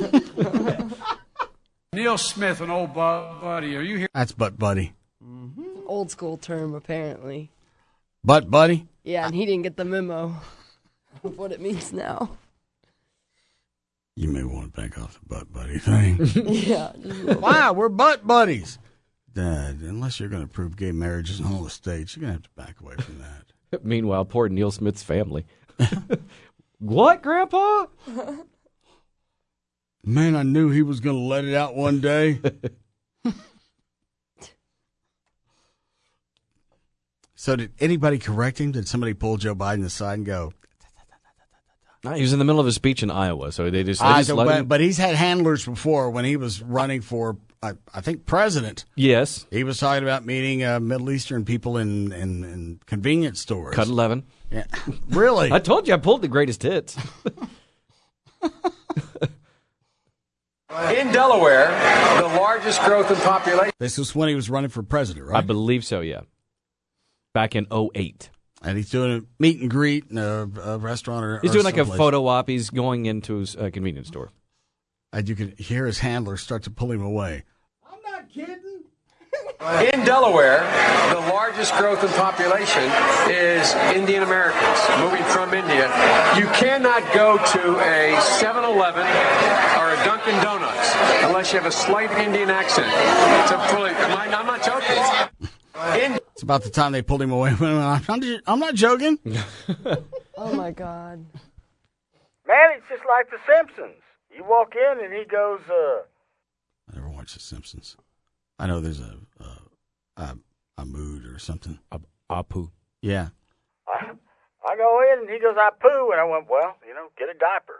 Neil Smith, an old bu- buddy, are you here? That's butt buddy. Old school term, apparently. Butt buddy? Yeah, and he didn't get the memo of what it means now. You may want to back off the butt buddy thing. Yeah. Wow, we're butt buddies. Dad, unless you're going to prove gay marriages in all the states, you're going to have to back away from that. Meanwhile, poor Neil Smith's family. What, Grandpa? Man, I knew he was going to let it out one day. So did anybody correct him? Did somebody pull Joe Biden aside and go? No, he was in the middle of a speech in Iowa, so they just, they I just don't- let but, him. but he's had handlers before when he was running for, I, I think, president. Yes. He was talking about meeting uh, Middle Eastern people in, in, in convenience stores. Cut eleven. Yeah. Really? I told you I pulled the greatest hits. In Delaware, the largest growth in population. This was when he was running for president, right? I believe so, yeah. Back in oh eight. And he's doing a meet and greet in a, a restaurant or He's or doing like a someplace. photo op. He's going into his uh, convenience store. And you could hear his handler start to pull him away. In Delaware, the largest growth in population is Indian Americans moving from India. You cannot go to a seven eleven or a Dunkin' Donuts unless you have a slight Indian accent. It's a really, I'm not joking. In It's about the time they pulled him away. I'm not, I'm not joking. Oh, my God. Man, it's just like The Simpsons. You walk in and he goes, uh... I never watched The Simpsons. I know there's a a, a, a mood or something. A, Apu. Yeah. I, I go in and he goes, I poo. And I went, well, you know, get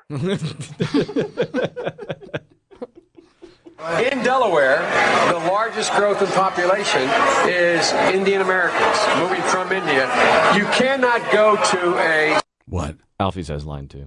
a diaper. In Delaware, the largest growth in population is Indian Americans moving from India. You cannot go to a... What? Alfie says line two.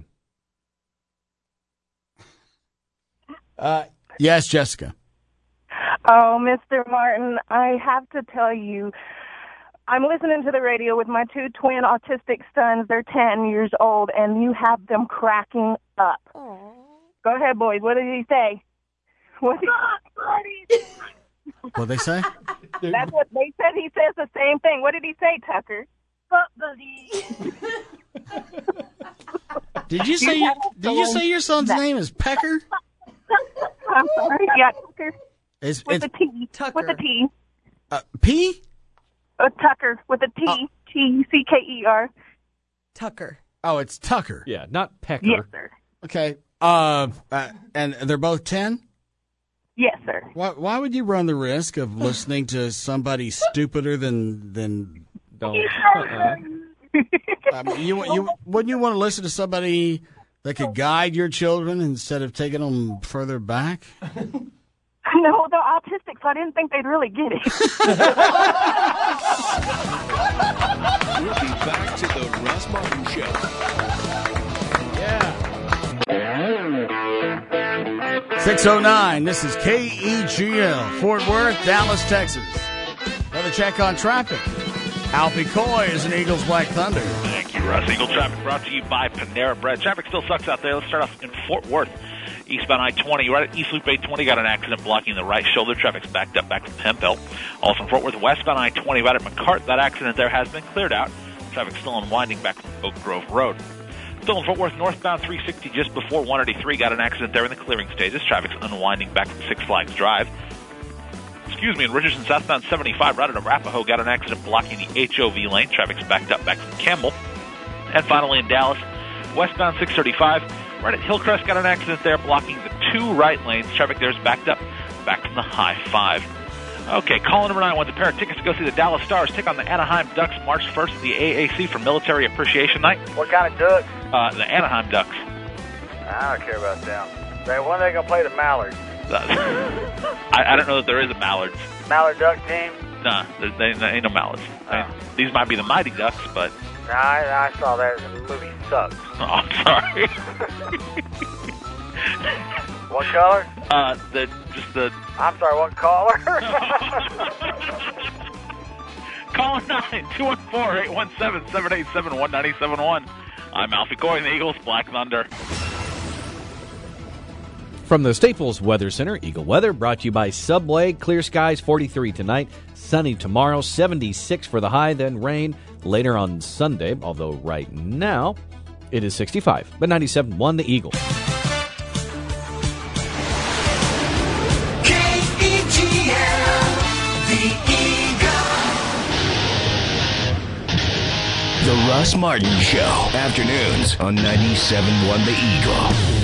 Uh, yes, Jessica. Oh, Mister Martin, I have to tell you, I'm listening to the radio with my two twin autistic sons. They're ten years old, and you have them cracking up. Aww. Go ahead, boys. What did he say? What did he... What'd they say? That's what they said. He says the same thing. What did he say, Tucker? Butt buddy. Did you say? Your, did you say your son's name is Pecker? I'm sorry. Yeah, Tucker. It's, with it's a T. Tucker. With a T. uh, P. Uh, Tucker with a T. Oh. T C K E R. Tucker. Oh, it's Tucker. Yeah, not Pecker. Yes, sir. Okay. Uh, uh, and they're both ten? Yes, sir. Why, why would you run the risk of listening to somebody stupider than than? Don't. Uh-uh. I mean, you you wouldn't you want to listen to somebody that could guide your children instead of taking them further back? No, they're autistic, so I didn't think they'd really get it. We'll be back to the Russ Martin Show. six oh nine, this is K E G L, Fort Worth, Dallas, Texas. Another check on traffic. Alfie Coy is an Eagles Black Thunder. Thank you, Russ. Eagle Traffic brought to you by Panera Bread. Traffic still sucks out there. Let's start off in Fort Worth. Eastbound I twenty, right at East Loop eight twenty, got an accident blocking the right shoulder. Traffic's backed up back from Hemphill. Also in Fort Worth, westbound I twenty, right at McCart. That accident there has been cleared out. Traffic's still unwinding back from Oak Grove Road. Still in Fort Worth, northbound three sixty, just before one eighty-three, got an accident there in the clearing stages. Traffic's unwinding back from Six Flags Drive. Excuse me, in Richardson, southbound seventy-five, right at Arapahoe, got an accident blocking the H O V lane. Traffic's backed up back from Campbell. And finally in Dallas, westbound six thirty-five, right at Hillcrest, got an accident there blocking the two right lanes. Traffic there is backed up back from the high five. Okay, call number nine wins a pair of tickets to go see the Dallas Stars take on the Anaheim Ducks March first at the A A C for Military Appreciation Night. What kind of ducks? Uh, the Anaheim Ducks. I don't care about them. Say, when are they going to play the Mallards? I, I don't know that there is a Mallards. Mallard Duck team? Nah, there, there, there ain't no Mallards. I mean, these might be the Mighty Ducks, but... No, I, I saw that. The movie sucks. Oh, I'm sorry. What color? Uh, the just the... I'm sorry, what caller? Call nine two one four, eight one seven, seven eight seven, one nine seven one. I'm Alfie Coy, the Eagles, Black Thunder. From the Staples Weather Center, Eagle Weather brought to you by Subway. Clear skies, forty-three tonight, sunny tomorrow, seventy-six for the high, then rain later on Sunday, although right now it is sixty-five. But ninety-seven point one, the Eagle. K E G L, the Eagle. The Russ Martin Show, afternoons on ninety-seven point one, the Eagle.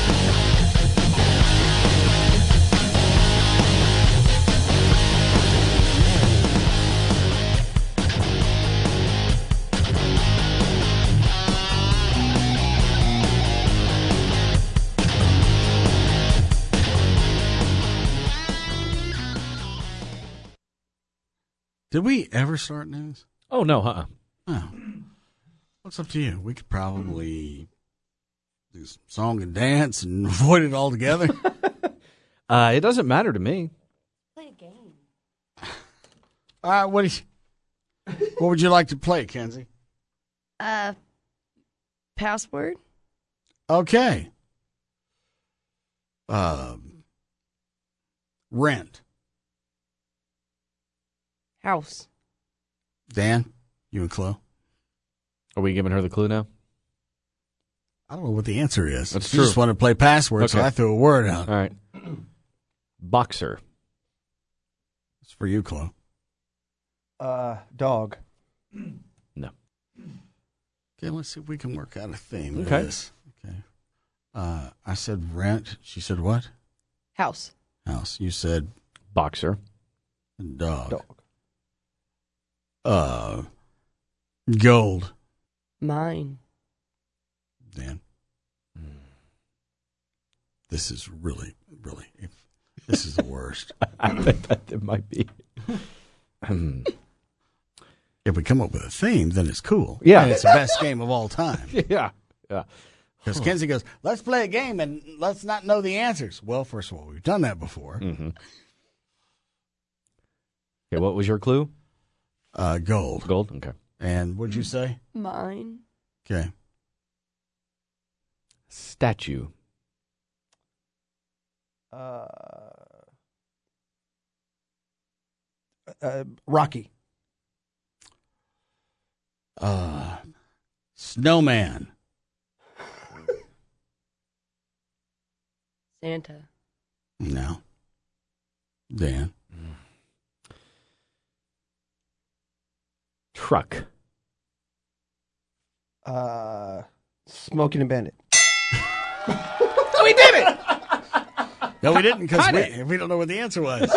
Did we ever start news? Oh, no, uh-uh. Oh. What's up to you? We could probably do some song and dance and avoid it altogether. uh, it doesn't matter to me. Play a game. All right, what, do you, what would you like to play, Kenzie? Uh, password? Okay. Um, rent. House. Dan, you and Chloe? Are we giving her the clue now? I don't know what the answer is. That's You true. just want to play password, Okay. so I threw a word out. All right. Boxer. It's for you, Chloe. Uh, dog. No. Okay, let's see if we can work out a theme with Okay. this. Okay. Uh, I said rent. She said what? House. House. You said boxer. Dog. Dog. Uh, gold. Mine. Dan. This is really, really, if, this is the worst. I think that it might be. If we come up with a theme, then it's cool. Yeah. And it's the best game of all time. Yeah. Yeah. Because Kenzie goes, let's play a game and let's not know the answers. Well, first of all, we've done that before. Mm-hmm. Okay, what was your clue? Uh, gold. Gold, okay. And what'd you say? Mine. Okay. Statue. Uh, uh, Rocky. Uh, snowman. Santa. No. Dan. Truck. Uh, Smoking and Bandit. We did it! No, we didn't because we, we don't know what the answer was.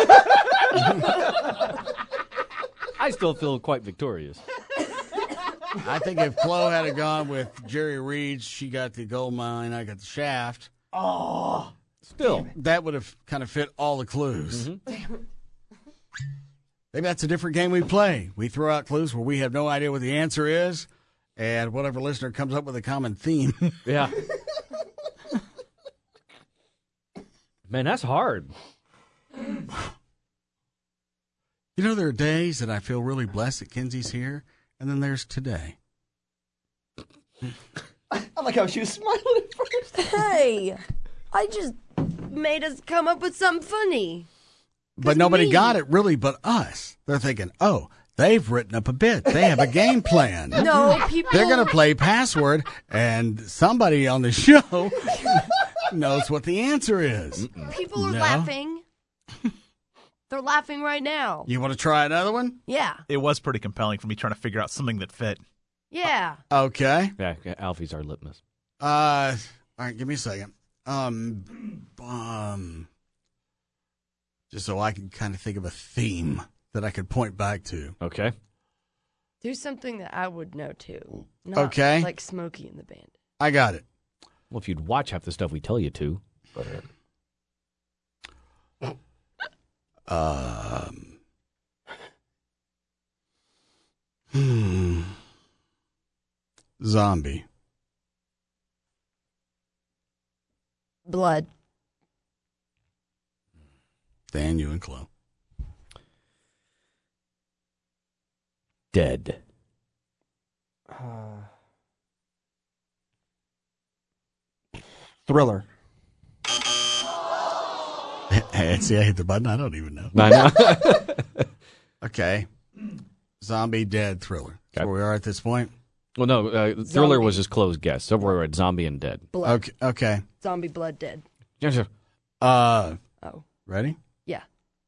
I still feel quite victorious. I think if Chloe had gone with Jerry Reed, she got the gold mine, I got the shaft. Oh, still. That would have kind of fit all the clues. Mm-hmm. Maybe that's a different game we play. We throw out clues where we have no idea what the answer is, and whatever listener comes up with a common theme. Yeah. Man, that's hard. You know, there are days that I feel really blessed that Kenzie's here, and then there's today. I like how she was smiling at first. Hey, I just made us come up with something funny. But nobody me. got it, really, but us. They're thinking, oh, they've written up a bit. They have a game plan. No, people. They're going to play password, and somebody on the show knows what the answer is. People are No? laughing. They're laughing right now. You want to try another one? Yeah. It was pretty compelling for me trying to figure out something that fit. Yeah. Okay. Yeah, Alfie's our litmus. Uh, all right, give me a second. Um, um, just so I can kind of think of a theme that I could point back to. Okay. Do something that I would know too. Not Okay. Like Smokey and the Bandit. I got it. Well, if you'd watch half the stuff we tell you to. But, Um, hmm. Zombie. Blood. Dan, you and Chloe. Dead. Uh, Thriller. Hey, see, I hit the button. I don't even know. I know. Okay. Zombie, dead, thriller. That's where we are at this point. Well, no, uh, Thriller Zombie. was his closed guess. So we're at Zombie and Dead. Blood. Okay. Okay. Zombie, blood, dead. Yes, sir. Uh, Oh. ready? Yeah.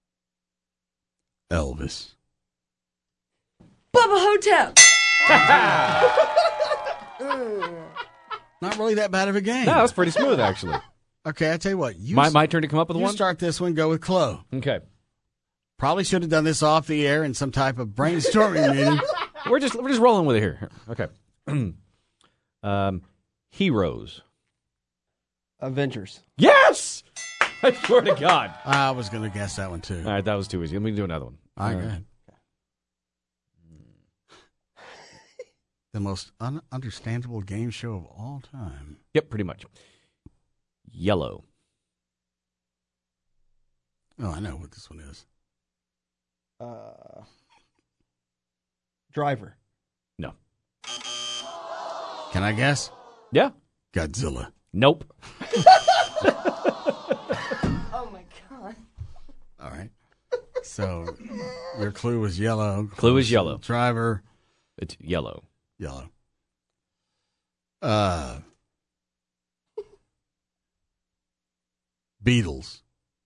Elvis. Bubba Hotel. Mm. Not really that bad of a game. No, that's pretty smooth, actually. Okay, I tell you what. You My, my turn to come up with you one? start this one. Go with Chloe. Okay. Probably should have done this off the air in some type of brainstorming meeting. We're just we're just rolling with it here. Okay. um, Heroes. Avengers. Yes! I swear to God. I was going to guess that one too. All right, that was too easy. Let me do another one. All right, Uh, go ahead. The most ununderstandable game show of all time. Yep, pretty much. Yellow. Oh, I know what this one is. Uh, Driver. No. Can I guess? Yeah. Godzilla. Nope. Oh my God. All right. So your clue was yellow. Clue is yellow. Driver. It's yellow. Yellow. Uh, Beatles.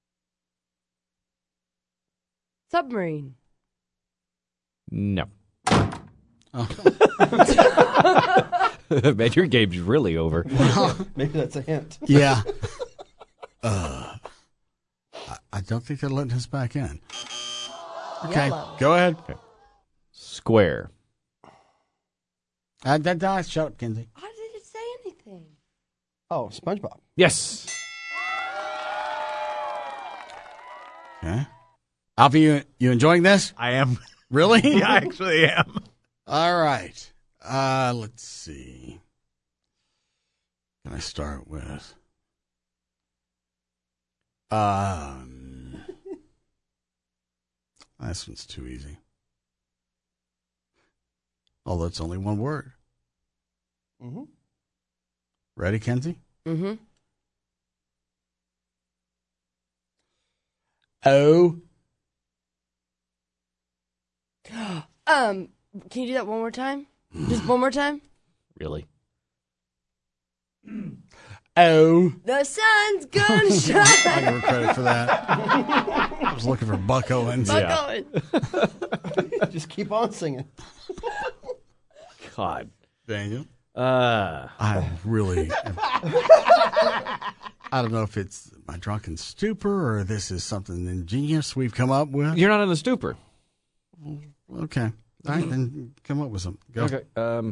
Submarine. No. Oh. Man, your game's really over. Maybe that's a hint. Yeah. Uh, I, I don't think they're letting us back in. Okay, Yellow. go ahead. Okay. Square. Uh, that, that, shut up, Kinsey. How did it say anything? Oh, SpongeBob. Yes. Okay. Alfie, you, you enjoying this? I am. Really? Yeah, I actually am. All right. Uh, let's see. Can I start with? Um, this one's too easy. Although it's only one word. Mm-hmm. Ready, Kenzie? Mm-hmm. Oh. Um, can you do that one more time? Just one more time? Really? Oh. The sun's gonna I shine. give her credit for that. I was looking for Buck Owens. Buck Yeah. Owens. Just keep on singing. God. Daniel? Uh, I really. I don't know if it's my drunken stupor or this is something ingenious we've come up with. you're not in the stupor. Okay. All right, then come up with some. Go. Okay. Um,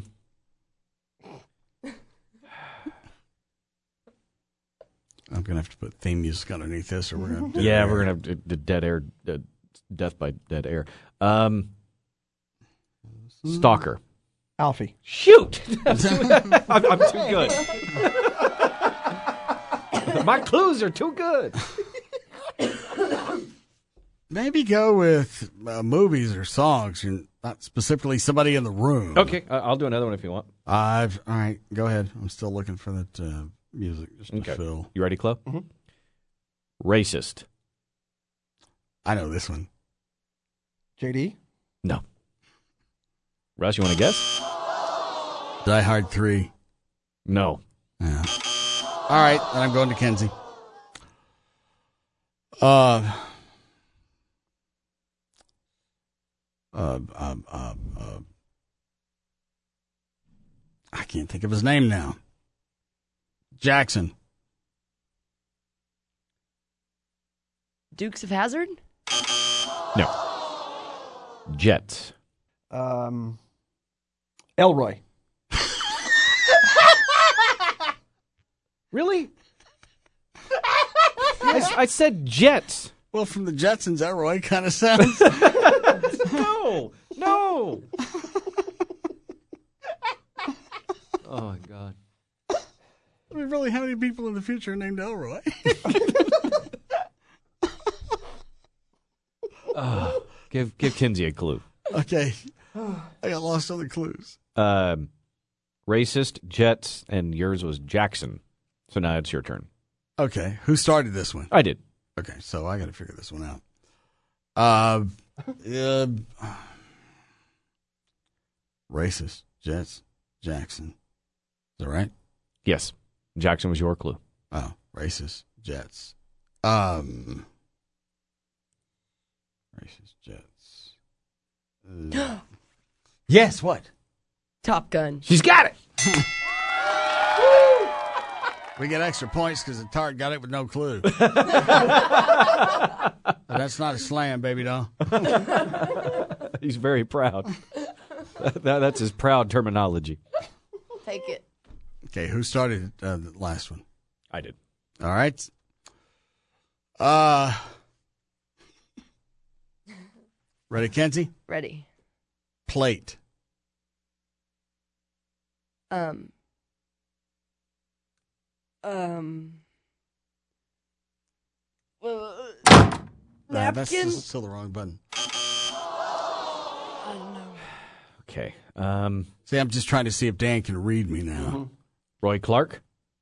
I'm going to have to put theme music underneath this or we're going to. yeah, we're going to have the dead air, uh, death by dead air. Um, Stalker. Alfie. Shoot! I'm, too, I'm, I'm too good. My clues are too good. Maybe go with uh, movies or songs and not specifically somebody in the room. Okay, I- I'll do another one if you want. I've all right. Go ahead. I'm still looking for that uh, music just to Okay. fill. You ready, Chloe? Mm-hmm. Racist. I know this one. J D. No. Russ, you want to guess? Die Hard three. No. Yeah. All right, then I'm going to Kenzie. Uh. Uh, uh, uh, uh, I can't think of his name now. Jackson. Dukes of Hazzard? No. Jets. Um, Elroy. Really? I, I said Jets. Well, from the Jetsons, Elroy kind of sounds. No, no. Oh, my God. We really have any people in the future named Elroy? uh, give give Kinsey a clue. Okay. I got lost on the clues. Um, racist, Jets, and yours was Jackson. So now it's your turn. Okay. Who started this one? I did. Okay, so I got to figure this one out. Uh, uh, racist, Jets, Jackson. Is that right? Yes. Jackson was your clue. Oh, racist, Jets. Um, racist, Jets. Uh, yes, what? Top Gun. She's got it. We get extra points because the tart got it with no clue. That's not a slam, baby doll. He's very proud. that, that's his proud terminology. Take it. Okay, who started uh, the last one? I did. All right. Uh, ready, Kenzie? Ready. Plate. Um. Um. Uh, Nah, that's napkin. this is still the wrong button. Oh no. Okay. Um, See, I'm just trying to see if Dan can read me now. Mm-hmm. Roy Clark.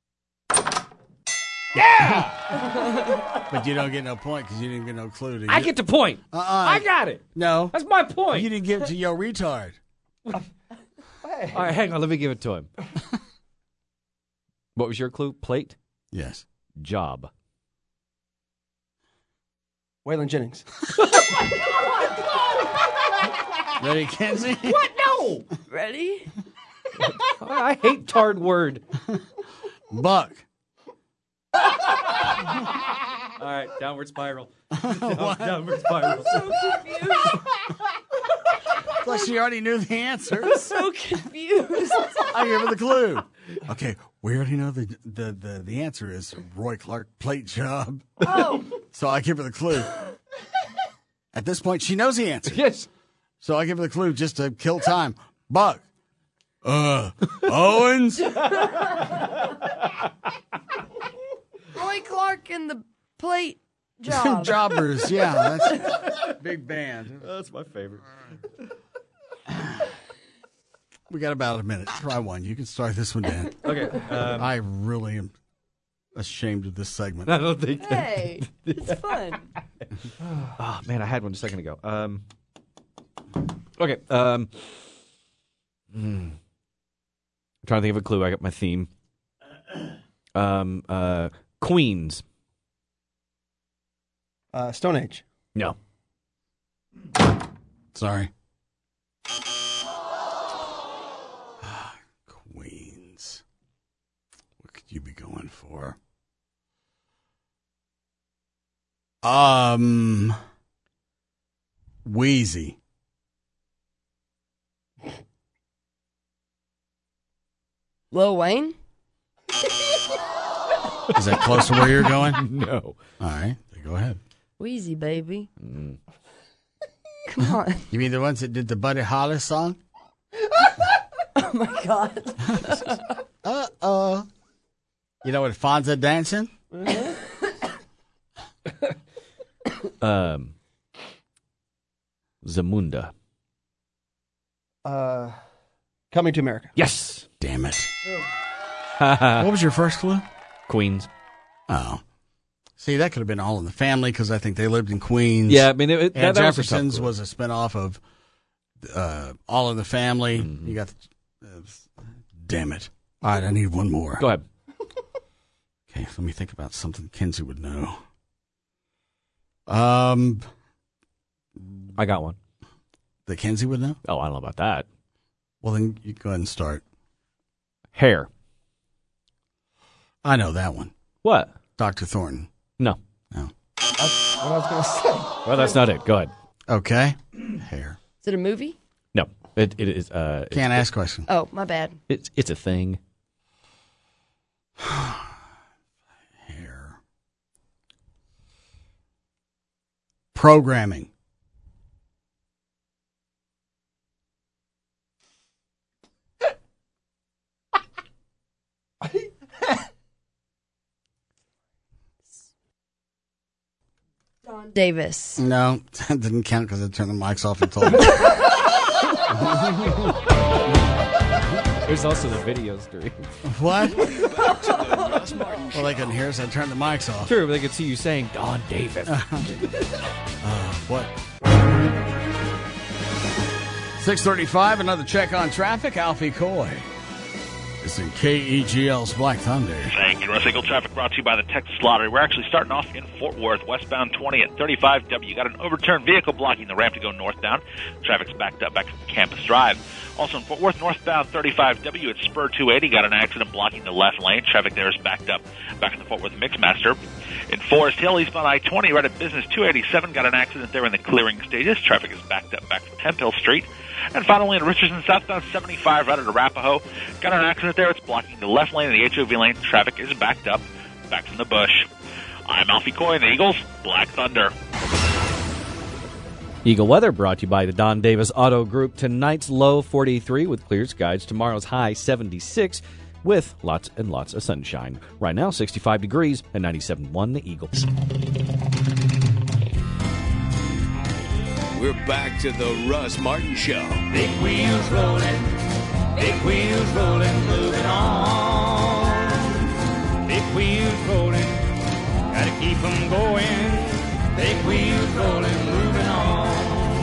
Yeah! But you don't get no point because you didn't get no clue. Did you? I get the point. Uh-uh. I got it. No. That's my point. You didn't give it to your retard. All right, hang on. Let me give it to him. What was your clue? Plate? Yes. Job. Waylon Jennings. Ready, Kenzie? What? No. Ready? I hate tarred word. Buck. All right, downward spiral. Down, downward spiral. So confused. Plus, she already knew the answer. I'm so confused. I gave her the clue. Okay, we already know the the the, the answer is Roy Clark plate job. Oh. So I give her the clue. At this point, she knows the answer. Yes. So I give her the clue just to kill time. Buck. Uh, Owens. Roy Clark and the plate job. Jobbers, yeah. That's big band. That's my favorite. We got about a minute. Try one. You can start this one, Dan. Okay. Um, I really am ashamed of this segment. I don't think. Hey, it's fun. Oh man, I had one a second ago. Um, okay. Um, hmm. I'm trying to think of a clue. I got my theme. Um, uh, Queens. Uh, Stone Age. No. Sorry. Queens. What could you be going for? Um, Wheezy. Lil Wayne? Is that close to where you're going? No. All right, go ahead. Wheezy, baby. Mm. Come on. You mean the ones that did the Buddy Holly song? Oh, my God. Uh-oh. You know what, Fonza dancing? um, Zamunda. Uh, Coming to America. Yes. Damn it. What was your first clue? Queens. Oh. See, that could have been All in the Family because I think they lived in Queens. Yeah, I mean, it, it, and that, that Jefferson's was, was a spinoff of uh, All in the Family. Mm-hmm. You got the, uh, damn it. All right, I need one more. Go ahead. Okay, let me think about something Kenzie would know. Um, I got one. That Kenzie would know? Oh, I don't know about that. Well, then you go ahead and start. Hair. I know that one. What? Doctor Thornton. No. No. That's what I was going to say. Well, that's not it. Go ahead. Okay. Hair. Is it a movie? No. It, it is. Uh, Can't ask questions. Oh, my bad. It's it's a thing. Hair. programming. Don Davis. No, that didn't count because I turned the mics off and told me. There's also the video stream. What? Well, they couldn't hear us. I turned the mics off. True, but they could see you saying Don Davis. uh, what? six thirty-five, another check on traffic. Alfie Coy. It's in K E G L's Black Thunder. Thank you, Russ Eagle. Traffic brought to you by the Texas Lottery. We're actually starting off in Fort Worth, westbound twenty at thirty-five W. You got an overturned vehicle blocking the ramp to go northbound. Traffic's backed up back from Campus Drive. Also in Fort Worth, northbound thirty-five W at Spur two eighty. Got an accident blocking the left lane. Traffic there is backed up back in the Fort Worth Mixmaster. In Forest Hill, eastbound I twenty, right at Business two eighty-seven. Got an accident there in the clearing stages. Traffic is backed up back from Temple Street. And finally, in Richardson, southbound seventy-five, right at Arapahoe. Got an accident there. It's blocking the left lane of the H O V lane. Traffic is backed up back from the bush. I'm Alfie Coy, the Eagles, Black Thunder. Eagle weather brought to you by the Don Davis Auto Group. Tonight's low forty-three with clear skies. Tomorrow's high seventy-six with lots and lots of sunshine. Right now, sixty-five degrees and ninety-seven point one the Eagles. We're back to the Russ Martin Show. Big wheels rolling, big wheels rolling, moving on. Big wheels rolling, gotta keep them going. Big wheels rolling, moving on.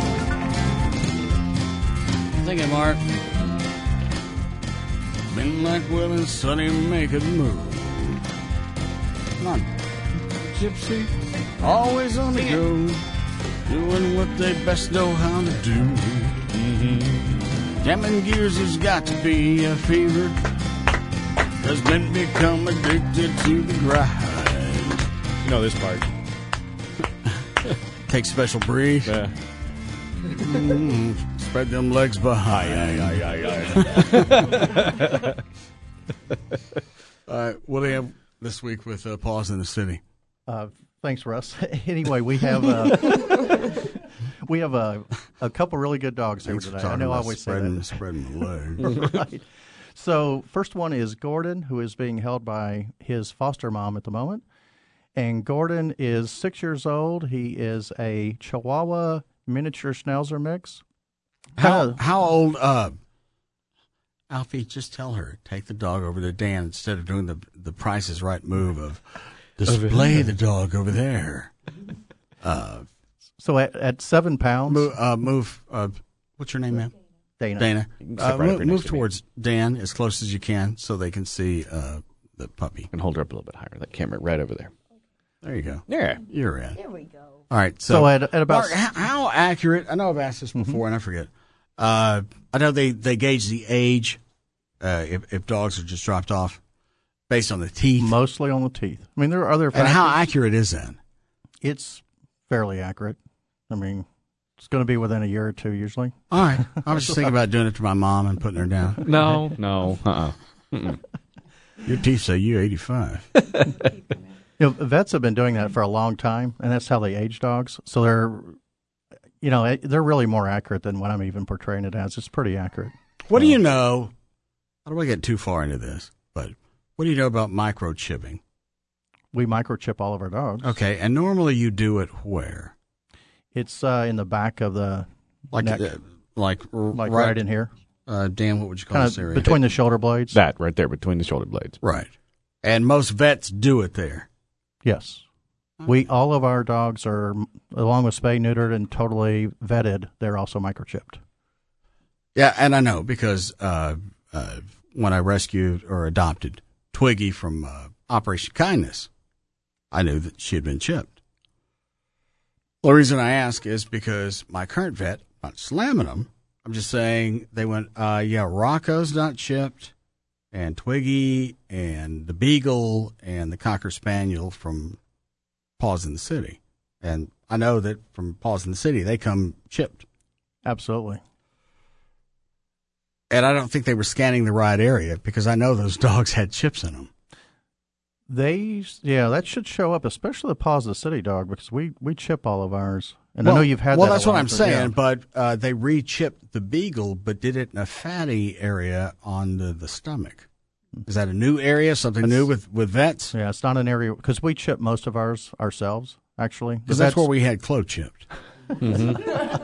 Thank you, Mark. Been like Will and Sonny, make it move. Come on. Gypsy, always on the go. Doing what they best know how to do. Mm-hmm. Jamming gears has got to be a fever, 'cause men become addicted to the grind. You know this part. Take special breathe. Yeah. Mm, spread them legs behind. Aye, aye, aye, aye. All right, what do you have this week with uh, Paws in the City? Uh, thanks, Russ. Anyway, we have uh, we have a, a couple really good dogs here Thanks for today. I talking know I about always spreading, say that. spreading the legs. Right. So, first one is Gordon, who is being held by his foster mom at the moment. And Gordon is six years old. He is a Chihuahua miniature Schnauzer mix. How Uh, how old? Uh, Alfie, just tell her take the dog over to Dan instead of doing the the Price is Right move of display the dog over there. Uh, so at, at seven pounds, move. Uh, move uh, what's your name, ma'am? Dana. Dana. Step Uh, right up move here next move to me. towards Dan as close as you can so they can see uh, the puppy. And hold her up a little bit higher. That camera right over there. There you go. Yeah. You're in. There we go. All right. So, So at- at about- Mark, how, how accurate? I know I've asked this before and I forget. Uh, I know they, they gauge the age uh, if, if dogs are just dropped off based on the teeth. Mostly on the teeth. I mean, there are other And factors. how accurate is that? It's fairly accurate. I mean, it's going to be within a year or two usually. All right. I was just thinking about doing it to my mom and putting her down. No, no, uh-uh. Mm-mm. Your teeth say you're eighty-five. You know, vets have been doing that for a long time, and that's how they age dogs. So they're, you know, they're really more accurate than what I'm even portraying it as. It's pretty accurate. What do you know? I don't want to get too far into this, but what do you know about microchipping? We microchip all of our dogs. Okay, and normally you do it where? It's uh, in the back of the Like, neck, uh, like, r- like right, in here, Uh, Dan, what would you call kind this of area? between the shoulder blades. That right there between the shoulder blades. Right. And most vets do it there. Yes, we all of our dogs are, along with spay neutered and totally vetted. They're also microchipped. Yeah, and I know because uh, uh, when I rescued or adopted Twiggy from uh, Operation Kindness, I knew that she had been chipped. The reason I ask is because my current vet, I'm not slamming them, I'm just saying they went, uh, yeah, Rocco's not chipped, and Twiggy, and the Beagle, and the Cocker Spaniel from Paws in the City. And I know that from Paws in the City, they come chipped. Absolutely. And I don't think they were scanning the right area because I know those dogs had chips in them. They, yeah, that should show up, especially the Paws of the City dog, because we, we chip all of ours. And well, I know you've had well, that. that's what I'm but, saying. yeah. But uh, they re-chipped the beagle, but did it in a fatty area on the, the stomach. Is that a new area, something That's- new with, with vets? Yeah, it's not an area, because we chip most of ours ourselves, actually. Because that's, where we had Chloe chipped. Mm-hmm.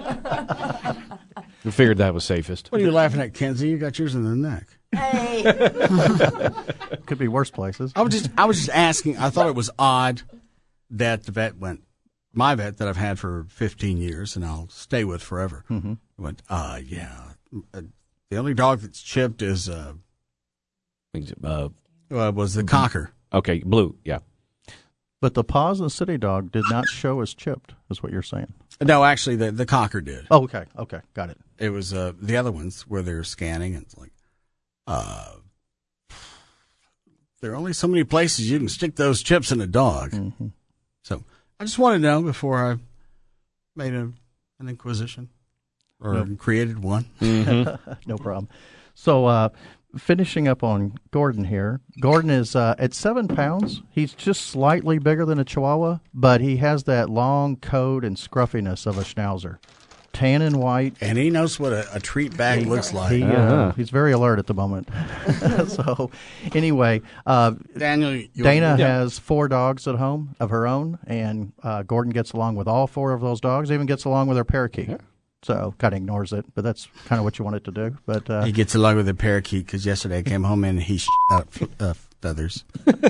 We figured that was safest. What are you laughing at, Kenzie? You got yours in the neck. Hey. Could be worse places. I was just I was just asking. I thought it was odd that the vet went, my vet that I've had for fifteen years and I'll stay with forever, mm-hmm. went, uh, yeah. Uh, the only dog that's chipped is, uh, uh, uh was the cocker. Okay, blue, yeah. But the Paws of the City dog did not show as chipped, is what you're saying. No, actually, the, the cocker did. Oh, okay, okay, got it. It was uh, the other ones where they're scanning, and it's like, uh, there are only so many places you can stick those chips in a dog. Mm-hmm. So I just wanted to know before I made a, an inquisition or Nope. created one. Mm-hmm. No problem. So, uh, finishing up on Gordon here. Gordon is uh, at seven pounds. He's just slightly bigger than a Chihuahua, but he has that long coat and scruffiness of a Schnauzer. Tan and white. And he knows what a, a treat bag He- looks like. He, uh, Uh-huh. He's very alert at the moment. So, anyway, uh, Daniel, you- Dana Yeah. has four dogs at home of her own, and uh, Gordon gets along with all four of those dogs, even gets along with her parakeet. Yeah. So, kind of ignores it, but that's kind of what you want it to do. But uh, He gets along with the parakeet because yesterday I came home and he sh- out uh, feathers.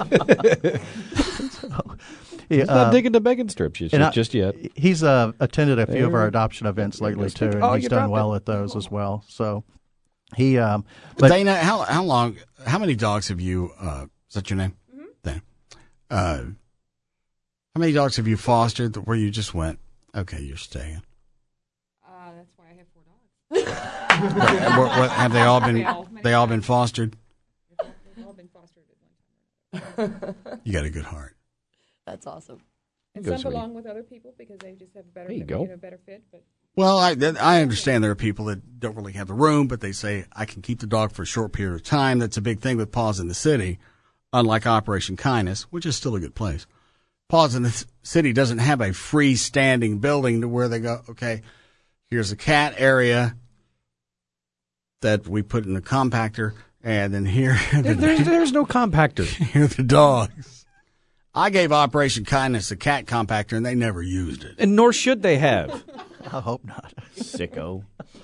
so, He's uh, not digging the bacon strips just, and I- just yet. He's uh, attended a few of There- our adoption events lately too, and Oh, he's you done dropped well it. at those as well. So he, um, but Dana, how how long? How many dogs have you? Uh, is that your name? Mm-hmm. Dana. Uh, how many dogs have you fostered that where you just went? Okay, you're staying. Uh, that's why I have four dogs. what, what, what, have they all been? They all- They all been fostered. They've all been fostered at one time. You got a good heart. That's awesome. And Go, some sweetie. belong with other people because they just have a better, There you you go. know, better fit. But Well, I I understand there are people that don't really have the room, but they say I can keep the dog for a short period of time. That's a big thing with Paws in the City, unlike Operation Kindness, which is still a good place. Paws in the C- City doesn't have a freestanding building to where they go, okay, here's a cat area that we put in a compactor, and then here There, there's, there's no compactor. here are the dogs. I gave Operation Kindness a cat compactor, and they never used it. And nor should they have. I hope not. Sicko.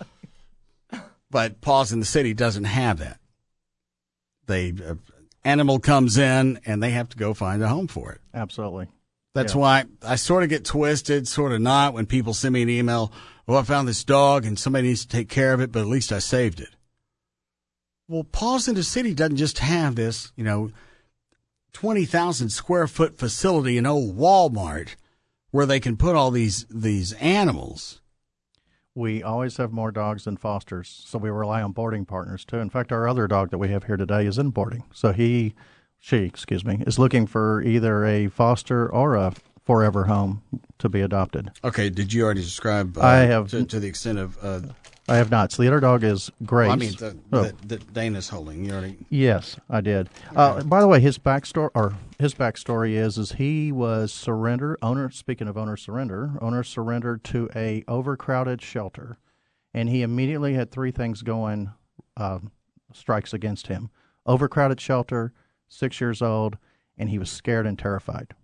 But Paws in the City doesn't have that. They uh, animal comes in, and they have to go find a home for it. Absolutely. That's Yeah. why I sort of get twisted, sort of not, when people send me an email, oh, I found this dog, and somebody needs to take care of it, but at least I saved it. Well, Paws in the City doesn't just have this, you know, twenty thousand square foot facility in old Walmart where they can put all these these animals. We always have more dogs than fosters, so we rely on boarding partners too. In fact, our other dog that we have here today is in boarding. So he, she, excuse me, is looking for either a foster or a forever home to be adopted. Okay, did you already describe? Uh, I have- to, to the extent of. Uh, I have not. So the other dog is Grace. well, I mean, the, Oh. that that Dana's holding. You already. Yes, I did. Uh, by the way, his backstory or his backstory is is he was surrendered. Owner, speaking of owner surrender, owner surrendered to a overcrowded shelter, and he immediately had three things going, uh, strikes against him: overcrowded shelter, six years old, and he was scared and terrified.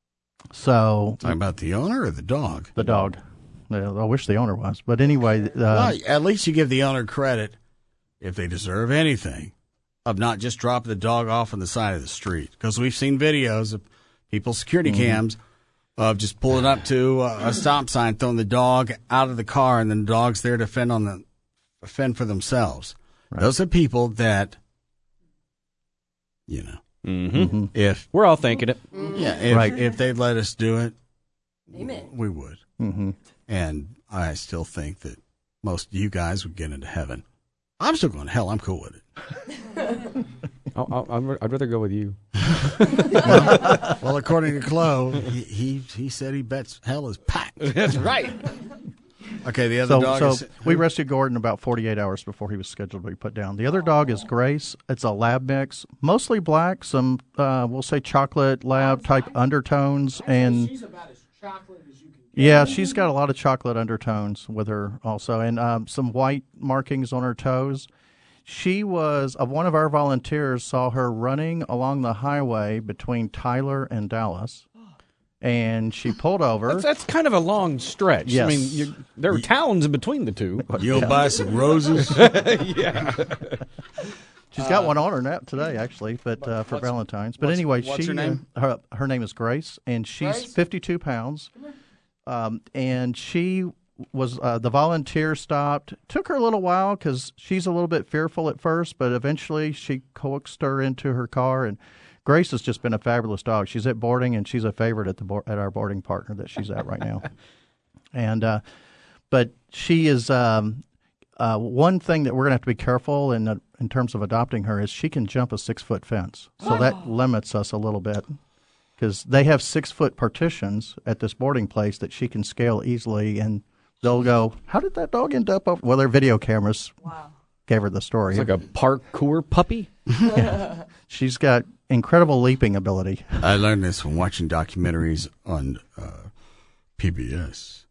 So, Talking about the owner or the dog? The dog. Yeah, I wish the owner was, but anyway. Uh, Well, at least you give the owner credit, if they deserve anything, of not just dropping the dog off on the side of the street. Because we've seen videos of people's security Mm-hmm. cams of just pulling up to a, a stop sign, throwing the dog out of the car, and then the dog's there to fend on the fend for themselves. Right. Those are people that, you know, Mm-hmm. if We're all thinking it. yeah, if, Right. if they'd let us do it, Amen. we would. mm-hmm. And I still think that most of you guys would get into heaven. I'm still going to hell. I'm cool with it. I'll, I'll, I'm- I'd rather go with you. well, well, according to Chloe, he, he he said he bets hell is packed. That's right. Okay, the other so, dog so is- we rescued Gordon about forty-eight hours before he was scheduled to be put down. The other dog is Grace. It's a lab mix, mostly black, some, uh, we'll say chocolate lab-type undertones. And She's about as chocolate as you can get. yeah, she's got a lot of chocolate undertones with her also, and um, some white markings on her toes. She was, uh, one of our volunteers saw her running along the highway between Tyler and Dallas, and she pulled over. That's, that's kind of a long stretch. Yes. I mean, you, there are towns in between the two. You'll buy some roses? Yeah. She's got one on her now today, actually, but uh, for What's- Valentine's. But what's- anyway, what's she her name? uh, her her name is Grace, and she's Grace? fifty-two pounds. Um, and she was uh, the volunteer stopped. Took her a little while because she's a little bit fearful at first, but eventually she coaxed her into her car. And Grace has just been a fabulous dog. She's at boarding, and she's a favorite at the bo- at our boarding partner that she's at right now. And uh, but she is. Um, Uh, one thing that we're going to have to be careful in uh, in terms of adopting her is she can jump a six-foot fence. So that limits us a little bit because they have six-foot partitions at this boarding place that she can scale easily, and they'll go, how did that dog end up over? Well, their video cameras gave her the story. It's like a parkour puppy. Yeah. She's got incredible leaping ability. I learned this from watching documentaries on uh, P B S.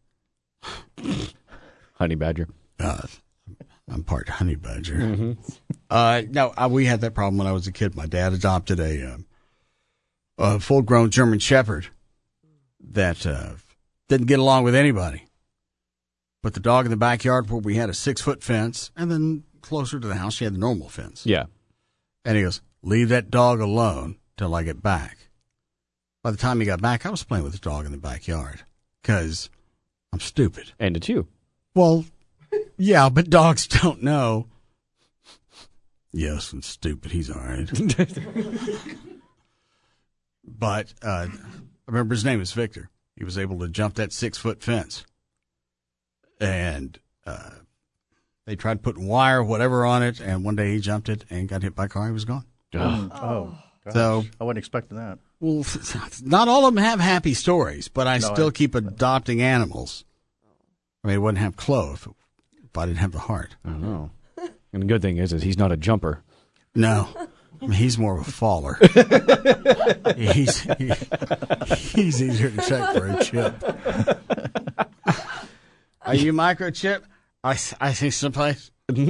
Honey badger. Uh, I'm part honey badger. Mm-hmm. Uh, no, uh, we had that problem when I was a kid. My dad adopted a, um, a full-grown German Shepherd that uh, didn't get along with anybody. Put the dog in the backyard where we had a six-foot fence, and then closer to the house, she had the normal fence. Yeah. And he goes, leave that dog alone till I get back. By the time he got back, I was playing with the dog in the backyard because I'm stupid. And it's you. Well, yeah, but dogs don't know. Yes, I'm stupid. He's all right. But uh, I remember his name was Victor. He was able to jump that six-foot fence. And uh, they tried putting wire, whatever, on it, and one day he jumped it and got hit by a car. He was gone. Oh, oh gosh. So I wasn't expecting that. Well, not all of them have happy stories, but I No, still I- keep adopting animals. I mean, it wouldn't have Chloe if, if I didn't have the heart. I don't know. And the good thing is, is he's not a jumper. No, I mean, he's more of a faller. he's he, he's easier to check for a chip. Are you microchip? I, I see someplace.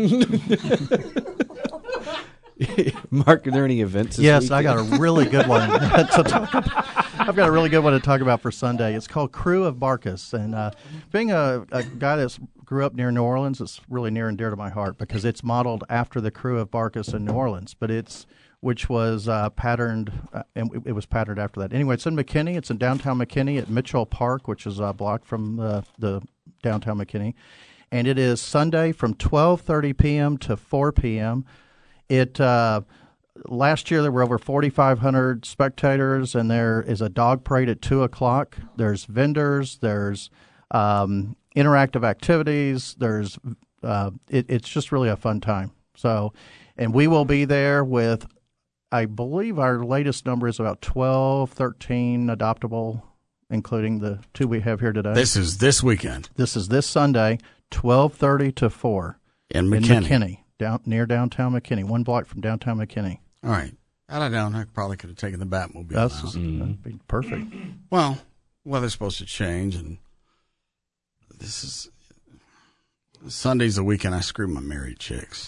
Mark, are there any events this Yes, weekend? I got a really good one to talk about. I've got a really good one to talk about for Sunday. It's called Crew of Barkus. And uh, being a, a guy that grew up near New Orleans, it's really near and dear to my heart because it's modeled after the Crew of Barkus in New Orleans, but it's which was uh, patterned, uh, and it was patterned after that. Anyway, it's in McKinney. It's in downtown McKinney at Mitchell Park, which is a block from the, the downtown McKinney. And it is Sunday from twelve thirty p.m. to four p.m. It uh, last year there were over forty-five hundred spectators, and there is a dog parade at two o'clock. There's vendors. There's um, interactive activities. There's uh, it, it's just really a fun time. So, and we will be there with, I believe our latest number is about twelve, thirteen adoptable, including the two we have here today. This is this weekend. This is this Sunday, twelve thirty to four In McKinney. In McKinney, down near downtown McKinney, one block from downtown McKinney. All right. I don't know. I probably could have taken the Batmobile. That's out. that'd be perfect. Well, weather's supposed to change, and this is Sunday's the weekend I screw my married chicks.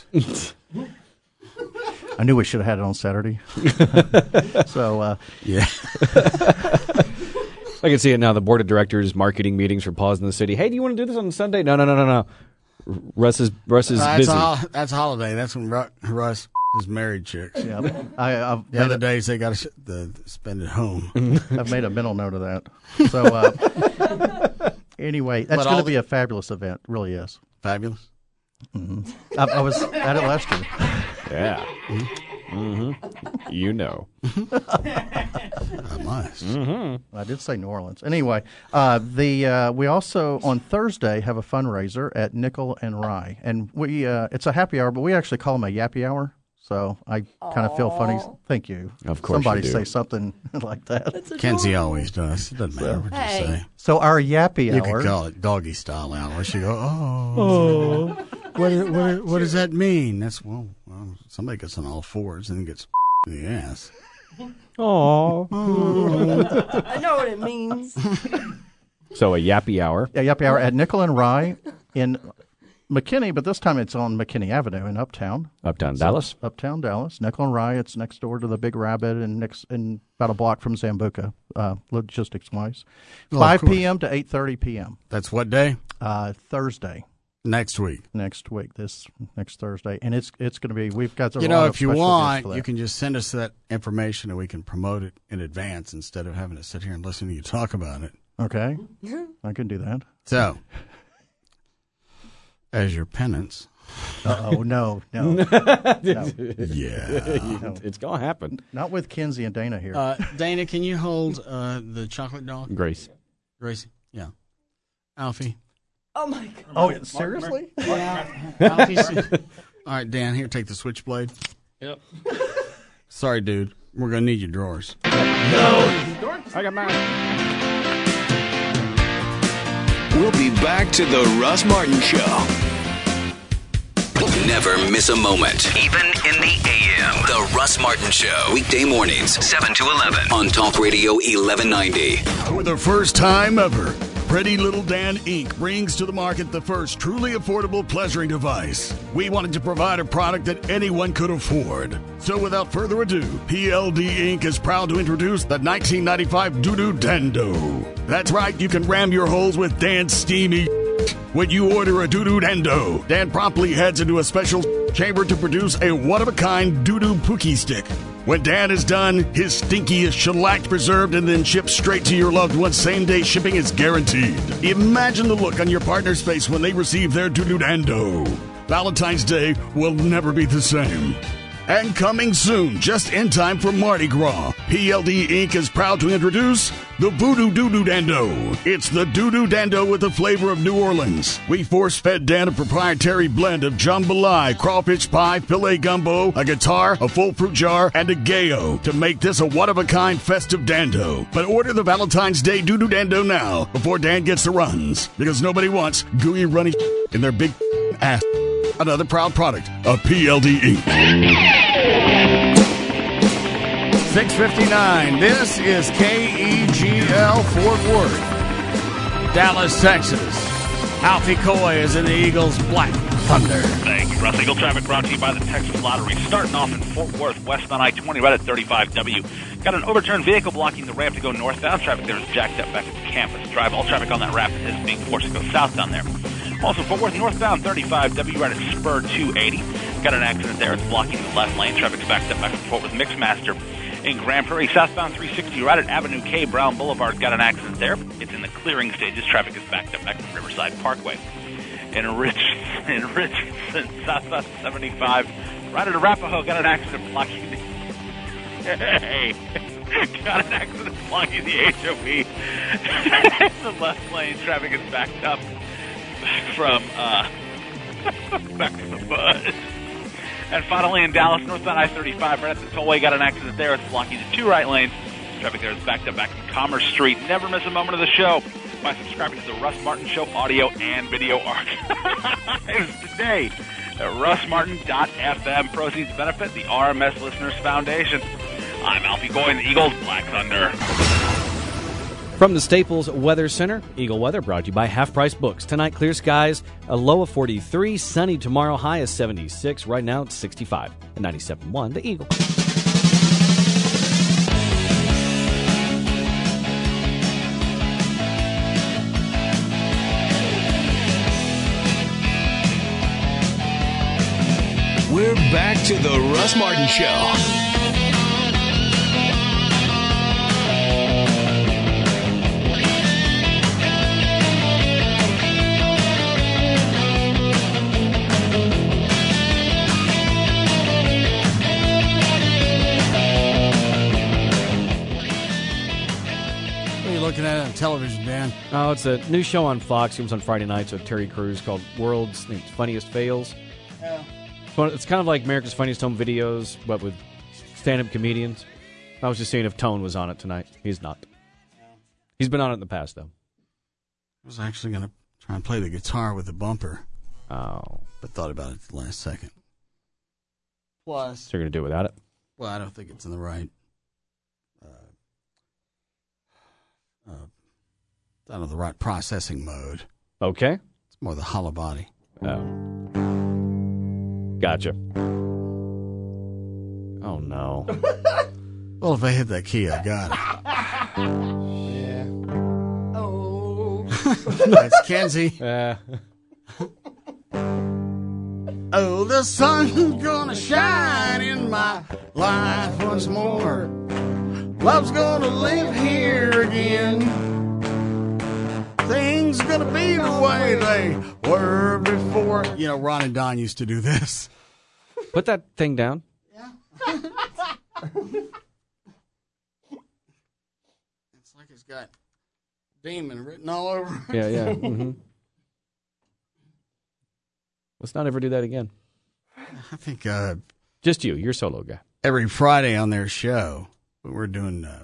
I knew we should have had it on Saturday. so, uh, yeah. I can see it now. The board of directors marketing meetings for Paws in the City. Hey, do you want to do this on Sunday? No, no, no, no, no. Russ is Russ is that's busy. A, hol- that's a holiday. That's when Ru- Russ is married chicks. Yeah, I, I've the made other a- days they got to sh- the, spend at home. I've made a mental note of that. So, uh, anyway, that's But going all to be a fabulous event. It really is. Fabulous. Mm-hmm. I, I was at it last year. Yeah. Mm-hmm. You know. I must. Mm-hmm. I did say New Orleans. Anyway, uh, the uh, we also on Thursday have a fundraiser at Nickel and Rye, and we uh, it's a happy hour, but we actually call them a yappy hour. So I kind of feel funny. Thank you. Of course Somebody you do. say something like that. Kenzie always does. It doesn't matter what Hey. you say. So our yappy You hour. could call it doggy style hour. She go, oh, Oh. what, what, what does that mean? That's well, well, somebody gets on all fours and then gets in the ass. Oh. I know what it means. So a yappy hour. Yeah, yappy hour at Nickel and Rye in McKinney, but this time it's on McKinney Avenue in Uptown. Uptown So, Dallas. Uptown Dallas. Nickel and Rye. It's next door to the Big Rabbit and next and about a block from Zambuca, uh, logistics wise. Well, of five course. p.m. to eight thirty p.m. That's what day? Uh, Thursday. Next week. Next week, this next Thursday, and it's it's going to be. We've got a You lot know, of if you special guests want, for that. you can just send us that information and we can promote it in advance instead of having to sit here and listen to you talk about it. Okay, I can do that. So, as your penance. Uh oh, no, no, no. Yeah. No. It's going to happen. Not with Kenzie and Dana here. Uh, Dana, can you hold uh, the chocolate dog? Grace. Gracie? Yeah. Alfie? Oh, my God. Oh, seriously? Yeah. Alfie, all right, Dan, here, take the switchblade. Yep. Sorry, dude. We're going to need your drawers. No. I got mine. We'll be back to the Russ Martin Show. Never miss a moment, even in the A M. The Russ Martin Show, weekday mornings, seven to eleven, on Talk Radio eleven ninety. For the first time ever, Pretty Little Dan Incorporated brings to the market the first truly affordable pleasuring device. We wanted to provide a product that anyone could afford. So without further ado, P L D Incorporated is proud to introduce the nineteen ninety-five Doo-Doo Dando. That's right, you can ram your holes with Dan's steamy when you order a Doo-Doo Dando. Dan promptly heads into a special chamber to produce a one-of-a-kind Doo-Doo Pookie Stick. When Dan is done, his stinky is shellacked, preserved, and then shipped straight to your loved one. Same-day shipping is guaranteed. Imagine the look on your partner's face when they receive their Doo-Doo Dando. Valentine's Day will never be the same. And coming soon, just in time for Mardi Gras, P L D Incorporated is proud to introduce the Voodoo Doo-Doo Dando. It's the Doo-Doo Dando with the flavor of New Orleans. We force-fed Dan a proprietary blend of jambalaya, crawfish pie, filet gumbo, a guitar, a full fruit jar, and a gayo to make this a one-of-a-kind festive dando. But order the Valentine's Day Doo-Doo Dando now before Dan gets the runs, because nobody wants gooey, runny in their big ass. Another proud product of P L D Incorporated. six fifty-nine. This is K E G L Fort Worth, Dallas, Texas. Alfie Coy is in the Eagles' Black Thunder. Thank you, Russ. Eagle traffic brought to you by the Texas Lottery. Starting off in Fort Worth, west on I twenty, right at thirty-five W. Got an overturned vehicle blocking the ramp to go northbound. Traffic there is jacked up back at the campus. Drive all traffic on that ramp is being forced to go south down there. Also, Fort Worth northbound thirty-five W, right at Spur two eighty. Got an accident there. It's blocking the left lane. Traffic's backed up back from Fort Worth Mixmaster. In Grand Prairie, southbound three sixty, right at Avenue K, Brown Boulevard. Got an accident there. It's in the clearing stages. Traffic is backed up back from Riverside Parkway. In Rich, in Richardson, southwest seventy-five, right at Arapahoe. Got an accident blocking the... Hey! Got an accident blocking the H O V. The left lane. Traffic is backed up back from, uh, back from the bus. And finally in Dallas, northbound I thirty-five, right at the tollway, got an accident there. It's blocking the two right lanes. Traffic there is backed up back from Commerce Street. Never miss a moment of the show by subscribing to the Russ Martin Show audio and video archives today at russ martin dot f m. Proceeds benefit the R M S Listeners Foundation. I'm Alfie Goy, the Eagles Black Thunder. From the Staples Weather Center, Eagle Weather brought to you by Half Price Books. Tonight, clear skies, a low of forty-three, sunny tomorrow, high of seventy-six. Right now, it's sixty-five. And ninety-seven point one, the Eagle. We're back to the Russ Martin Show. What are you looking at on television, Dan? Oh, it's a new show on Fox. It comes on Friday nights with Terry Crews called World's I think it's Funniest Fails. Yeah. Well, it's kind of like America's Funniest Home Videos, but with stand-up comedians. I was just seeing if Tone was on it tonight. He's not. He's been on it in the past, though. I was actually going to try and play the guitar with the bumper. Oh. But thought about it at the last second. Plus. So you're going to do it without it? Well, I don't think it's in the right. Uh, uh, I don't know, the right processing mode. Okay. It's more the hollow body. Oh. Gotcha. Oh, no. Well, if I hit that key, I got it. Yeah. Oh. That's Kenzie. Uh. Oh, the sun's gonna shine in my life once more. Love's gonna live here again. Things gonna be the way they were before. You know, Ron and Don used to do this. Put that thing down. Yeah. It's like it's got demon written all over it. Yeah, yeah. Mm-hmm. Let's not ever do that again. I think uh, just you, you're solo guy. Every Friday on their show, we're doing. Uh,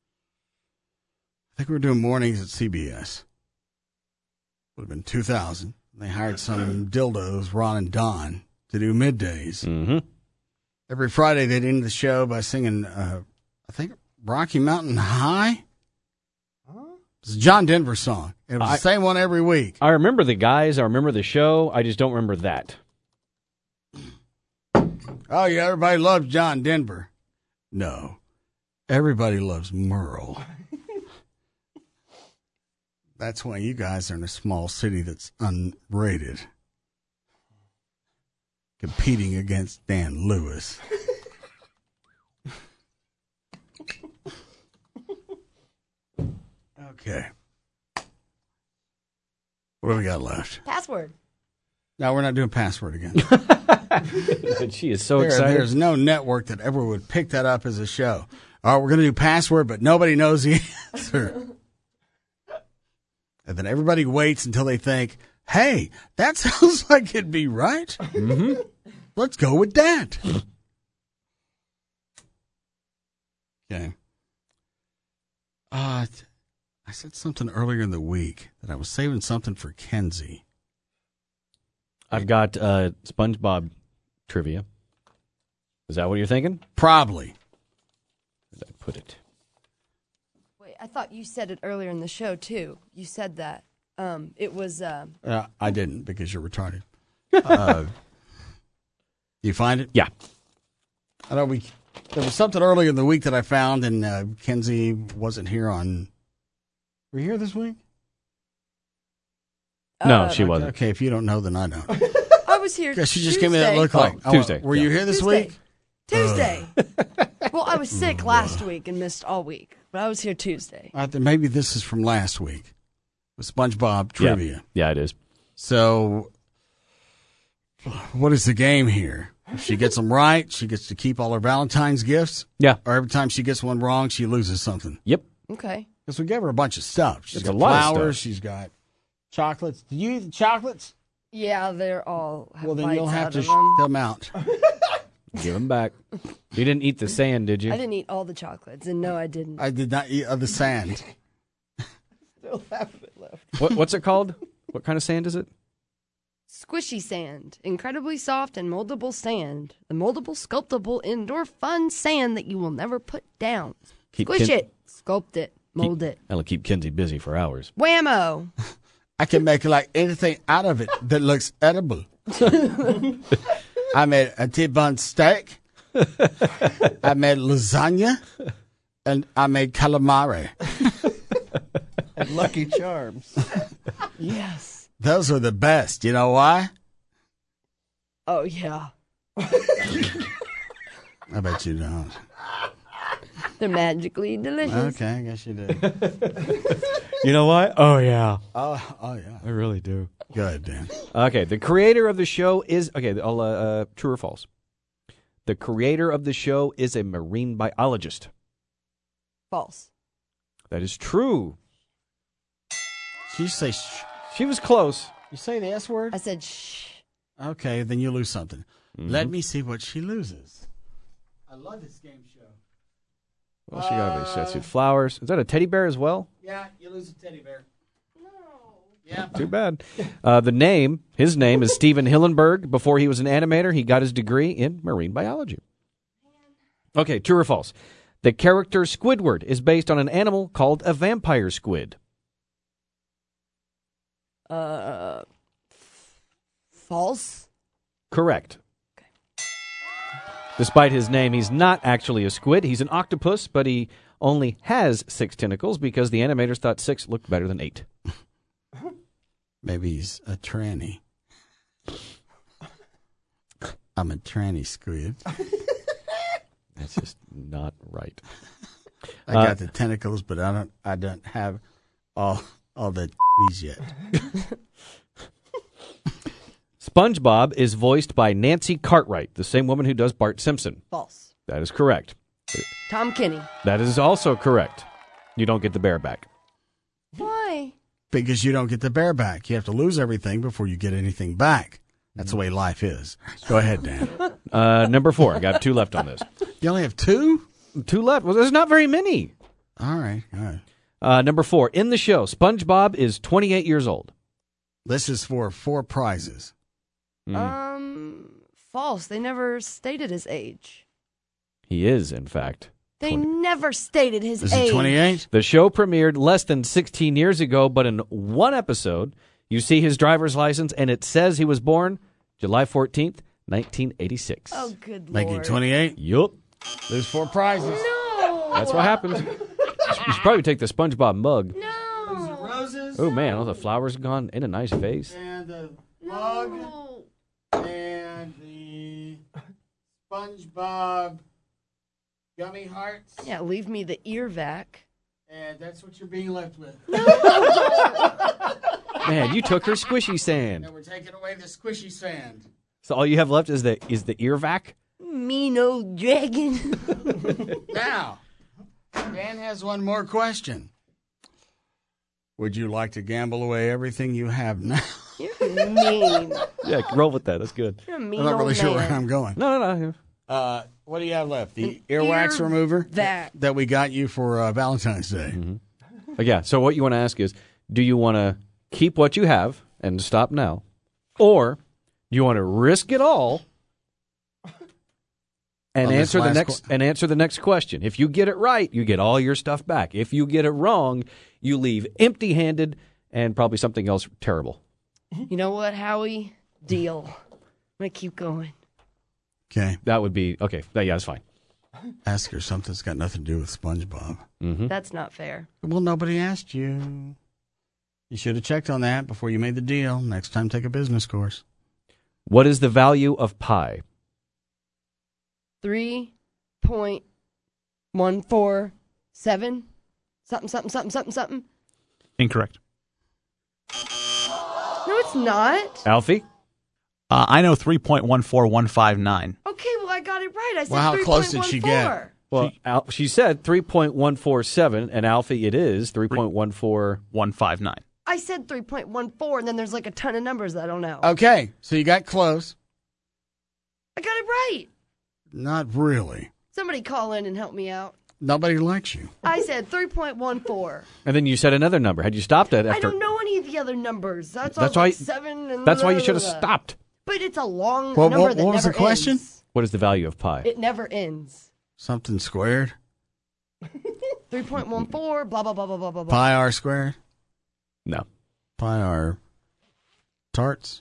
I think we're doing mornings at C B S. Would have been two thousand. They hired some dildos, Ron and Don, to do middays. Mm-hmm. Every Friday they'd end the show by singing, uh, I think, Rocky Mountain High. It's a John Denver song. It was I, the same one every week. I remember the guys. I remember the show. I just don't remember that. Oh, yeah, everybody loves John Denver. No, everybody loves Merle. That's why you guys are in a small city that's unrated, competing against Dan Lewis. Okay. What do we got left? Password. No, we're not doing password again. She is so there, excited. There's no network that ever would pick that up as a show. All right, we're going to do password, but nobody knows the answer. And then everybody waits until they think, hey, that sounds like it'd be right. Mm-hmm. Let's go with that. Okay. Uh, I said something earlier in the week that I was saving something for Kenzie. I've got uh, SpongeBob trivia. Is that what you're thinking? Probably. Where did I put it? Wait, I thought you said it earlier in the show, too. You said that. Um, it was... Uh... Uh, I didn't because you're retarded. uh, you find it? Yeah. I know we... There was something earlier in the week that I found, and uh, Kenzie wasn't here on... Were you here this week? No, uh, she okay, wasn't. Okay, if you don't know, then I don't. I was here Because she Tuesday. just gave me that look like... Oh, Tuesday. Were you here this Tuesday. week? Tuesday. Well, I was sick last week and missed all week, but I was here Tuesday. I think maybe this is from last week with SpongeBob trivia. Yeah, yeah it is. So, what is the game here? If she gets them right, she gets to keep all her Valentine's gifts. Yeah. Or every time she gets one wrong, she loses something. Yep. Okay. Because we gave her a bunch of stuff. She's There's got a lot of flowers. stuff. She's got chocolates. Do you eat the chocolates? Yeah, they're all have Well, then bites you'll have out to of sh- them. them out. Give them back. You didn't eat the sand, did you? I didn't eat all the chocolates, and no, I didn't. I did not eat of the sand. Still half of it left. What, what's it called? What kind of sand is it? Squishy sand, incredibly soft and moldable sand. The moldable, sculptable, indoor fun sand that you will never put down. Keep Squish Ken- it, sculpt it, mold it. That'll keep Kenzie busy for hours. Whammo! I can make like anything out of it that looks edible. I made a T-bone steak. I made lasagna. And I made calamari. And Lucky Charms. Yes. Those are the best. You know why? Oh, yeah. I bet you don't. They're magically delicious. Okay, I guess you do. You know what? Oh, yeah. Oh, oh yeah. I really do. Good, Dan. Okay, the creator of the show is... Okay, I'll, uh, uh, true or false? The creator of the show is a marine biologist. False. That is true. Did you say shh? She was close. You say the S word? I said shh. Okay, then you lose something. Let me see what she loses. I love this game show. Well, she got these sets of flowers. Is that a teddy bear as well? Yeah, you lose a teddy bear. No. Yeah. Too bad. Uh, the name, his name is Steven Hillenberg. Before he was an animator, he got his degree in marine biology. Okay, true or false? The character Squidward is based on an animal called a vampire squid. Uh, false. Correct. Despite his name, he's not actually a squid. He's an octopus, but he only has six tentacles because the animators thought six looked better than eight. Maybe he's a tranny. I'm a tranny squid. That's just not right. I got Uh, the tentacles, but I don't. I don't have all all the these yet. SpongeBob is voiced by Nancy Cartwright, the same woman who does Bart Simpson. False. That is correct. Tom Kenny. That is also correct. You don't get the bear back. Why? Because you don't get the bear back. You have to lose everything before you get anything back. That's the way life is. Go ahead, Dan. Uh, number four. I got two left on this. You only have two? Two left. Well, there's not very many. All right. All right. Uh, number four. In the show, SpongeBob is twenty-eight years old. This is for four prizes. Mm. Um, false. They never stated his age. He is, in fact. They never stated his Is age. he twenty-eight? The show premiered less than sixteen years ago, but in one episode, you see his driver's license, and it says he was born July fourteenth, nineteen eighty-six. Oh, good Make lord. it twenty-eight? Yup. There's four prizes. No. That's what happens. You should probably take the SpongeBob mug. No. Roses. Oh, man, all the flowers gone in a nice vase. And the mug. And the SpongeBob gummy hearts. Yeah, leave me the ear vac. And that's what you're being left with. Man, you took her squishy sand. And we're taking away the squishy sand. So all you have left is the is the ear vac? Mean old dragon. Now, Dan has one more question. Would you like to gamble away everything you have now? You're mean. Yeah, roll with that. That's good. You're a mean I'm not old really sure where man. I'm going. No, no, no. Uh, what do you have left? The An earwax ear remover vac. that we got you for uh, Valentine's Day. Mm-hmm. Yeah, so what you want to ask is, do you want to keep what you have and stop now? Or do you want to risk it all and On this answer the last next que- and answer the next question? If you get it right, you get all your stuff back. If you get it wrong, you leave empty-handed and probably something else terrible. You know what, Howie? Deal. I'm going to keep going. Okay. That would be okay. That, yeah, that's fine. Ask her something that's got nothing to do with SpongeBob. Mm-hmm. That's not fair. Well, nobody asked you. You should have checked on that before you made the deal. Next time, take a business course. What is the value of pi? three point one four seven. Something, something, something, something, something. Incorrect. No, it's not. Alfie? Uh, I know three point one four one five nine. Okay, well, I got it right. I said Well, how three close point did one she four. get? Well, she, Al, she said three point one four seven, and Alfie, it is three point one four one five nine. I said three point one four, and then there's like a ton of numbers that I don't know. Okay, so you got close. I got it right. Not really. Somebody call in and help me out. Nobody likes you. I said three point one four. And then you said another number. Had you stopped it after? I don't know any of the other numbers. That's, That's all why- like seven and That's why you blah, should have blah, blah. stopped. But it's a long Well, number what- that what was never the question? ends. What is the value of pi? It never ends. Something squared? three point one four, blah, blah, blah, blah, blah, blah, blah. Pi r squared? No. Pi r tarts?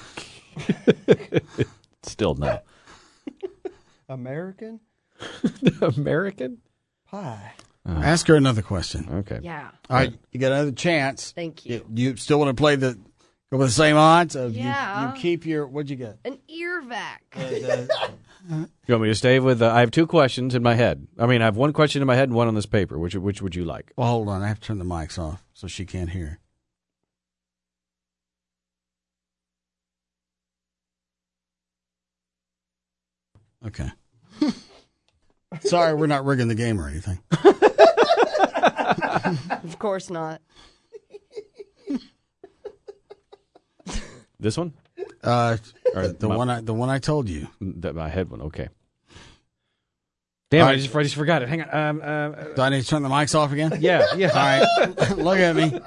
Still no. American American? pie. Ask her another question. Okay. Yeah. All right, you got another chance. Thank you. You, you still want to play the go with the same odds? Of you- Yeah. You, keep your what'd you get? An ear vac. You want me to stay with? Uh, I have two questions in my head. I mean, I have one question in my head and one on this paper. Which which would you like? Well, hold on. I have to turn the mics off so she can't hear. Okay. Sorry, we're not rigging the game or anything. Of course not. This one? Uh, Or the my- one I the one I told you. The, my head one. Okay. Damn, All I right. just, I just forgot it. Hang on. Um, um, uh, Do I need to turn the mics off again? yeah, yeah. All right. Look at me.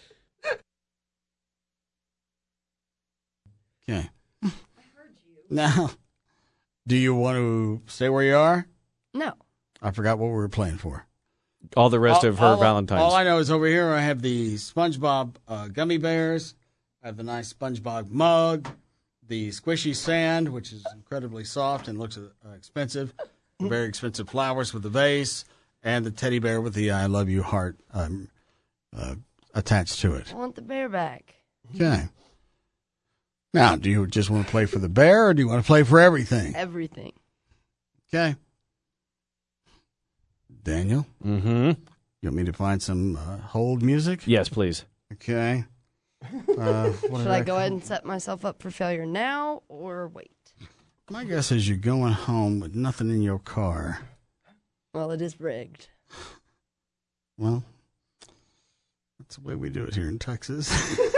Okay. Now, do you want to stay where you are? No. I forgot what we were playing for. All the rest All- of her all- Valentine's. All I know is over here I have the SpongeBob uh, gummy bears. I have the nice SpongeBob mug, the squishy sand, which is incredibly soft and looks uh, expensive. Very expensive flowers with the vase, and the teddy bear with the I love you heart um, uh, attached to it. I want the bear back. Okay. Now, do you just want to play for the bear, or do you want to play for everything? Everything. Okay. Daniel? Mm-hmm. You want me to find some uh, hold music? Yes, please. Okay. Uh, what Should did I go ahead and set myself up for failure now or wait? My guess is you're going home with nothing in your car. Well, it is rigged. Well, that's the way we do it here in Texas.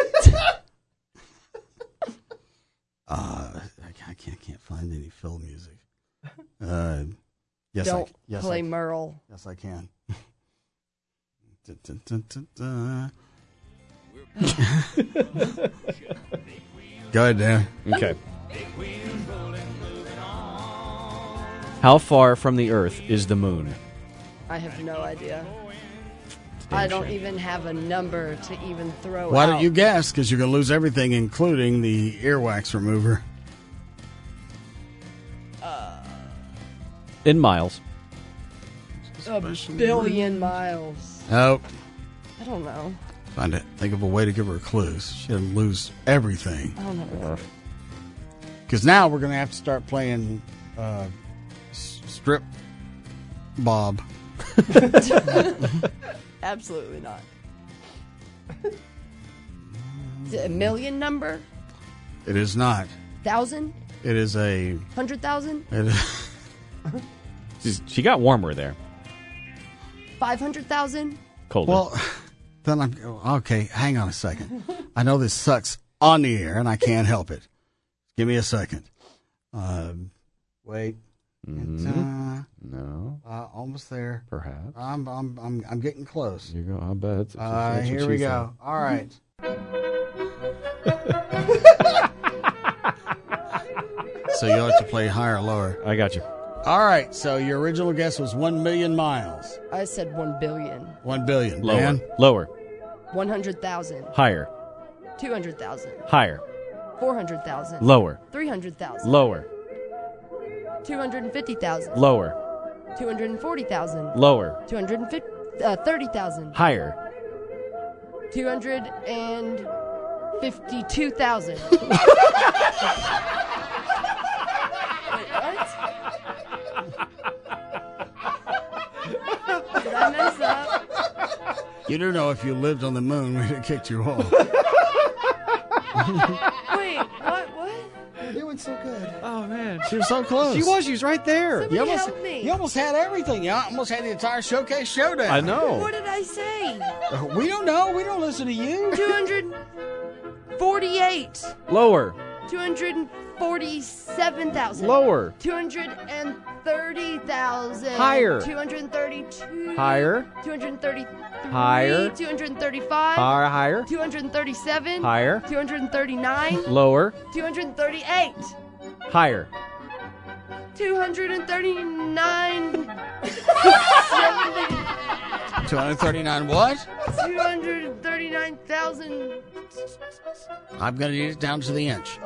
uh, I, I can't can't find any Phil music. Uh, yes, Don't I, yes, play I, Merle. Yes, I can. Dun, dun, dun, dun, dun. Go ahead, Dan. Okay. How far from the Earth is the moon? I have no idea. I don't even have a number to even throw Why out. don't you guess? Because you're going to lose everything, including the earwax remover. In miles. A billion miles. Nope. I don't know. Find it. Think of a way to give her clues. She doesn't lose everything. I don't know. Because now we're going to have to start playing uh, s- strip Bob. Absolutely not. Is it a million number? It is not. Thousand? It is a. Hundred thousand? It is, She's, she got warmer there. Five hundred thousand? Colder. well, then I'm. Okay, hang on a second. I know this sucks on the air, and I can't help it. Give me a second. Um, wait. It's, uh, no. uh, almost there. Perhaps. I'm, I'm, I'm, I'm getting close. You go. I bet. It's, Uh, that's what here she we said. go. All right. So you'll have to play higher or lower. I got you. All right. So your original guess was one million miles. I said one billion. One billion. Lower. Dan? Lower. One hundred thousand. Higher. Two hundred thousand. Higher. Four hundred thousand. Lower. Three hundred thousand. Lower. Two hundred and fifty thousand. Lower. Two hundred and forty thousand. Lower. Two hundred and fifty. Uh, thirty thousand. Higher. Two hundred and fifty-two thousand. Wait, what? Did I mess up? You do know if you lived on the moon, we'd have kicked you off. Wait, what? What? You're doing so good. Oh man, She was so close. she was. She was right there. Somebody You almost, help me. you almost had everything. You almost had the entire showcase showdown. I know. What did I say? Uh, We don't know. We don't listen to you. Two hundred forty-eight. Lower. Two hundred forty-seven thousand. Lower. Two hundred thirty thousand. Higher. Two hundred thirty-two. Higher. Two hundred thirty-three. Higher. Two hundred thirty-five. Higher. Higher. Two hundred thirty-seven. Higher. Two hundred thirty-nine. Lower. Two hundred thirty-eight. Higher. Two hundred thirty-nine. two hundred thirty-nine what? Two hundred thirty-nine thousand. I'm going to need it down to the inch.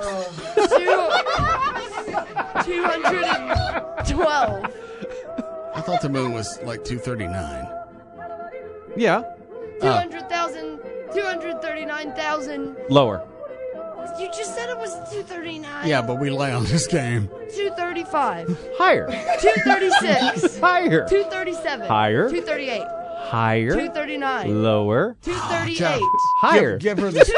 Two hundred twelve. I thought the moon was like two thirty-nine. Yeah. Two hundred thousand. Two hundred thirty-nine thousand. Lower. You just said it was two thirty-nine. Yeah, but we lay on this game. Two thirty-five. Higher. Two thirty-six. Higher. Two thirty-seven. Higher. Two thirty-eight. Higher. Two thirty-nine. Lower. Two thirty-eight. Higher. Give, give her the.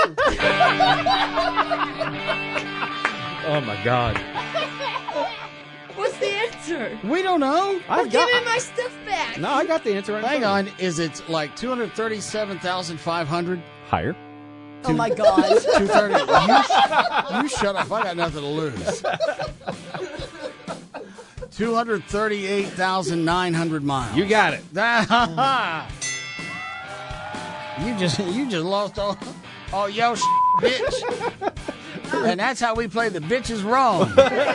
Oh my God. What's the answer? We don't know. Well, give me my stuff back. No, I got the answer right Hang now. on. Is it like two hundred thirty-seven thousand five hundred? Higher. Oh my God. two thirty. You, sh- you shut up. I got nothing to lose. two hundred thirty-eight thousand nine hundred miles. You got it. you just you just lost all, all your sh- bitch. And that's how we play the bitches wrong.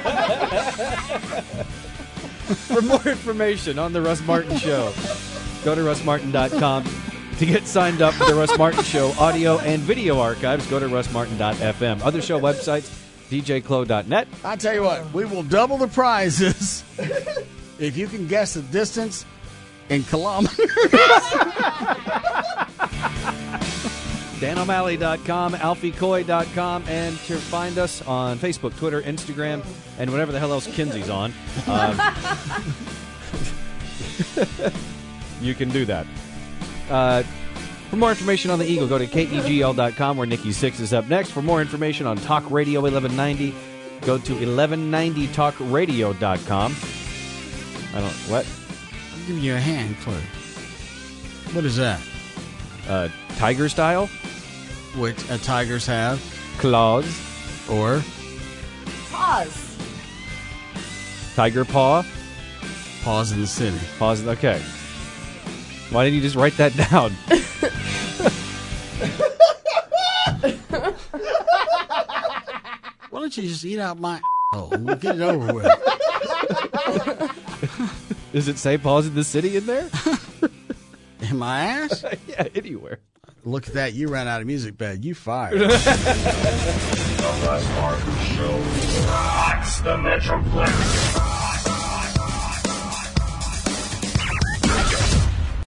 For more information on the Russ Martin Show, go to russ martin dot com. To get signed up for the Russ Martin Show audio and video archives, go to russ martin dot f m. Other show websites, d j clo dot net. I tell you what, we will double the prizes if you can guess the distance in kilometers. dan o'malley dot com, alfie coy dot com, and to find us on Facebook, Twitter, Instagram, and whatever the hell else Kinsey's on. Um, you can do that. Uh, for more information on the Eagle, go to K E G L dot com, where Nikki Sixx is up next. For more information on Talk Radio eleven ninety, go to eleven ninety talk radio dot com. I don't, what? I'll give you a hand clue. What is that? Uh, tiger style? Which uh, tigers have? Claws. Or? Pause. Tiger paw? Paws in the city. Paws, okay. Why didn't you just write that down? Why don't you just eat out my oh, and we'll get it over with. Does it say paws in the city in there? In my ass? Yeah, anywhere. Look at that. You ran out of music bed. You fired. The Russ Martin Show rocks the Metroplex.